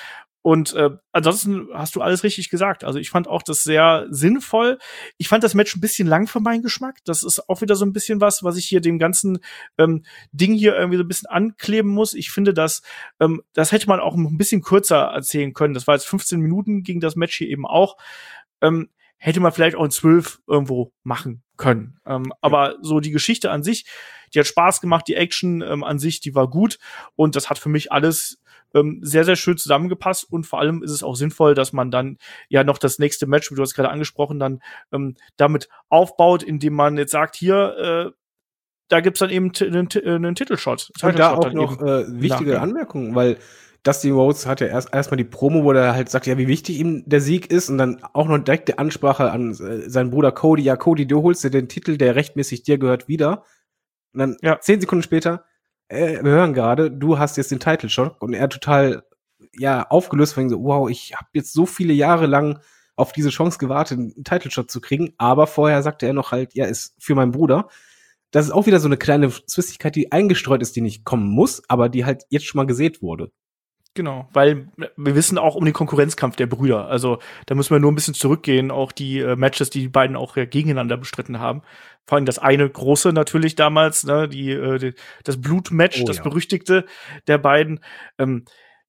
Und äh, ansonsten hast du alles richtig gesagt. Also ich fand auch das sehr sinnvoll. Ich fand das Match ein bisschen lang für meinen Geschmack. Das ist auch wieder so ein bisschen was, was ich hier dem ganzen ähm, Ding hier irgendwie so ein bisschen ankleben muss. Ich finde, dass ähm, das hätte man auch ein bisschen kürzer erzählen können. Das war jetzt fünfzehn Minuten, ging das Match hier eben auch. Ähm, hätte man vielleicht auch in zwölf irgendwo machen können. Ähm, ja. Aber so die Geschichte an sich, die hat Spaß gemacht, die Action ähm, an sich, die war gut. Und das hat für mich alles ähm, sehr, sehr schön zusammengepasst. Und vor allem ist es auch sinnvoll, dass man dann ja noch das nächste Match, wie du hast gerade angesprochen, dann ähm, damit aufbaut, indem man jetzt sagt, hier, äh, da gibt's dann eben einen, einen Titelshot. Und da auch noch äh, wichtige Anmerkungen, weil Dusty Rhodes hat ja erst erstmal die Promo, wo er halt sagt, ja, wie wichtig ihm der Sieg ist und dann auch noch direkte Ansprache an äh, seinen Bruder Cody. Ja, Cody, du holst dir den Titel, der rechtmäßig dir gehört, wieder. Und dann ja. zehn Sekunden später, äh, wir hören gerade, du hast jetzt den Title Shot und er total ja aufgelöst, weil so, wow, ich habe jetzt so viele Jahre lang auf diese Chance gewartet, einen Title Shot zu kriegen, aber vorher sagte er noch halt, ja, ist für meinen Bruder. Das ist auch wieder so eine kleine Zwistigkeit, die eingestreut ist, die nicht kommen muss, aber die halt jetzt schon mal gesät wurde. Genau, weil wir wissen auch um den Konkurrenzkampf der Brüder. Also da müssen wir nur ein bisschen zurückgehen, auch die äh, Matches, die die beiden auch äh, gegeneinander bestritten haben. Vor allem das eine große natürlich damals, ne, die, äh, die das Blutmatch, oh, das ja. berüchtigte der beiden. Ähm,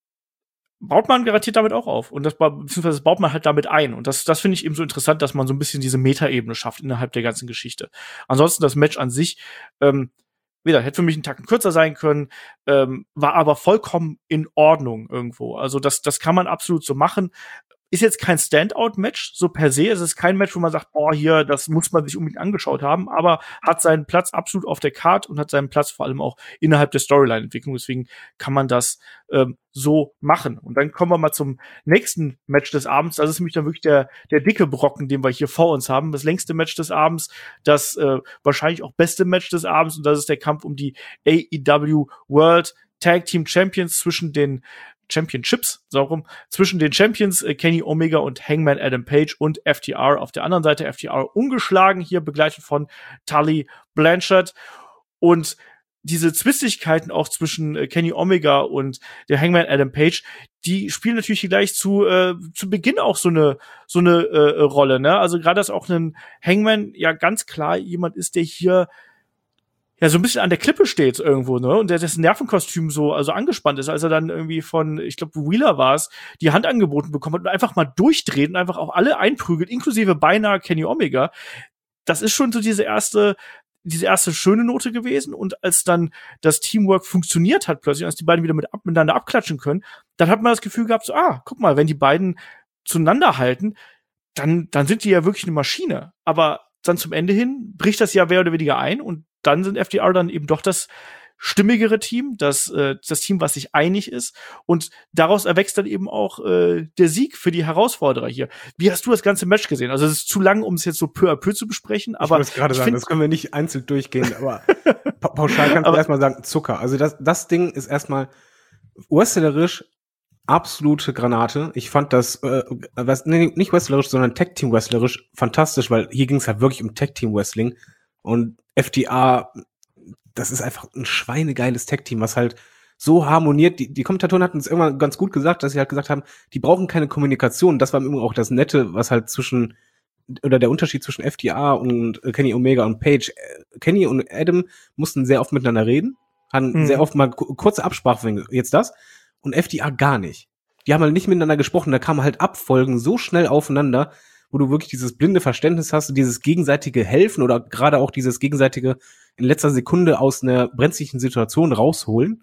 baut man garantiert damit auch auf. Und das, beziehungsweise das baut man halt damit ein. Und das, das finde ich eben so interessant, dass man so ein bisschen diese Metaebene schafft innerhalb der ganzen Geschichte. Ansonsten das Match an sich, ähm, wieder, hätte für mich einen Tacken kürzer sein können, ähm, war aber vollkommen in Ordnung irgendwo. Also das, das kann man absolut so machen. Ist jetzt kein Standout-Match, so per se. Es ist kein Match, wo man sagt, boah, hier, das muss man sich unbedingt angeschaut haben, aber hat seinen Platz absolut auf der Card und hat seinen Platz vor allem auch innerhalb der Storyline-Entwicklung. Deswegen kann man das ähm, so machen. Und dann kommen wir mal zum nächsten Match des Abends. Das ist nämlich dann wirklich der, der dicke Brocken, den wir hier vor uns haben. Das längste Match des Abends, das äh, wahrscheinlich auch beste Match des Abends. Und das ist der Kampf um die A E W World Tag Team Champions zwischen den Championships, so rum, zwischen den Champions äh, Kenny Omega und Hangman Adam Page und F T R auf der anderen Seite. F T R ungeschlagen, hier begleitet von Tully Blanchard. Und diese Zwistigkeiten auch zwischen äh, Kenny Omega und der Hangman Adam Page, die spielen natürlich gleich zu äh, zu Beginn auch so eine so eine äh, Rolle, ne? Also gerade, dass auch ein Hangman ja ganz klar jemand ist, der hier ja so ein bisschen an der Klippe steht irgendwo, ne? Und der dessen Nervenkostüm so also angespannt ist, als er dann irgendwie von, ich glaube, Wheeler war es, die Hand angeboten bekommen hat und einfach mal durchdreht und einfach auch alle einprügelt, inklusive beinahe Kenny Omega. Das ist schon so diese erste diese erste schöne Note gewesen. Und als dann das Teamwork funktioniert hat plötzlich, als die beiden wieder mit ab, miteinander abklatschen können, dann hat man das Gefühl gehabt, so, ah, guck mal, wenn die beiden zueinander halten, dann dann sind die ja wirklich eine Maschine. Aber dann zum Ende hin bricht das ja mehr oder weniger ein und dann sind F T R dann eben doch das stimmigere Team, das äh, das Team, was sich einig ist, und daraus erwächst dann eben auch äh, der Sieg für die Herausforderer hier. Wie hast du das ganze Match gesehen? Also es ist zu lang, um es jetzt so peu à peu zu besprechen, aber ich muss gerade sagen, das können wir nicht einzeln durchgehen, aber pa- pauschal kannst du erstmal sagen, Zucker. Also das das Ding ist erstmal wrestlerisch absolute Granate. Ich fand das äh, was, nee, nicht wrestlerisch, sondern Tag-Team wrestlerisch fantastisch, weil hier ging es halt wirklich um Tag-Team Wrestling und F T R, das ist einfach ein schweinegeiles Tag-Team, was halt so harmoniert. Die, die Kommentatoren hatten es irgendwann ganz gut gesagt, dass sie halt gesagt haben, die brauchen keine Kommunikation. Das war im Übrigen auch das Nette, was halt zwischen, oder der Unterschied zwischen F T R und Kenny Omega und Page. Kenny und Adam mussten sehr oft miteinander reden, hatten mhm. sehr oft mal kurze Absprache, jetzt das, und F T R gar nicht. Die haben halt nicht miteinander gesprochen, da kamen halt Abfolgen so schnell aufeinander, wo du wirklich dieses blinde Verständnis hast, dieses gegenseitige Helfen oder gerade auch dieses gegenseitige in letzter Sekunde aus einer brenzlichen Situation rausholen.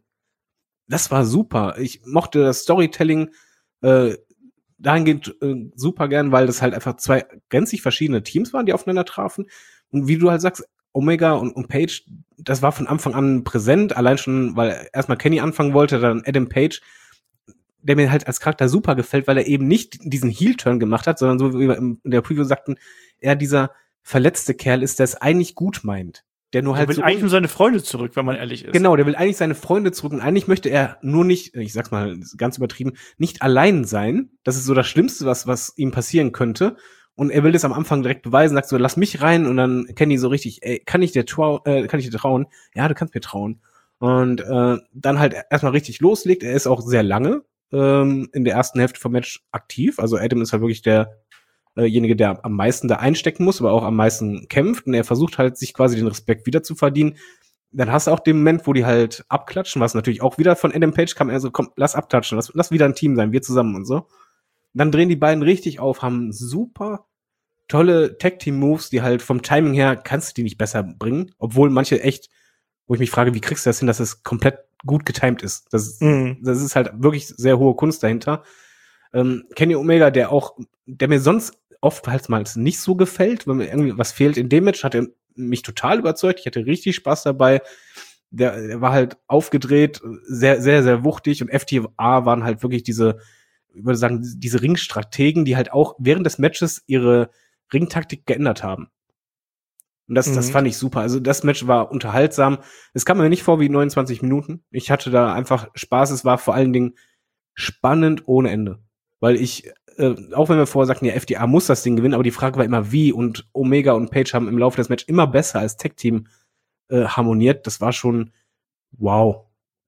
Das war super. Ich mochte das Storytelling äh, dahingehend äh, super gern, weil das halt einfach zwei gänzlich verschiedene Teams waren, die aufeinander trafen. Und wie du halt sagst, Omega und, und Page, das war von Anfang an präsent, allein schon, weil erstmal Kenny anfangen wollte, dann Adam Page, der mir halt als Charakter super gefällt, weil er eben nicht diesen Heel-Turn gemacht hat, sondern so wie wir in der Preview sagten, er dieser verletzte Kerl ist, der es eigentlich gut meint. Der nur halt der will so eigentlich nur seine Freunde zurück, wenn man ehrlich ist. Genau, der will eigentlich seine Freunde zurück und eigentlich möchte er nur nicht, ich sag's mal ganz übertrieben, nicht allein sein. Das ist so das Schlimmste, was was ihm passieren könnte. Und er will das am Anfang direkt beweisen, sagt so, lass mich rein, und dann Kenny so richtig, ey, kann ich dir trau- äh, kann ich dir trauen? Ja, du kannst mir trauen. Und äh, dann halt erstmal richtig loslegt. Er ist auch sehr lange ähm, in der ersten Hälfte vom Match aktiv. Also Adam ist halt wirklich derjenige, der am meisten da einstecken muss, aber auch am meisten kämpft. Und er versucht halt, sich quasi den Respekt wieder zu verdienen. Dann hast du auch den Moment, wo die halt abklatschen, was natürlich auch wieder von Adam Page kam. Er so, komm, lass abklatschen, lass, lass wieder ein Team sein, wir zusammen und so. Dann drehen die beiden richtig auf, haben super tolle Tag-Team-Moves, die halt vom Timing her kannst du die nicht besser bringen. Obwohl manche echt, wo ich mich frage, wie kriegst du das hin, dass es komplett gut getimed ist. Das, mhm. das ist halt wirklich sehr hohe Kunst dahinter. Ähm, Kenny Omega, der auch, der mir sonst oftmals nicht so gefällt, wenn mir irgendwie was fehlt in dem Match, hat er mich total überzeugt. Ich hatte richtig Spaß dabei. Der, der war halt aufgedreht, sehr, sehr, sehr wuchtig und F T R waren halt wirklich diese, ich würde sagen, diese Ringstrategen, die halt auch während des Matches ihre Ringtaktik geändert haben. Und das, mhm. das fand ich super. Also das Match war unterhaltsam. Es kam mir nicht vor wie neunundzwanzig Minuten. Ich hatte da einfach Spaß. Es war vor allen Dingen spannend ohne Ende. Weil ich, äh, auch wenn wir vorher sagten, ja, F T R muss das Ding gewinnen, aber die Frage war immer wie, und Omega und Page haben im Laufe des Matches immer besser als Tag-Team äh, harmoniert. Das war schon wow.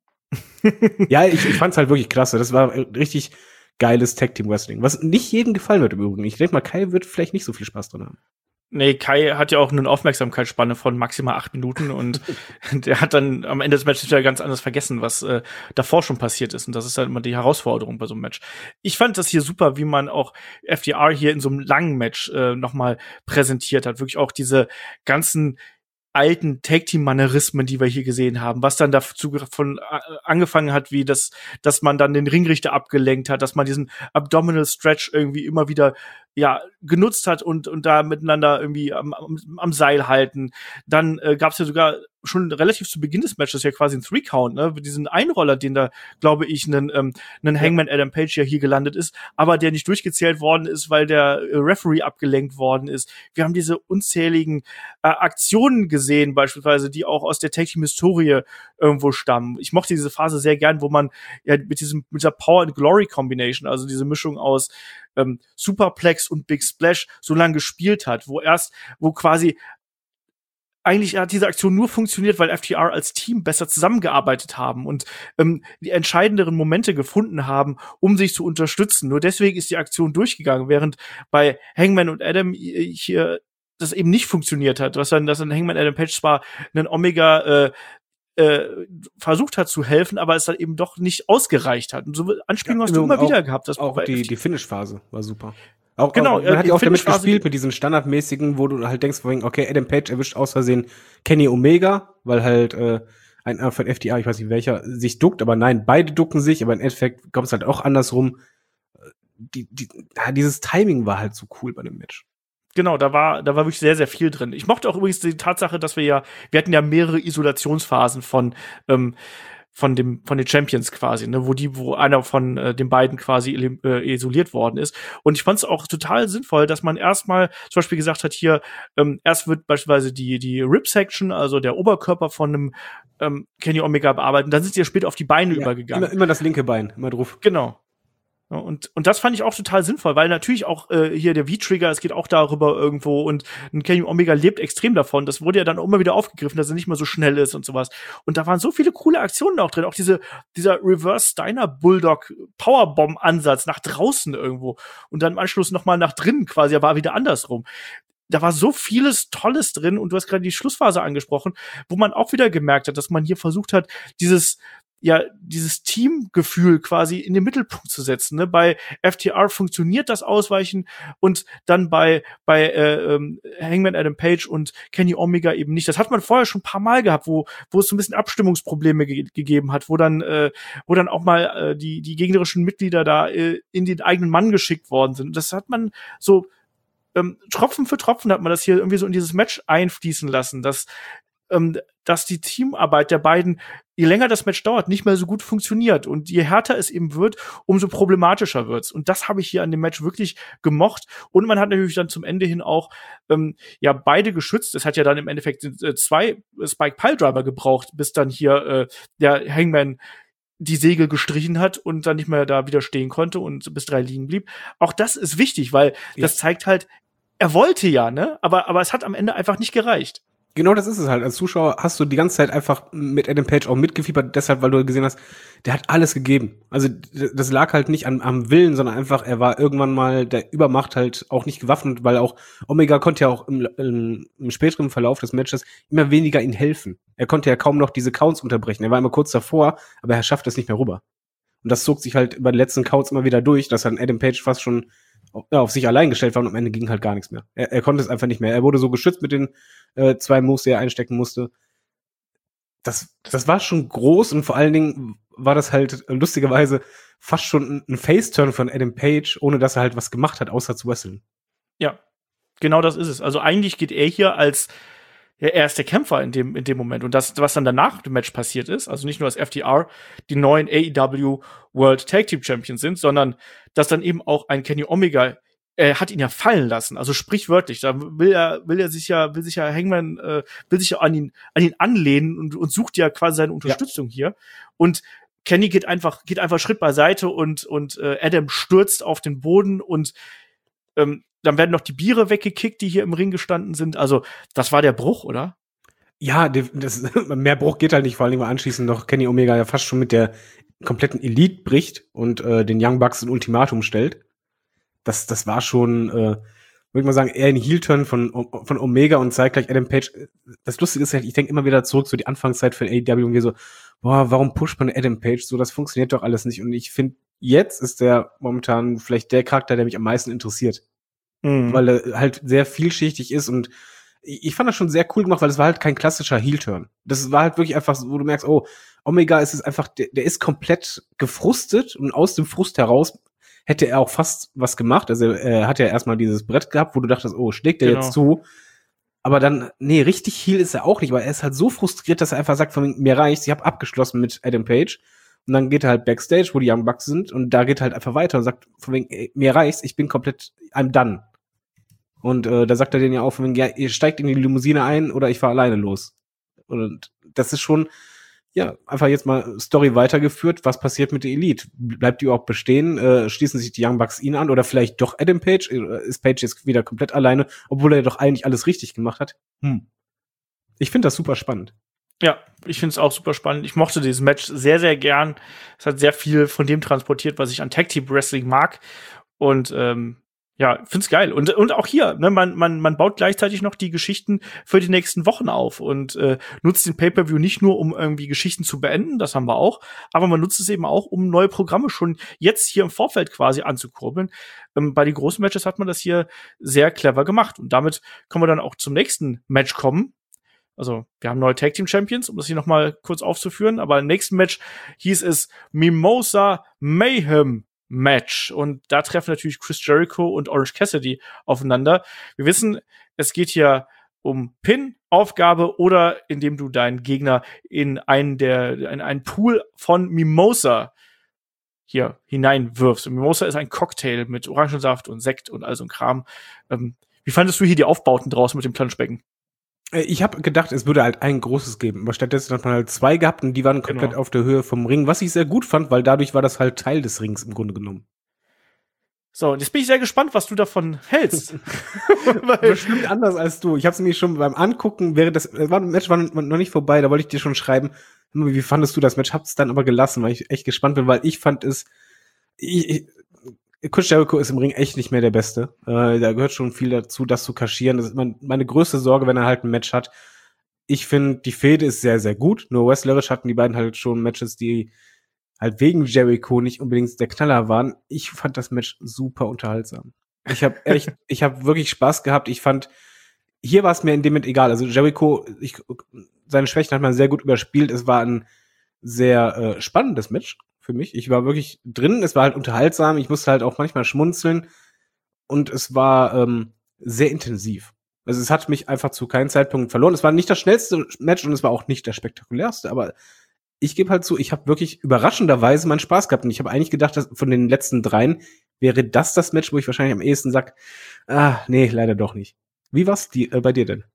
Ja, ich, ich fand's halt wirklich klasse. Das war richtig geiles Tag-Team-Wrestling. Was nicht jedem gefallen wird im Übrigen. Ich denke mal, Kai wird vielleicht nicht so viel Spaß dran haben. Nee, Kai hat ja auch eine Aufmerksamkeitsspanne von maximal acht Minuten und der hat dann am Ende des Matches wieder ganz anders vergessen, was äh, davor schon passiert ist. Und das ist halt immer die Herausforderung bei so einem Match. Ich fand das hier super, wie man auch F T R hier in so einem langen Match äh, nochmal präsentiert hat. Wirklich auch diese ganzen alten Tag-Team-Manierismen, die wir hier gesehen haben, was dann dazu von äh, angefangen hat, wie das, dass man dann den Ringrichter abgelenkt hat, dass man diesen Abdominal Stretch irgendwie immer wieder ja genutzt hat und und da miteinander irgendwie am, am, am Seil halten. Dann äh, gab es ja sogar schon relativ zu Beginn des Matches ja quasi ein Three-Count, ne, mit diesen Einroller, den da, glaube ich, einen ähm, einen Hangman Adam Page ja hier gelandet ist, aber der nicht durchgezählt worden ist, weil der äh, Referee abgelenkt worden ist. Wir haben diese unzähligen äh, Aktionen gesehen, beispielsweise, die auch aus der Tag-Team-Historie irgendwo stammen. Ich mochte diese Phase sehr gern, wo man ja mit diesem mit dieser Power and Glory Combination, also diese Mischung aus ähm, Superplex und Big Splash so lange gespielt hat, wo erst, wo quasi eigentlich hat diese Aktion nur funktioniert, weil F T R als Team besser zusammengearbeitet haben und ähm, die entscheidenderen Momente gefunden haben, um sich zu unterstützen. Nur deswegen ist die Aktion durchgegangen, während bei Hangman und Adam hier das eben nicht funktioniert hat. Was dann, dass dann Hangman Adam Page zwar einen Omega äh, äh, versucht hat zu helfen, aber es dann eben doch nicht ausgereicht hat. Und so Anspielungen ja, hast du immer auch, wieder gehabt. Das auch die, die Finish-Phase war super. Auch, genau, auch, man äh, hat ja auch damit gespielt, mit diesen standardmäßigen, wo du halt denkst, okay, Adam Page erwischt aus Versehen Kenny Omega, weil halt äh, ein von F T R, ich weiß nicht welcher, sich duckt, aber nein, beide ducken sich, aber im Endeffekt kommt es halt auch andersrum. Die, die, ja, dieses Timing war halt so cool bei dem Match. Genau, da war, da war wirklich sehr, sehr viel drin. Ich mochte auch übrigens die Tatsache, dass wir ja, wir hatten ja mehrere Isolationsphasen von, ähm, von dem, von den Champions quasi, ne, wo die, wo einer von äh, den beiden quasi äh, isoliert worden ist. Und ich fand es auch total sinnvoll, dass man erstmal zum Beispiel gesagt hat, hier, ähm, erst wird beispielsweise die, die Rib-Section, also der Oberkörper von einem ähm, Kenny Omega bearbeitet, dann sind sie ja später auf die Beine ja, übergegangen. Immer, immer das linke Bein, immer drauf. Genau. Und, und das fand ich auch total sinnvoll, weil natürlich auch äh, hier der V-Trigger, es geht auch darüber irgendwo und ein Kenny Omega lebt extrem davon. Das wurde ja dann auch immer wieder aufgegriffen, dass er nicht mehr so schnell ist und sowas. Und da waren so viele coole Aktionen auch drin. Auch diese, dieser Reverse Steiner Bulldog Powerbomb Ansatz nach draußen irgendwo und dann im Anschluss nochmal nach drinnen quasi, war wieder andersrum. Da war so vieles Tolles drin und du hast gerade die Schlussphase angesprochen, wo man auch wieder gemerkt hat, dass man hier versucht hat, dieses ja, dieses Teamgefühl quasi in den Mittelpunkt zu setzen. Ne? Bei F T R funktioniert das Ausweichen und dann bei bei äh, ähm, Hangman Adam Page und Kenny Omega eben nicht. Das hat man vorher schon ein paar Mal gehabt, wo wo es so ein bisschen Abstimmungsprobleme ge- gegeben hat, wo dann äh, wo dann auch mal äh, die die gegnerischen Mitglieder da äh, in den eigenen Mann geschickt worden sind. Das hat man so ähm, Tropfen für Tropfen hat man das hier irgendwie so in dieses Match einfließen lassen, dass ähm, dass die Teamarbeit der beiden, je länger das Match dauert, nicht mehr so gut funktioniert. Und je härter es eben wird, umso problematischer wird's. Und das habe ich hier an dem Match wirklich gemocht. Und man hat natürlich dann zum Ende hin auch ähm, ja beide geschützt. Es hat ja dann im Endeffekt äh, zwei Spike Piledriver gebraucht, bis dann hier äh, der Hangman die Segel gestrichen hat und dann nicht mehr da wieder stehen konnte und bis drei liegen blieb. Auch das ist wichtig, weil ja. das zeigt halt, er wollte ja, ne? Aber, aber es hat am Ende einfach nicht gereicht. Genau das ist es halt. Als Zuschauer hast du die ganze Zeit einfach mit Adam Page auch mitgefiebert, deshalb, weil du gesehen hast, der hat alles gegeben. Also das lag halt nicht an, am Willen, sondern einfach, er war irgendwann mal der Übermacht halt auch nicht gewaffnet, weil auch Omega konnte ja auch im, im, im späteren Verlauf des Matches immer weniger ihm helfen. Er konnte ja kaum noch diese Counts unterbrechen. Er war immer kurz davor, aber er schafft es nicht mehr rüber. Und das zog sich halt über die letzten Counts immer wieder durch, dass dann Adam Page fast schon ja, auf sich allein gestellt war und am Ende ging halt gar nichts mehr. Er, er konnte es einfach nicht mehr. Er wurde so geschützt mit den äh, zwei Moves, die er einstecken musste. Das, das war schon groß und vor allen Dingen war das halt lustigerweise fast schon ein Face-Turn von Adam Page, ohne dass er halt was gemacht hat, außer zu wresteln. Ja, genau das ist es. Also eigentlich geht er hier als ja, er ist der Kämpfer in dem, in dem Moment. Und das, was dann danach im Match passiert ist, also nicht nur, dass F T R die neuen A E W World Tag Team Champions sind, sondern dass dann eben auch ein Kenny Omega, er hat ihn ja fallen lassen, also sprichwörtlich. Da will er, will er sich ja, will sich ja Hangman, äh, will sich ja an ihn, an ihn anlehnen und, und sucht ja quasi seine Unterstützung ja. hier. Und Kenny geht einfach, geht einfach Schritt beiseite und, und äh, Adam stürzt auf den Boden und ähm, dann werden noch die Biere weggekickt, die hier im Ring gestanden sind. Also, das war der Bruch, oder? Ja, das, mehr Bruch geht halt nicht, vor allem, weil anschließend noch Kenny Omega ja fast schon mit der kompletten Elite bricht und äh, den Young Bucks ein Ultimatum stellt. Das, das war schon, äh, würde ich mal sagen, eher ein Heel-Turn von, von Omega und zeigt gleich Adam Page. Das Lustige ist halt, ich denke immer wieder zurück, so die Anfangszeit für A E W und wir so, boah, warum pusht man Adam Page so? Das funktioniert doch alles nicht. Und ich finde, jetzt ist der momentan vielleicht der Charakter, der mich am meisten interessiert. Mhm. Weil er halt sehr vielschichtig ist und ich fand das schon sehr cool gemacht, weil es war halt kein klassischer Heel-Turn. Das war halt wirklich einfach, wo du merkst, oh, Omega ist es einfach, der, der ist komplett gefrustet und aus dem Frust heraus hätte er auch fast was gemacht. Also er hat ja erstmal dieses Brett gehabt, wo du dachtest, oh, schlägt der genau. jetzt zu? Aber dann, nee, richtig Heel ist er auch nicht, weil er ist halt so frustriert, dass er einfach sagt, von mir reicht's, ich habe abgeschlossen mit Adam Page. Und dann geht er halt Backstage, wo die Young Bucks sind und da geht er halt einfach weiter und sagt, von wegen, ey, mir reicht's, ich bin komplett, I'm done. Und äh, da sagt er denen ja auch, von wegen, ja, ihr steigt in die Limousine ein oder ich fahre alleine los. Und das ist schon, ja, einfach jetzt mal Story weitergeführt. Was passiert mit der Elite? Bleibt die überhaupt bestehen? Äh, schließen sich die Young Bucks ihn an oder vielleicht doch Adam Page? Ist Page jetzt wieder komplett alleine, obwohl er doch eigentlich alles richtig gemacht hat? Hm. Ich finde das super spannend. Ja, ich finde es auch super spannend. Ich mochte dieses Match sehr, sehr gern. Es hat sehr viel von dem transportiert, was ich an Tag Team Wrestling mag. Und ähm, ja, find's geil. Und und auch hier, ne, man man man baut gleichzeitig noch die Geschichten für die nächsten Wochen auf und äh, nutzt den Pay-Per-View nicht nur, um irgendwie Geschichten zu beenden, das haben wir auch, aber man nutzt es eben auch, um neue Programme schon jetzt hier im Vorfeld quasi anzukurbeln. Ähm, bei den großen Matches hat man das hier sehr clever gemacht und damit können wir dann auch zum nächsten Match kommen. Also, wir haben neue Tag Team Champions, um das hier noch mal kurz aufzuführen, aber im nächsten Match hieß es Mimosa Mayhem Match. Und da treffen natürlich Chris Jericho und Orange Cassidy aufeinander. Wir wissen, es geht hier um Pin-Aufgabe oder indem du deinen Gegner in einen der in einen Pool von Mimosa hier hineinwirfst. Und Mimosa ist ein Cocktail mit Orangensaft und Sekt und all so ein Kram. Ähm, wie fandest du hier die Aufbauten draußen mit dem Planschbecken? Ich habe gedacht, es würde halt ein großes geben, aber stattdessen hat man halt zwei gehabt und die waren komplett genau auf der Höhe vom Ring, was ich sehr gut fand, weil dadurch war das halt Teil des Rings im Grunde genommen. So, und jetzt bin ich sehr gespannt, was du davon hältst. Bestimmt anders als du. Ich habe es nämlich schon beim Angucken, während das, das Match war noch nicht vorbei, da wollte ich dir schon schreiben, wie fandest du das Match? Hab's dann aber gelassen, weil ich echt gespannt bin, weil ich fand es, ich, ich Chris Jericho ist im Ring echt nicht mehr der Beste. Äh, da gehört schon viel dazu, das zu kaschieren. Das ist mein, meine größte Sorge, wenn er halt ein Match hat. Ich finde, die Fehde ist sehr, sehr gut. Nur wrestlerisch hatten die beiden halt schon Matches, die halt wegen Jericho nicht unbedingt der Knaller waren. Ich fand das Match super unterhaltsam. Ich habe echt, ich habe wirklich Spaß gehabt. Ich fand, hier war es mir in dem Moment egal. Also Jericho, ich, seine Schwächen hat man sehr gut überspielt. Es war ein sehr äh, spannendes Match für mich. Ich war wirklich drin, es war halt unterhaltsam, ich musste halt auch manchmal schmunzeln und es war ähm, sehr intensiv. Also es hat mich einfach zu keinem Zeitpunkt verloren. Es war nicht das schnellste Match und es war auch nicht das spektakulärste, aber ich gebe halt zu, ich habe wirklich überraschenderweise meinen Spaß gehabt und ich habe eigentlich gedacht, dass von den letzten dreien wäre das das Match, wo ich wahrscheinlich am ehesten sag, ah, nee, leider doch nicht. Wie war's die, äh, bei dir denn?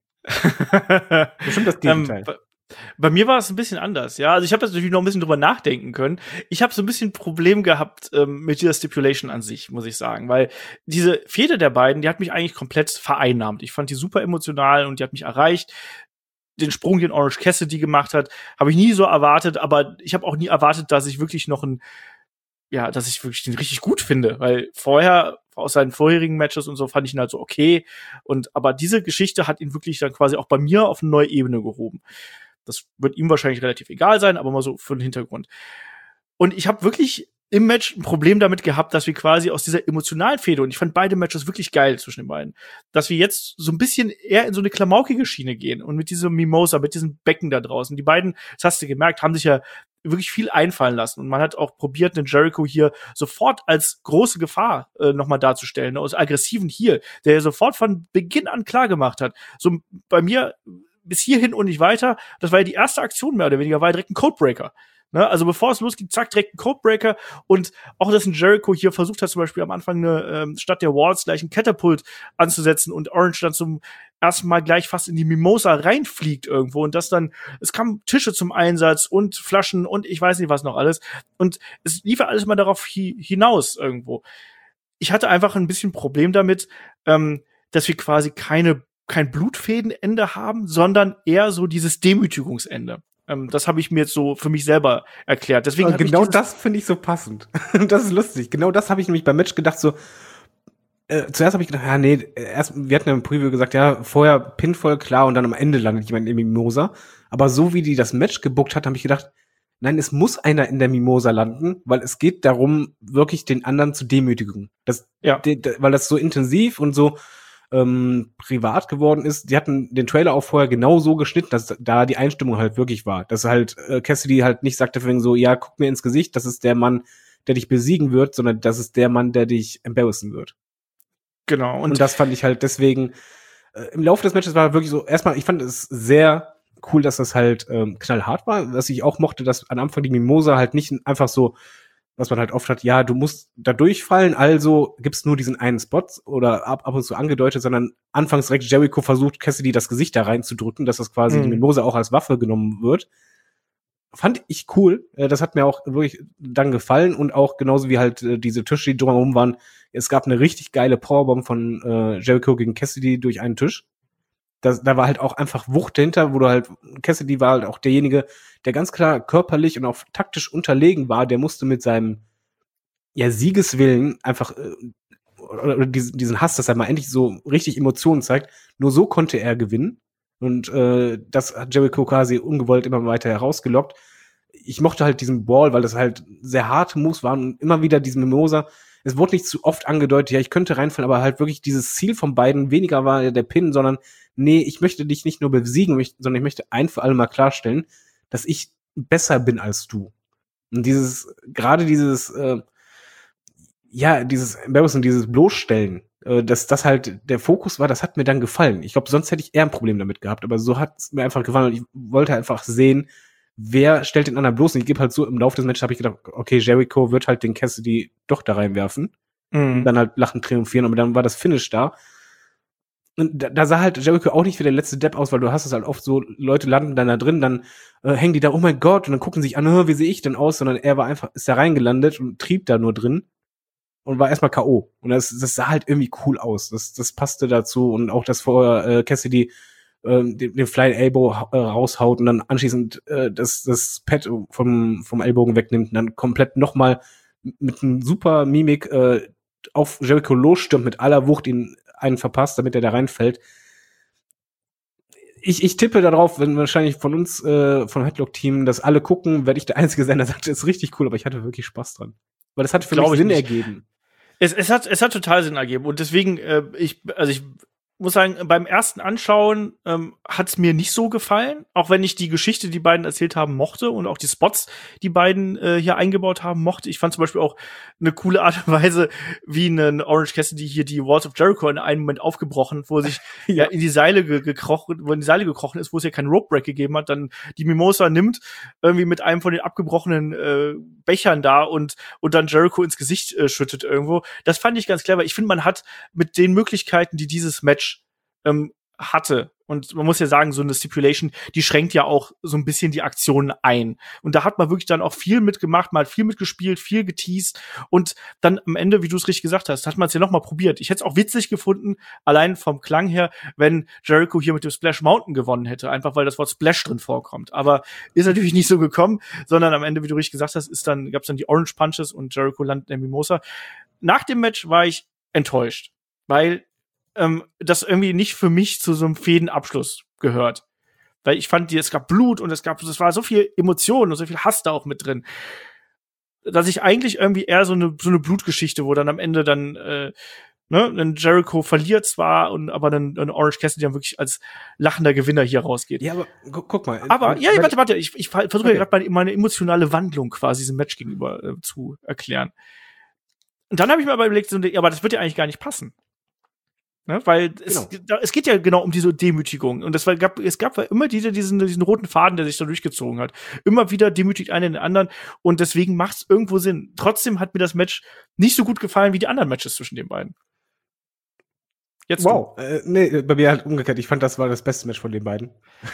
Bestimmt das Gegenteil. Ähm, Bei mir war es ein bisschen anders, ja. Also ich habe jetzt natürlich noch ein bisschen drüber nachdenken können. Ich habe so ein bisschen Problem gehabt ähm, mit dieser Stipulation an sich, muss ich sagen, weil diese Fehde der beiden, die hat mich eigentlich komplett vereinnahmt. Ich fand die super emotional und die hat mich erreicht. den Sprung, den Orange Cassidy gemacht hat, habe ich nie so erwartet, aber ich habe auch nie erwartet, dass ich wirklich noch ein, ja, dass ich wirklich den richtig gut finde, weil vorher, aus seinen vorherigen Matches und so, fand ich ihn halt so okay, und aber diese Geschichte hat ihn wirklich dann quasi auch bei mir auf eine neue Ebene gehoben. Das wird ihm wahrscheinlich relativ egal sein, aber mal so für den Hintergrund. Und ich habe wirklich im Match ein Problem damit gehabt, dass wir quasi aus dieser emotionalen Fehde, und ich fand beide Matches wirklich geil zwischen den beiden, dass wir jetzt so ein bisschen eher in so eine klamaukige Schiene gehen und mit diesem Mimosa, mit diesem Becken da draußen. Die beiden, das hast du gemerkt, haben sich ja wirklich viel einfallen lassen, und man hat auch probiert, den Jericho hier sofort als große Gefahr äh, nochmal darzustellen, ne? Als aggressiven Heel, der ja sofort von Beginn an klar gemacht hat. So bei mir bis hierhin und nicht weiter, das war ja die erste Aktion mehr oder weniger, war ja direkt ein Codebreaker. Ne, also bevor es losging, zack, direkt ein Codebreaker, und auch, dass ein Jericho hier versucht hat, zum Beispiel am Anfang eine, ähm, statt der Walls gleich ein Catapult anzusetzen und Orange dann zum ersten Mal gleich fast in die Mimosa reinfliegt irgendwo, und das dann, es kamen Tische zum Einsatz und Flaschen und ich weiß nicht was noch alles, und es lief ja alles mal darauf hi- hinaus irgendwo. Ich hatte einfach ein bisschen Problem damit, ähm, dass wir quasi keine, kein Blutfädenende haben, sondern eher so dieses Demütigungsende. Das habe ich mir jetzt so für mich selber erklärt. Deswegen genau das finde ich so passend. Das ist lustig. Genau das habe ich nämlich beim Match gedacht, so äh, zuerst habe ich gedacht, ja nee, erst, wir hatten ja im Preview gesagt, ja, vorher Pinfall, klar, und dann am Ende landet jemand in der Mimosa. Aber so wie die das Match gebuckt hat, habe ich gedacht, nein, es muss einer in der Mimosa landen, weil es geht darum, wirklich den anderen zu demütigen. Das, ja. de, de, weil das so intensiv und so ähm, privat geworden ist. Die hatten den Trailer auch vorher genau so geschnitten, dass da die Einstimmung halt wirklich war. Dass halt äh, Cassidy halt nicht sagte wegen so, ja, guck mir ins Gesicht, das ist der Mann, der dich besiegen wird, sondern das ist der Mann, der dich embarrassen wird. Genau. Und, und das fand ich halt deswegen, äh, im Laufe des Matches war wirklich so, erstmal, ich fand es sehr cool, dass das halt ähm, knallhart war, was ich auch mochte, dass am Anfang die Mimosa halt nicht einfach so, was man halt oft hat, ja, du musst da durchfallen, also gibt's nur diesen einen Spot oder ab, ab und zu angedeutet, sondern anfangs direkt Jericho versucht, Cassidy das Gesicht da reinzudrücken, dass das quasi mhm. die Mimosa auch als Waffe genommen wird. Fand ich cool. Das hat mir auch wirklich dann gefallen, und auch genauso wie halt äh, diese Tische, die drumherum waren. Es gab eine richtig geile Powerbomb von äh, Jericho gegen Cassidy durch einen Tisch. Das, da war halt auch einfach Wucht dahinter, wo du halt, Cassidy war halt auch derjenige, der ganz klar körperlich und auch taktisch unterlegen war, der musste mit seinem ja Siegeswillen einfach äh, oder, oder diesen, diesen Hass, dass er mal endlich so richtig Emotionen zeigt, nur so konnte er gewinnen, und äh, das hat Jericho quasi ungewollt immer weiter herausgelockt. Ich mochte halt diesen Ball, weil das halt sehr harte Moves waren und immer wieder diesen Mimosa. Es wurde nicht zu oft angedeutet, ja, ich könnte reinfallen, aber halt wirklich dieses Ziel von beiden weniger war der Pin, sondern nee, ich möchte dich nicht nur besiegen, sondern ich möchte ein für alle mal klarstellen, dass ich besser bin als du. Und dieses, gerade dieses, äh, ja, dieses Embarrassing, dieses Bloßstellen, äh, dass das halt der Fokus war, das hat mir dann gefallen. Ich glaube, sonst hätte ich eher ein Problem damit gehabt, aber so hat es mir einfach gefallen, und ich wollte einfach sehen, wer stellt den anderen bloß? Und ich gebe halt so, im Laufe des Matches habe ich gedacht, okay, Jericho wird halt den Cassidy doch da reinwerfen. Mhm. Und dann halt lachen, triumphieren, aber dann war das Finish da. Und da, da sah halt Jericho auch nicht wie der letzte Depp aus, weil du hast es halt oft so, Leute landen dann da drin, dann äh, hängen die da, oh mein Gott, und dann gucken sich an, wie sehe ich denn aus? Sondern er war einfach, ist da reingelandet und trieb da nur drin und war erstmal K O. Und das, das sah halt irgendwie cool aus. Das, das passte dazu, und auch, dass vorher äh, Cassidy den, den Flying Elbow äh, raushaut und dann anschließend äh, das, das Pad vom, vom Ellbogen wegnimmt und dann komplett nochmal mit einem super Mimik äh, auf Jericho losstürmt, mit aller Wucht ihn einen verpasst, damit er da reinfällt. Ich, ich tippe darauf, wenn wahrscheinlich von uns, äh, vom Headlock-Team, dass alle gucken, werde ich der Einzige sein, der sagt, das ist richtig cool, aber ich hatte wirklich Spaß dran. Weil das hat für mich Sinn nicht. ergeben. Es, es, hat, es hat total Sinn ergeben, und deswegen, äh, ich, also ich muss sagen, beim ersten Anschauen ähm, hat es mir nicht so gefallen, auch wenn ich die Geschichte, die beiden erzählt haben, mochte, und auch die Spots, die beiden äh, hier eingebaut haben, mochte. Ich fand zum Beispiel auch eine coole Art und Weise, wie ein Orange Cassidy hier die Walls of Jericho in einem Moment aufgebrochen, wo er sich ja in die Seile ge- gekrochen, wo in die Seile gekrochen ist, wo es ja keinen Rope Break gegeben hat, dann die Mimosa nimmt, irgendwie mit einem von den abgebrochenen äh, Bechern da und und dann Jericho ins Gesicht äh, schüttet irgendwo. Das fand ich ganz clever. Ich finde, man hat mit den Möglichkeiten, die dieses Match ähm, hatte. Und man muss ja sagen, so eine Stipulation, die schränkt ja auch so ein bisschen die Aktionen ein. Und da hat man wirklich dann auch viel mitgemacht, mal viel mitgespielt, viel geteased. Und dann am Ende, wie du es richtig gesagt hast, hat man es ja noch mal probiert. Ich hätte es auch witzig gefunden, allein vom Klang her, wenn Jericho hier mit dem Splash Mountain gewonnen hätte. Einfach, weil das Wort Splash drin vorkommt. Aber ist natürlich nicht so gekommen, sondern am Ende, wie du richtig gesagt hast, ist dann, gab's dann die Orange Punches und Jericho landet in der Mimosa. Nach dem Match war ich enttäuscht, weil ähm, das irgendwie nicht für mich zu so einem Fädenabschluss gehört. Weil ich fand, es gab Blut und es gab, es war so viel Emotionen und so viel Hass da auch mit drin, dass ich eigentlich irgendwie eher so eine so eine Blutgeschichte, wo dann am Ende dann äh, ne, ein Jericho verliert zwar und aber dann ein Orange Cassidy dann wirklich als lachender Gewinner hier rausgeht. Ja, aber gu guck mal. Aber ja, weil, warte, warte, ich, ich versuche okay. ja gerade meine, meine emotionale Wandlung quasi diesem Match gegenüber äh, zu erklären. Und dann habe ich mir aber überlegt, so, aber das wird ja eigentlich gar nicht passen. Ne? Weil es, Genau. es geht ja genau um diese Demütigung. Und das war, gab, es gab ja immer diese, diesen, diesen roten Faden, der sich da durchgezogen hat. Immer wieder demütigt einer den anderen. Und deswegen macht es irgendwo Sinn. Trotzdem hat mir das Match nicht so gut gefallen wie die anderen Matches zwischen den beiden. Jetzt wow. Äh, nee, bei mir halt umgekehrt. Ich fand, das war das beste Match von den beiden.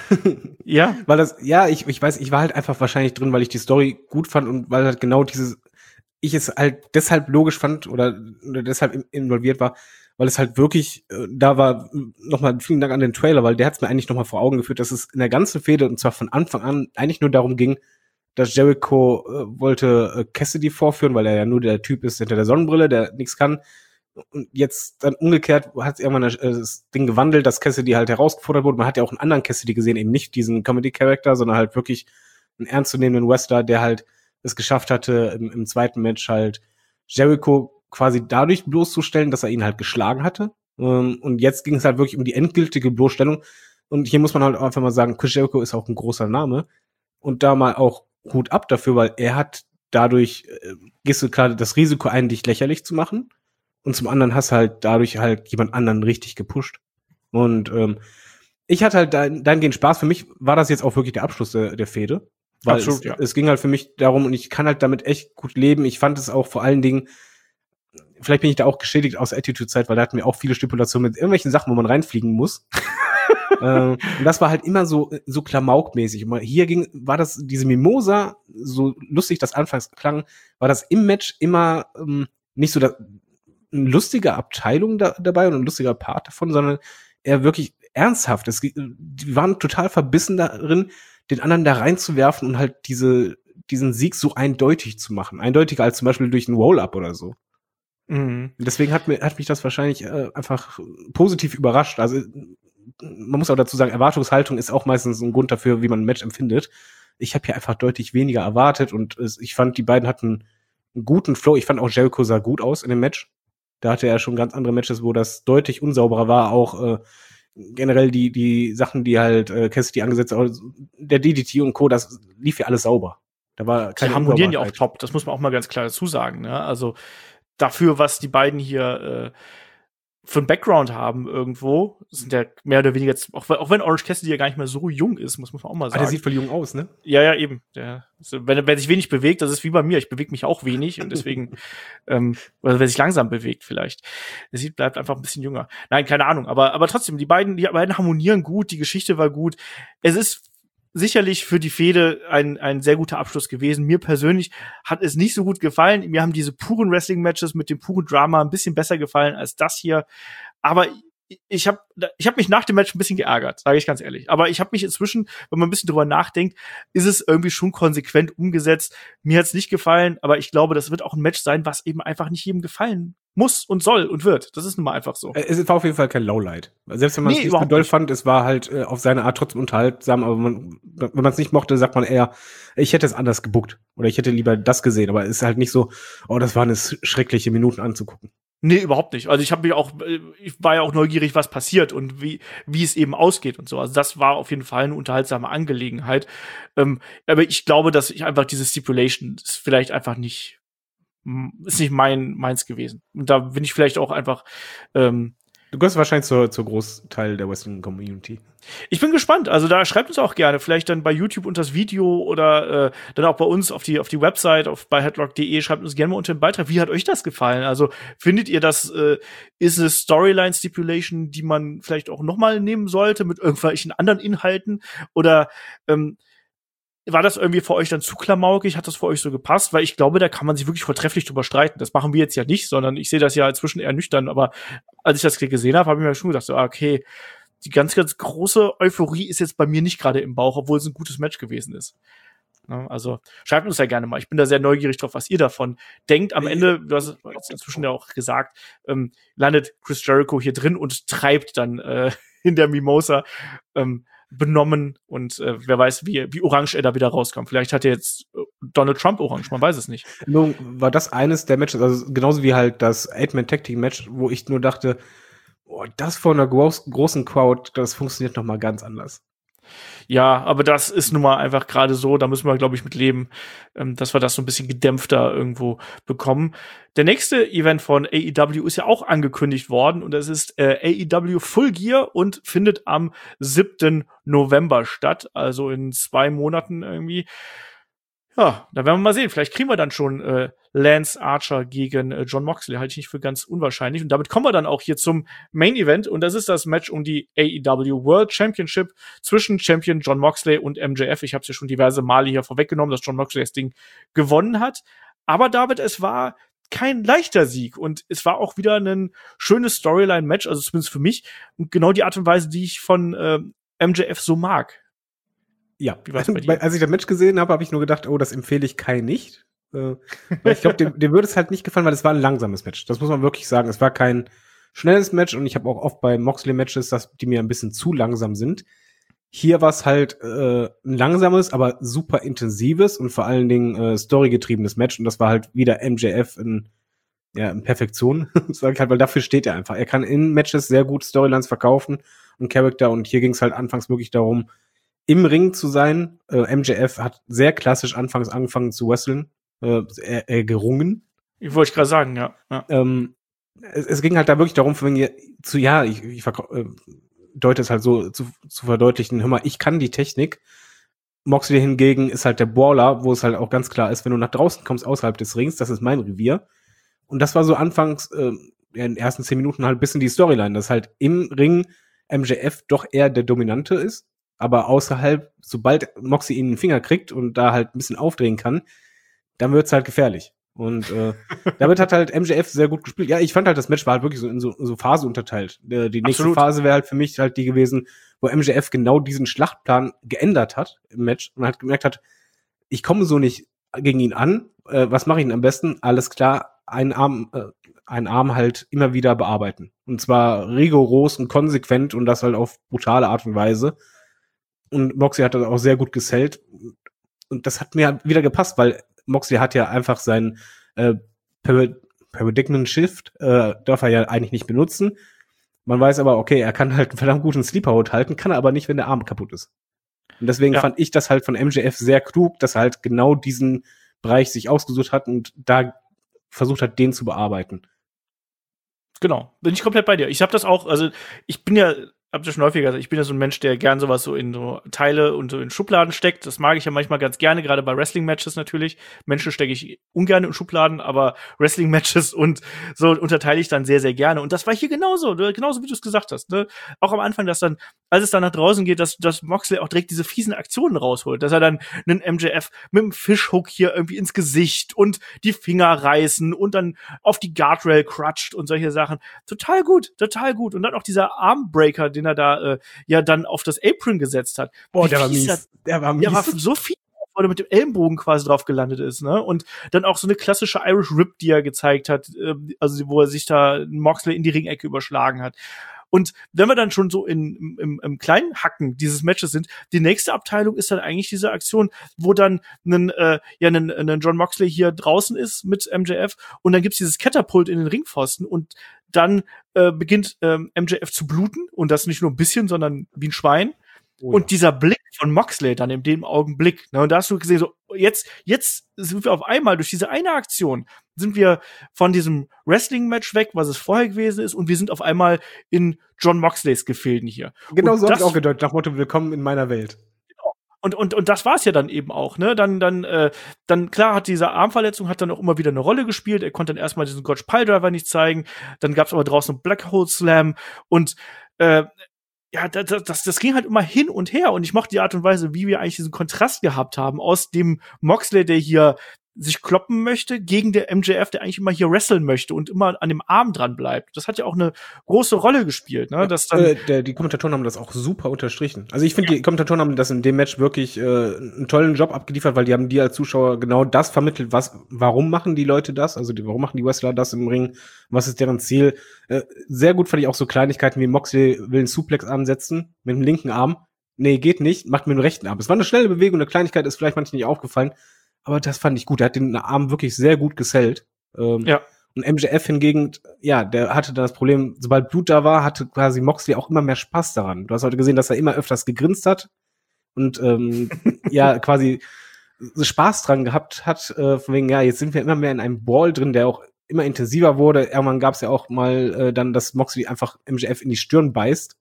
Ja. Weil das, ja, ich, ich weiß, ich war halt einfach wahrscheinlich drin, weil ich die Story gut fand und weil halt genau dieses, ich es halt deshalb logisch fand oder, oder deshalb involviert war, weil es halt wirklich, äh, da war nochmal vielen Dank an den Trailer, weil der hat es mir eigentlich nochmal vor Augen geführt, dass es in der ganzen Fehde und zwar von Anfang an eigentlich nur darum ging, dass Jericho äh, wollte äh, Cassidy vorführen, weil er ja nur der Typ ist hinter der Sonnenbrille, der nichts kann. Und jetzt dann umgekehrt hat es irgendwann das, äh, das Ding gewandelt, dass Cassidy halt herausgefordert wurde. Man hat ja auch einen anderen Cassidy gesehen, eben nicht diesen Comedy-Charakter, sondern halt wirklich einen ernstzunehmenden Wrestler, der halt es geschafft hatte, im, im zweiten Match halt Jericho quasi dadurch bloßzustellen, dass er ihn halt geschlagen hatte. Ähm, und jetzt ging es halt wirklich um die endgültige Bloßstellung. Und hier muss man halt einfach mal sagen, Chris Jericho ist auch ein großer Name. Und da mal auch Hut ab dafür, weil er hat dadurch, äh, gehst du gerade das Risiko ein, dich lächerlich zu machen. Und zum anderen hast du halt dadurch halt jemand anderen richtig gepusht. Und ähm, ich hatte halt dahingehend Spaß. Für mich war das jetzt auch wirklich der Abschluss der, der Fehde. Weil Absolut, es, ja. es ging halt für mich darum, und ich kann halt damit echt gut leben. Ich fand es auch vor allen Dingen, vielleicht bin ich da auch geschädigt aus Attitude-Zeit, weil da hatten wir auch viele Stipulationen mit irgendwelchen Sachen, wo man reinfliegen muss. ähm, und das war halt immer so so klamaukmäßig. Hier ging, war das diese Mimosa, so lustig das anfangs klang, war das im Match immer ähm, nicht so da, eine lustige Abteilung da, dabei und ein lustiger Part davon, sondern eher wirklich ernsthaft. Es, die waren total verbissen darin, den anderen da reinzuwerfen und halt diese diesen Sieg so eindeutig zu machen. Eindeutiger als zum Beispiel durch ein Roll-Up oder so. Mhm. Deswegen hat, mir, hat mich das wahrscheinlich äh, einfach positiv überrascht. Also man muss auch dazu sagen, Erwartungshaltung ist auch meistens ein Grund dafür, wie man ein Match empfindet. Ich habe hier einfach deutlich weniger erwartet und äh, ich fand, die beiden hatten einen guten Flow. Ich fand auch Jericho sah gut aus in dem Match. Da hatte er schon ganz andere Matches, wo das deutlich unsauberer war. Auch äh, generell die die Sachen, die halt äh, Cassidy angesetzt hat, der D D T und Co., das lief ja alles sauber. Da war keine Die harmonieren ja auch top. Das muss man auch mal ganz klar dazu sagen. Ne? Also dafür, was die beiden hier äh, für einen Background haben irgendwo, sind ja mehr oder weniger jetzt, auch, auch wenn Orange Cassidy ja gar nicht mehr so jung ist, muss man auch mal sagen. Aber der sieht voll jung aus, ne? Ja, ja, eben. Der, also, wenn, wenn sich wenig bewegt, das ist wie bei mir, ich bewege mich auch wenig und deswegen, ähm, oder wenn sich langsam bewegt vielleicht. Der sieht, bleibt einfach ein bisschen jünger. Nein, keine Ahnung, aber, aber trotzdem, die beiden, die beiden harmonieren gut, die Geschichte war gut. Es ist sicherlich für die Fehde ein, ein sehr guter Abschluss gewesen. Mir persönlich hat es nicht so gut gefallen. Mir haben diese puren Wrestling-Matches mit dem puren Drama ein bisschen besser gefallen als das hier. Aber ich habe ich hab mich nach dem Match ein bisschen geärgert, sage ich ganz ehrlich. Aber ich habe mich inzwischen, wenn man ein bisschen drüber nachdenkt, ist es irgendwie schon konsequent umgesetzt. Mir hat's nicht gefallen, aber ich glaube, das wird auch ein Match sein, was eben einfach nicht jedem gefallen muss und soll und wird. Das ist nun mal einfach so. Es war auf jeden Fall kein Lowlight. Selbst wenn man es nee, nicht so doll nicht. fand, es war halt äh, auf seine Art trotzdem unterhaltsam, aber man, wenn man es nicht mochte, sagt man eher, ich hätte es anders gebuckt oder ich hätte lieber das gesehen, aber es ist halt nicht so, oh, das waren es schreckliche Minuten anzugucken. Nee, überhaupt nicht. Also ich habe mich auch, ich war ja auch neugierig, was passiert und wie wie es eben ausgeht und so. Also das war auf jeden Fall eine unterhaltsame Angelegenheit. Ähm, aber ich glaube, dass ich einfach diese Stipulation ist vielleicht einfach nicht, ist nicht mein meins gewesen. Und da bin ich vielleicht auch einfach ähm, Du gehörst wahrscheinlich zur, zur Großteil der Wrestling-Community. Ich bin gespannt. Also da schreibt uns auch gerne, vielleicht dann bei YouTube unter das Video oder äh, dann auch bei uns auf die auf die Website, auf bei headlock punkt de. Schreibt uns gerne mal unter den Beitrag, wie hat euch das gefallen? Also findet ihr, das äh, ist eine Storyline-Stipulation, die man vielleicht auch noch mal nehmen sollte mit irgendwelchen anderen Inhalten? Oder ähm, war das irgendwie für euch dann zu klamaukig? Hat das für euch so gepasst? Weil ich glaube, da kann man sich wirklich vortrefflich drüber streiten. Das machen wir jetzt ja nicht, sondern ich sehe das ja inzwischen eher nüchtern. Aber als ich das gesehen habe, habe ich mir schon gedacht, so, okay, die ganz, ganz große Euphorie ist jetzt bei mir nicht gerade im Bauch, obwohl es ein gutes Match gewesen ist. Ja, also schreibt uns ja gerne mal. Ich bin da sehr neugierig drauf, was ihr davon denkt. Am Ende, du hast es inzwischen ja auch gesagt, ähm, landet Chris Jericho hier drin und treibt dann äh, in der Mimosa ähm, benommen und äh, wer weiß, wie, wie orange er da wieder rauskommt. Vielleicht hat er jetzt äh, Donald Trump orange, man weiß es nicht. Nun war das eines der Matches, also genauso wie halt das Eight-Man-Tag-Team-Match, wo ich nur dachte, oh, das vor einer groß, großen Crowd, das funktioniert noch mal ganz anders. Ja, aber das ist nun mal einfach gerade so, da müssen wir, glaube ich, mit leben, ähm, dass wir das so ein bisschen gedämpfter irgendwo bekommen. Der nächste Event von A E W ist ja auch angekündigt worden und das ist äh, A E W Full Gear und findet am siebten November statt, also in zwei Monaten irgendwie. Ja, da werden wir mal sehen. Vielleicht kriegen wir dann schon äh, Lance Archer gegen äh, Jon Moxley. Halte ich nicht für ganz unwahrscheinlich. Und damit kommen wir dann auch hier zum Main Event. Und das ist das Match um die A E W World Championship zwischen Champion Jon Moxley und M J F. Ich habe es ja schon diverse Male hier vorweggenommen, dass Jon Moxley das Ding gewonnen hat. Aber David, es war kein leichter Sieg. Und es war auch wieder ein schönes Storyline-Match, also zumindest für mich. Und genau die Art und Weise, die ich von äh, M J F so mag. Ja, als ich das Match gesehen habe, habe ich nur gedacht, oh, das empfehle ich Kai nicht. Äh, weil ich glaube, dem, dem würde es halt nicht gefallen, weil es war ein langsames Match. Das muss man wirklich sagen. Es war kein schnelles Match und ich habe auch oft bei Moxley-Matches, dass die mir ein bisschen zu langsam sind. Hier war es halt äh, ein langsames, aber super intensives und vor allen Dingen äh, storygetriebenes Match. Und das war halt wieder M J F in, ja, in Perfektion, sag ich halt, weil dafür steht er einfach. Er kann in Matches sehr gut Storylines verkaufen und Charakter. Und hier ging es halt anfangs wirklich darum, im Ring zu sein. Äh, M J F hat sehr klassisch anfangs angefangen zu wrestlen, äh, er, er gerungen. Ich wollte gerade sagen, ja. ja. Ähm, es, es ging halt da wirklich darum, wenn ihr zu, ja, ich, ich äh, deute es halt so zu, zu verdeutlichen, hör mal, ich kann die Technik. Moxley hingegen ist halt der Brawler, wo es halt auch ganz klar ist, wenn du nach draußen kommst außerhalb des Rings, das ist mein Revier. Und das war so anfangs, äh, in den ersten zehn Minuten halt ein bisschen die Storyline, dass halt im Ring M J F doch eher der Dominante ist. Aber außerhalb, sobald Moxie ihn den Finger kriegt und da halt ein bisschen aufdrehen kann, dann wird's halt gefährlich. Und äh, damit hat halt M J F sehr gut gespielt. Ja, ich fand halt, das Match war halt wirklich so in so, so Phase unterteilt. Die, die nächste Absolut. Phase wäre halt für mich halt die gewesen, wo M J F genau diesen Schlachtplan geändert hat im Match und halt gemerkt hat, ich komme so nicht gegen ihn an. Äh, was mache ich denn am besten? Alles klar, einen Arm, äh, einen Arm halt immer wieder bearbeiten. Und zwar rigoros und konsequent und das halt auf brutale Art und Weise. Und Moxley hat das auch sehr gut gesellt. Und das hat mir wieder gepasst, weil Moxley hat ja einfach seinen äh, Paradigmen Shift, äh, darf er ja eigentlich nicht benutzen. Man weiß aber, okay, er kann halt einen verdammt guten Sleeper-Hold halten, kann er aber nicht, wenn der Arm kaputt ist. Und deswegen ja. fand ich das halt von M J F sehr klug, dass er halt genau diesen Bereich sich ausgesucht hat und da versucht hat, den zu bearbeiten. Genau, bin ich komplett bei dir. Ich habe das auch, also ich bin ja, hab das schon häufiger gesagt, ich bin ja so ein Mensch, der gern sowas so in so Teile und so in Schubladen steckt. Das mag ich ja manchmal ganz gerne, gerade bei Wrestling-Matches natürlich. Menschen stecke ich ungern in Schubladen, aber Wrestling-Matches und so unterteile ich dann sehr, sehr gerne. Und das war hier genauso, genauso wie du es gesagt hast. Ne? Auch am Anfang, dass dann, als es dann nach draußen geht, dass, dass Moxley auch direkt diese fiesen Aktionen rausholt. Dass er dann einen M J F mit dem Fishhook hier irgendwie ins Gesicht und die Finger reißen und dann auf die Guardrail crutscht und solche Sachen. Total gut, total gut. Und dann auch dieser Armbreaker, den er da äh, ja dann auf das Apron gesetzt hat. Boah, der war mies. Der, der war mies. Der war so viel, wo er mit dem Ellenbogen quasi drauf gelandet ist, ne? Und dann auch so eine klassische Irish Rip, die er gezeigt hat, äh, also wo er sich da Moxley in die Ringecke überschlagen hat. Und wenn wir dann schon so in, im, im kleinen Hacken dieses Matches sind, die nächste Abteilung ist dann eigentlich diese Aktion, wo dann ein, äh, ja, ein, ein Jon Moxley hier draußen ist mit M J F und dann gibt's dieses Catapult in den Ringpfosten und dann äh, beginnt ähm, M J F zu bluten und das nicht nur ein bisschen, sondern wie ein Schwein. Oh ja. Und dieser Blick von Moxley dann in dem Augenblick, ne, und da hast du gesehen, so, jetzt, jetzt sind wir auf einmal durch diese eine Aktion sind wir von diesem Wrestling-Match weg, was es vorher gewesen ist, und wir sind auf einmal in Jon Moxleys Gefilden hier. Genau und so habe das, ich auch gedeutet, nach Motto, willkommen in meiner Welt. Und, und, und das war's ja dann eben auch, ne? Dann, dann, äh, dann, klar, hat diese Armverletzung hat dann auch immer wieder eine Rolle gespielt. Er konnte dann erstmal diesen Gotch Piledriver nicht zeigen. Dann gab's aber draußen einen Black Hole Slam. Und, äh, ja, das, das, das ging halt immer hin und her. Und ich mochte die Art und Weise, wie wir eigentlich diesen Kontrast gehabt haben aus dem Moxley, der hier sich kloppen möchte, gegen der M J F, der eigentlich immer hier wresteln möchte und immer an dem Arm dran bleibt. Das hat ja auch eine große Rolle gespielt, ne? Dass dann äh, der, die Kommentatoren haben das auch super unterstrichen. Also ich finde, ja. die Kommentatoren haben das in dem Match wirklich äh, einen tollen Job abgeliefert, weil die haben dir als Zuschauer genau das vermittelt, was, warum machen die Leute das? Also die, warum machen die Wrestler das im Ring? Was ist deren Ziel? Äh, sehr gut fand ich auch so Kleinigkeiten wie Moxley will einen Suplex ansetzen mit dem linken Arm. Nee, geht nicht, macht mit dem rechten Arm. Es war eine schnelle Bewegung, eine Kleinigkeit ist vielleicht manchen nicht aufgefallen. Aber das fand ich gut. Er hat den Arm wirklich sehr gut gesellt. Ähm, ja. Und M J F hingegen, ja, der hatte das Problem, sobald Blut da war, hatte quasi Moxley auch immer mehr Spaß daran. Du hast heute gesehen, dass er immer öfters gegrinst hat und ähm, ja, quasi Spaß dran gehabt hat, äh, von wegen, ja, jetzt sind wir immer mehr in einem Ball drin, der auch immer intensiver wurde. Irgendwann gab es ja auch mal äh, dann, dass Moxley einfach M J F in die Stirn beißt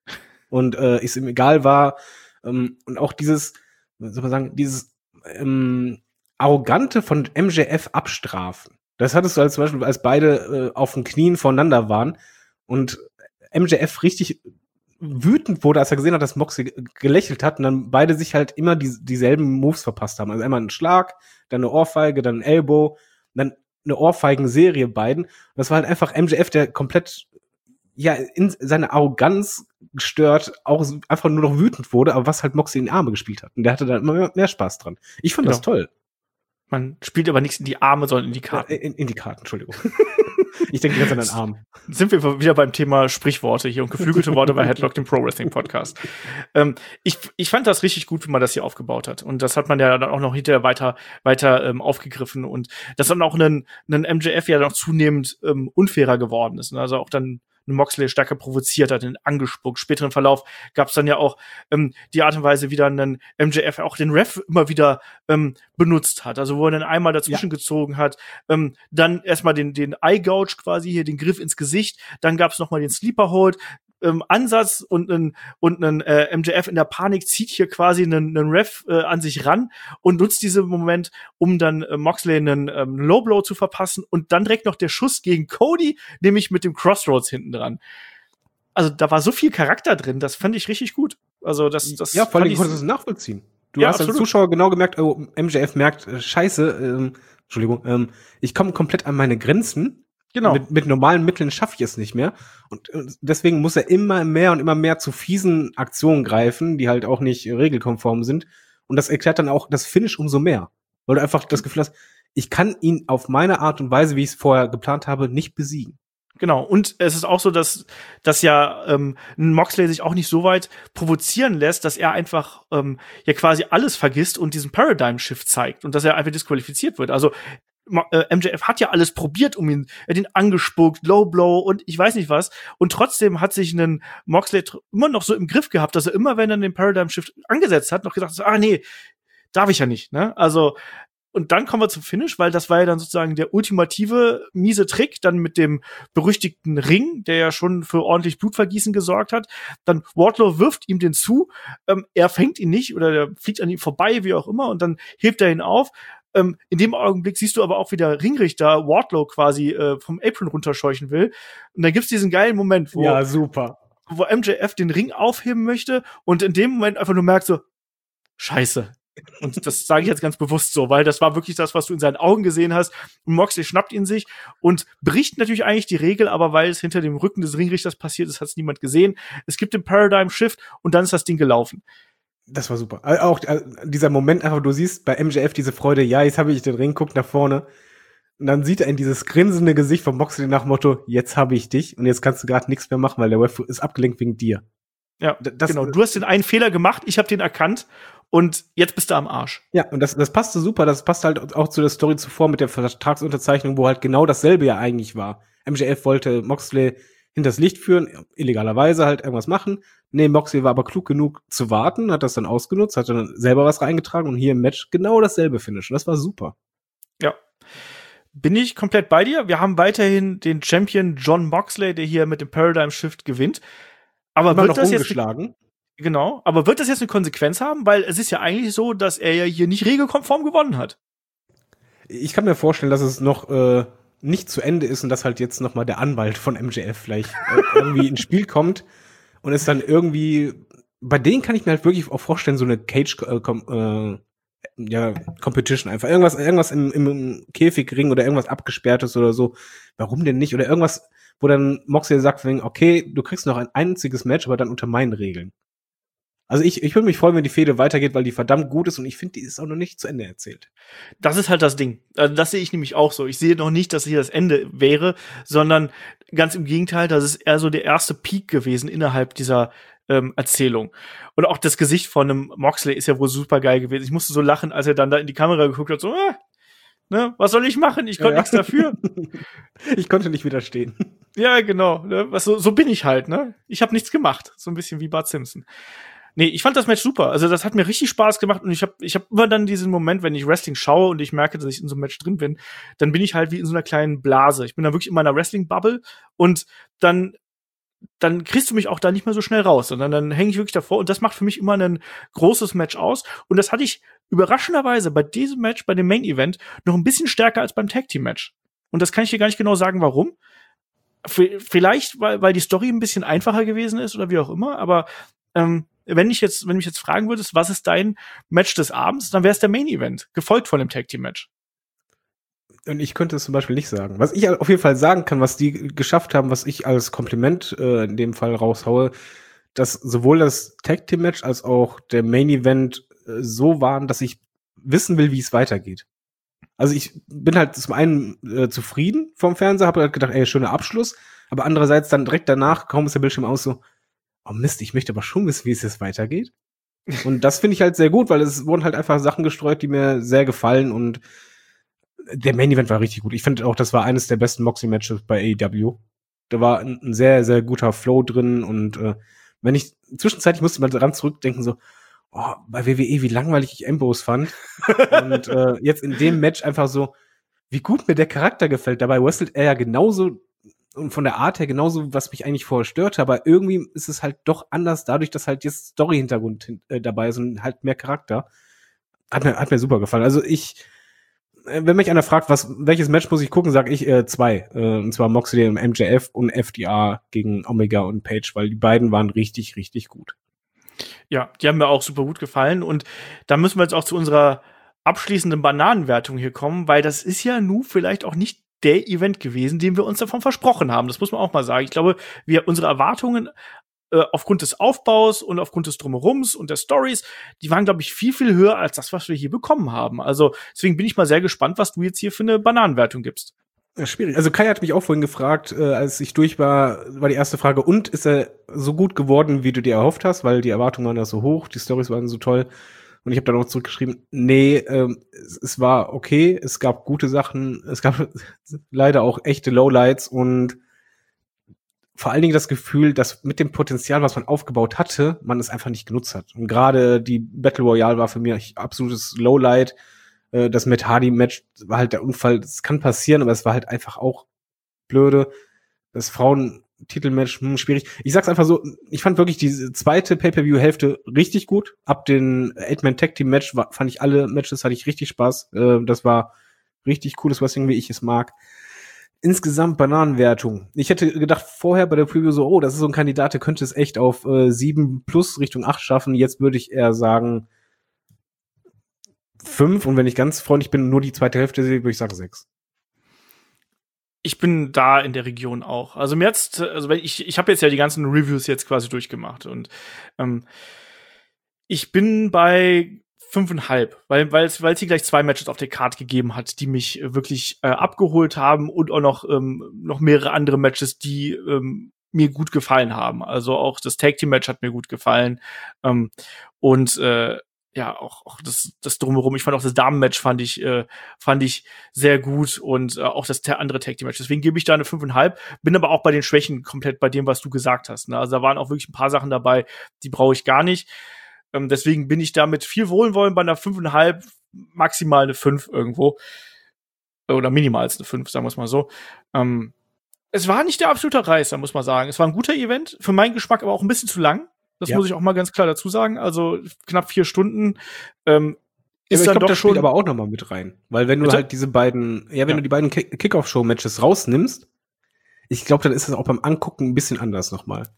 und äh, es ihm egal war. Ähm, und auch dieses, wie soll man sagen, dieses ähm, Arrogante von M J F abstrafen. Das hattest du als zum Beispiel, als beide äh, auf den Knien voneinander waren und M J F richtig wütend wurde, als er gesehen hat, dass Moxley gelächelt hat und dann beide sich halt immer die, dieselben Moves verpasst haben. Also einmal einen Schlag, dann eine Ohrfeige, dann ein Elbow, dann eine Ohrfeigen-Serie beiden. Und das war halt einfach M J F, der komplett ja in seine Arroganz gestört, auch einfach nur noch wütend wurde, aber was halt Moxley in die Arme gespielt hat. Und der hatte da immer mehr, mehr Spaß dran. Ich fand genau. das toll. Man spielt aber nichts in die Arme, sondern in die Karten. In, in die Karten, Entschuldigung. Ich denke ganz an den Arm. Sind wir wieder beim Thema Sprichworte hier und geflügelte Worte bei Headlock, dem Pro Wrestling Podcast. ähm, ich, ich fand das richtig gut, wie man das hier aufgebaut hat. Und das hat man ja dann auch noch hinterher weiter, weiter ähm, aufgegriffen. Und dass dann auch ein, ein M J F ja noch zunehmend ähm, unfairer geworden ist. Also auch dann Moxley stärker provoziert hat, den angespuckt. Späteren Verlauf gab es dann ja auch ähm, die Art und Weise, wie dann ein M J F auch den Ref immer wieder ähm, benutzt hat. Also wo er dann einmal dazwischen ja. gezogen hat, ähm, dann erstmal den den Eye Gouge quasi hier, den Griff ins Gesicht, dann gab es nochmal den Sleeper Hold, ähm, Ansatz und ein und ein äh, M J F in der Panik zieht hier quasi einen, einen Ref äh, an sich ran und nutzt diesen Moment, um dann äh, Moxley einen ähm, Low Blow zu verpassen und dann direkt noch der Schuss gegen Cody, nämlich mit dem Crossroads hinten dran. Also da war so viel Charakter drin, das fand ich richtig gut. Also das das ja, vor allem konntest du es nachvollziehen. Du ja, hast als Zuschauer genau gemerkt, oh, M J F merkt, äh, scheiße, ähm, Entschuldigung, ähm, ich komme komplett an meine Grenzen. Genau. Mit, mit normalen Mitteln schaffe ich es nicht mehr. Und deswegen muss er immer mehr und immer mehr zu fiesen Aktionen greifen, die halt auch nicht regelkonform sind. Und das erklärt dann auch das Finish umso mehr. Weil du einfach das Gefühl hast, ich kann ihn auf meine Art und Weise, wie ich es vorher geplant habe, nicht besiegen. Genau, und es ist auch so, dass, dass ja ähm, Moxley sich auch nicht so weit provozieren lässt, dass er einfach ähm, ja quasi alles vergisst und diesen Paradigm-Shift zeigt und dass er einfach disqualifiziert wird. Also M J F hat ja alles probiert, um ihn, er hat ihn angespuckt, Low Blow und ich weiß nicht was. Und trotzdem hat sich ein Moxley immer noch so im Griff gehabt, dass er immer, wenn er den Paradigm Shift angesetzt hat, noch gesagt hat, ah nee, darf ich ja nicht, ne? Also, und dann kommen wir zum Finish, weil das war ja dann sozusagen der ultimative miese Trick, dann mit dem berüchtigten Ring, der ja schon für ordentlich Blutvergießen gesorgt hat. Dann Wardlow wirft ihm den zu, ähm, er fängt ihn nicht oder der fliegt an ihm vorbei, wie auch immer, und dann hebt er ihn auf. Ähm, in dem Augenblick siehst du aber auch, wie der Ringrichter Wardlow quasi äh, vom Apron runterscheuchen will. Und dann gibt's diesen geilen Moment, wo, ja, super. wo M J F den Ring aufheben möchte und in dem Moment einfach nur merkt so, Scheiße. Und das sage ich jetzt ganz bewusst so, weil das war wirklich das, was du in seinen Augen gesehen hast. Und Moxley schnappt ihn sich und bricht natürlich eigentlich die Regel, aber weil es hinter dem Rücken des Ringrichters passiert ist, hat es niemand gesehen. Es gibt den Paradigm Shift und dann ist das Ding gelaufen. Das war super. Auch äh, dieser Moment einfach, du siehst bei M J F diese Freude, ja, jetzt habe ich den Ring, guckt nach vorne. Und dann sieht er in dieses grinsende Gesicht von Moxley nach Motto, jetzt habe ich dich und jetzt kannst du gerade nichts mehr machen, weil der Ref ist abgelenkt wegen dir. Ja, das, genau. Du hast den einen Fehler gemacht, ich habe den erkannt und jetzt bist du am Arsch. Ja, und das, das passte super. Das passt halt auch zu der Story zuvor mit der Vertragsunterzeichnung, wo halt genau dasselbe ja eigentlich war. M J F wollte Moxley hinters Licht führen, illegalerweise halt irgendwas machen. Nee, Moxley war aber klug genug zu warten, hat das dann ausgenutzt, hat dann selber was reingetragen und hier im Match genau dasselbe Finish. Und das war super. Ja. Bin ich komplett bei dir. Wir haben weiterhin den Champion Jon Moxley, der hier mit dem Paradigm Shift gewinnt. Aber Immer wird noch das umgeschlagen. Jetzt, genau. Aber wird das jetzt eine Konsequenz haben? Weil es ist ja eigentlich so, dass er ja hier nicht regelkonform gewonnen hat. Ich kann mir vorstellen, dass es noch äh, nicht zu Ende ist und dass halt jetzt noch mal der Anwalt von M J F vielleicht äh, irgendwie ins Spiel kommt und es dann irgendwie, bei denen kann ich mir halt wirklich auch vorstellen, so eine Cage äh, äh, ja, Competition einfach. Irgendwas, irgendwas im, im Käfigring oder irgendwas abgesperrtes oder so. Warum denn nicht? Oder irgendwas, wo dann Moxley sagt, okay, du kriegst noch ein einziges Match, aber dann unter meinen Regeln. Also ich, ich würde mich freuen, wenn die Fehde weitergeht, weil die verdammt gut ist und ich finde, die ist auch noch nicht zu Ende erzählt. Das ist halt das Ding. Also das sehe ich nämlich auch so. Ich sehe noch nicht, dass hier das Ende wäre, sondern ganz im Gegenteil, das ist eher so der erste Peak gewesen innerhalb dieser ähm, Erzählung. Und auch das Gesicht von einem Moxley ist ja wohl super geil gewesen. Ich musste so lachen, als er dann da in die Kamera geguckt hat, so, äh, ne, was soll ich machen? Ich konnte ja, nichts dafür. Ich konnte nicht widerstehen. Ja, genau. Ne? Was, so, so bin ich halt, ne? Ich habe nichts gemacht. So ein bisschen wie Bart Simpson. Nee, ich fand das Match super. Also das hat mir richtig Spaß gemacht und ich habe ich hab immer dann diesen Moment, wenn ich Wrestling schaue und ich merke, dass ich in so einem Match drin bin, dann bin ich halt wie in so einer kleinen Blase. Ich bin da wirklich in meiner Wrestling-Bubble und dann dann kriegst du mich auch da nicht mehr so schnell raus, sondern dann hänge ich wirklich davor und das macht für mich immer ein großes Match aus und das hatte ich überraschenderweise bei diesem Match, bei dem Main Event, noch ein bisschen stärker als beim Tag Team Match. Und das kann ich dir gar nicht genau sagen, warum. V- vielleicht, weil, weil die Story ein bisschen einfacher gewesen ist oder wie auch immer, aber ähm, wenn ich jetzt, wenn du mich jetzt fragen würdest, was ist dein Match des Abends, dann wäre es der Main Event, gefolgt von dem Tag Team Match. Und ich könnte es zum Beispiel nicht sagen. Was ich auf jeden Fall sagen kann, was die geschafft haben, was ich als Kompliment äh, in dem Fall raushaue, dass sowohl das Tag Team Match als auch der Main Event äh, so waren, dass ich wissen will, wie es weitergeht. Also ich bin halt zum einen äh, zufrieden vom Fernseher, habe halt gedacht, ey, schöner Abschluss, aber andererseits dann direkt danach, kaum ist der Bildschirm aus, so, oh Mist, ich möchte aber schon wissen, wie es jetzt weitergeht. Und das finde ich halt sehr gut, weil es wurden halt einfach Sachen gestreut, die mir sehr gefallen und der Main Event war richtig gut. Ich finde auch, das war eines der besten Moxley-Matches bei A E W. Da war ein, ein sehr, sehr guter Flow drin und äh, wenn ich, zwischenzeitlich musste ich mal dran zurückdenken, so, oh, bei W W E, wie langweilig ich Ambrose fand. Und äh, jetzt in dem Match einfach so, wie gut mir der Charakter gefällt. Dabei wrestelt er ja genauso und von der Art her genauso, was mich eigentlich vorher störte, aber irgendwie ist es halt doch anders, dadurch, dass halt jetzt Story-Hintergrund äh, dabei ist und halt mehr Charakter. Hat mir, hat mir super gefallen. Also ich, wenn mich einer fragt, was, welches Match muss ich gucken, sage ich äh, zwei. Äh, und zwar Moxley und M J F und F D R gegen Omega und Page, weil die beiden waren richtig, richtig gut. Ja, die haben mir auch super gut gefallen. Und da müssen wir jetzt auch zu unserer abschließenden Bananenwertung hier kommen, weil das ist ja nun vielleicht auch nicht der Event gewesen, den wir uns davon versprochen haben. Das muss man auch mal sagen. Ich glaube, wir, unsere Erwartungen äh, aufgrund des Aufbaus und aufgrund des Drumherums und der Stories, die waren, glaube ich, viel, viel höher als das, was wir hier bekommen haben. Also deswegen bin ich mal sehr gespannt, was du jetzt hier für eine Bananenwertung gibst. Ja, schwierig. Also Kai hat mich auch vorhin gefragt, äh, als ich durch war, war die erste Frage, und ist er so gut geworden, wie du dir erhofft hast, weil die Erwartungen waren ja so hoch, die Storys waren so toll. Und ich habe dann auch zurückgeschrieben, nee, ähm, es, es war okay, es gab gute Sachen, es gab leider auch echte Lowlights und vor allen Dingen das Gefühl, dass mit dem Potenzial, was man aufgebaut hatte, man es einfach nicht genutzt hat. Und gerade die Battle Royale war für mich absolutes Lowlight. Das Matt Hardy-Match war halt der Unfall. Das kann passieren, aber es war halt einfach auch blöde. Das Frauen-Titel-Match, hm, schwierig. Ich sag's einfach so, ich fand wirklich die zweite Pay-Per-View-Hälfte richtig gut. Ab den Eight-Man-Tag-Team-Match fand ich alle Matches, hatte ich richtig Spaß. Das war richtig cooles Wrestling, wie ich es mag. Insgesamt Bananenwertung. Ich hätte gedacht vorher bei der Preview so, oh, das ist so ein Kandidat, der könnte es echt auf äh, sieben plus Richtung acht schaffen. Jetzt würde ich eher sagen fünf und wenn ich ganz freundlich bin, nur die zweite Hälfte sehe, würde ich sagen sechs. Ich bin da in der Region auch. Also mir jetzt, also wenn ich, ich habe jetzt ja die ganzen Reviews jetzt quasi durchgemacht und ähm, ich bin bei fünfeinhalb, weil weil es weil es hier gleich zwei Matches auf der Card gegeben hat, die mich wirklich äh, abgeholt haben und auch noch ähm, noch mehrere andere Matches, die ähm, mir gut gefallen haben. Also auch das Tag Team Match hat mir gut gefallen ähm, und äh, ja, auch, auch das, das Drumherum. Ich fand auch das Damenmatch fand ich, äh, fand ich sehr gut und äh, auch das andere Tag Team Match. Deswegen gebe ich da eine fünfeinhalb. Bin aber auch bei den Schwächen komplett bei dem, was du gesagt hast. Ne? Also da waren auch wirklich ein paar Sachen dabei, die brauche ich gar nicht. Ähm, deswegen bin ich da mit viel Wohlwollen bei einer fünfeinhalb, maximal eine fünf irgendwo. Oder minimal als eine fünf, sagen wir es mal so. Ähm, es war nicht der absolute Reißer, muss man sagen. Es war ein guter Event, für meinen Geschmack aber auch ein bisschen zu lang. Das ja. muss ich auch mal ganz klar dazu sagen. Also knapp vier Stunden ähm, ist ja, dann ich glaube, doch das spielt schon aber auch noch mal mit rein. Weil wenn du Bitte? halt diese beiden, ja, wenn ja. du die beiden Kick-Off-Show-Matches rausnimmst, ich glaube, dann ist es auch beim Angucken ein bisschen anders noch mal.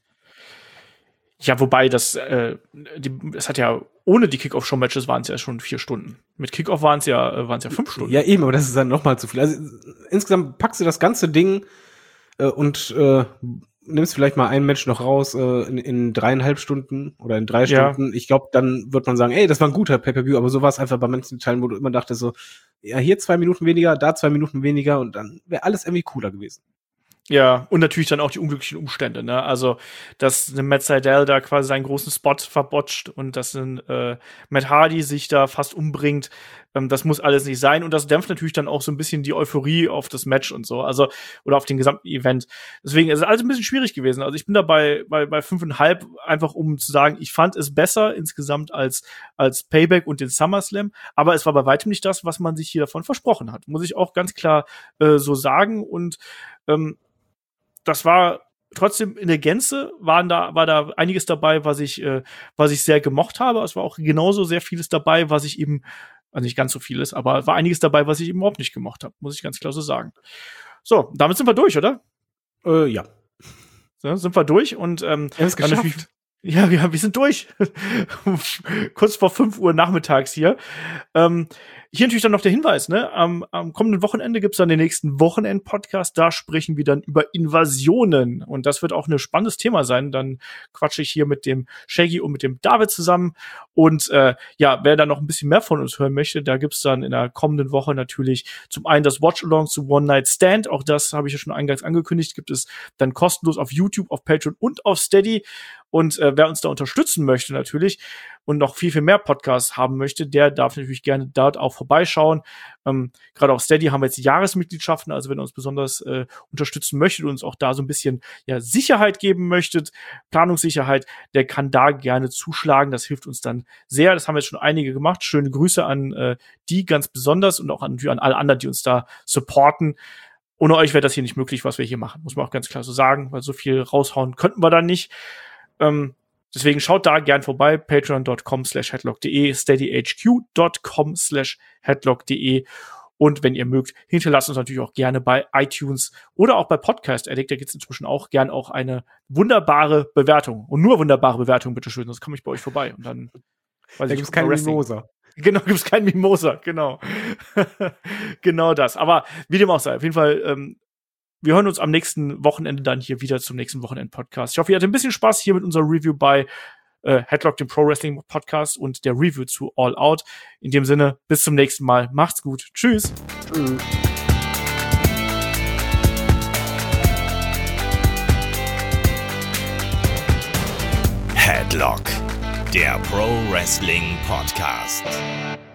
Ja, wobei das, äh, die, das hat ja, ohne die Kick-Off-Show-Matches waren es ja schon vier Stunden. Mit Kick-Off waren es ja, äh, waren es ja fünf Stunden. Ja, eben, aber das ist dann noch mal zu viel. Also insgesamt packst du das ganze Ding äh, und äh, nimmst vielleicht mal ein Match noch raus äh, in, in dreieinhalb Stunden oder in drei Ja. Stunden. Ich glaube, dann wird man sagen, ey, das war ein guter Pay-Per-View, aber so war es einfach bei manchen Teilen, wo du immer dachtest so, ja, hier zwei Minuten weniger, da zwei Minuten weniger und dann wäre alles irgendwie cooler gewesen. Ja, und natürlich dann auch die unglücklichen Umstände, ne? Also, dass ein Matt Sydal da quasi seinen großen Spot verbotscht und dass ein äh, Matt Hardy sich da fast umbringt, ähm, das muss alles nicht sein. Und das dämpft natürlich dann auch so ein bisschen die Euphorie auf das Match und so, also, oder auf den gesamten Event. Deswegen ist es alles ein bisschen schwierig gewesen. Also, ich bin dabei bei, bei fünfeinhalb, einfach um zu sagen, ich fand es besser insgesamt als, als Payback und den SummerSlam, aber es war bei weitem nicht das, was man sich hier davon versprochen hat. Muss ich auch ganz klar äh, so sagen. Und ähm, das war trotzdem in der Gänze waren da war da einiges dabei, was ich äh, was ich sehr gemocht habe. Es war auch genauso sehr vieles dabei, was ich eben, also nicht ganz so vieles, aber war einiges dabei, was ich eben überhaupt nicht gemocht habe, muss ich ganz klar so sagen. So, damit sind wir durch, oder? Äh, ja. So, sind wir durch und ähm, wir haben es geschafft. Ja, ja, wir sind durch. Kurz vor fünf Uhr nachmittags hier. Ähm, hier natürlich dann noch der Hinweis, ne? Am, am kommenden Wochenende gibt's dann den nächsten Wochenend-Podcast. Da sprechen wir dann über Invasionen. Und das wird auch ein spannendes Thema sein. Dann quatsche ich hier mit dem Shaggy und mit dem David zusammen. Und äh, ja, wer da noch ein bisschen mehr von uns hören möchte, da gibt's dann in der kommenden Woche natürlich zum einen das Watch-Along zu One Night Stand. Auch das habe ich ja schon eingangs angekündigt. Gibt es dann kostenlos auf YouTube, auf Patreon und auf Steady. Und äh, wer uns da unterstützen möchte natürlich und noch viel, viel mehr Podcasts haben möchte, der darf natürlich gerne dort auch vorbeischauen. Ähm, Gerade auf Steady haben wir jetzt Jahresmitgliedschaften, also wenn ihr uns besonders äh, unterstützen möchtet und uns auch da so ein bisschen ja Sicherheit geben möchtet, Planungssicherheit, der kann da gerne zuschlagen. Das hilft uns dann sehr. Das haben jetzt schon einige gemacht. Schöne Grüße an äh, die ganz besonders und auch an, an alle anderen, die uns da supporten. Ohne euch wäre das hier nicht möglich, was wir hier machen. Muss man auch ganz klar so sagen, weil so viel raushauen könnten wir dann nicht. Ähm, deswegen schaut da gern vorbei, patreon.com slash headlock.de, steadyhq.com slash headlock.de und wenn ihr mögt, hinterlasst uns natürlich auch gerne bei iTunes oder auch bei Podcast Addict, da gibt's inzwischen auch gern auch eine wunderbare Bewertung und nur wunderbare Bewertung, bitteschön, sonst komme ich bei euch vorbei und dann weiß da ich, gibt's keinen Mimosa. Genau, gibt's keinen Mimosa, genau. Genau das, aber wie dem auch sei, auf jeden Fall ähm, wir hören uns am nächsten Wochenende dann hier wieder zum nächsten Wochenend-Podcast. Ich hoffe, ihr hattet ein bisschen Spaß hier mit unserer Review bei äh, Headlock, dem Pro-Wrestling-Podcast und der Review zu All Out. In dem Sinne, bis zum nächsten Mal. Macht's gut. Tschüss. Tschüss. Headlock, der Pro-Wrestling-Podcast.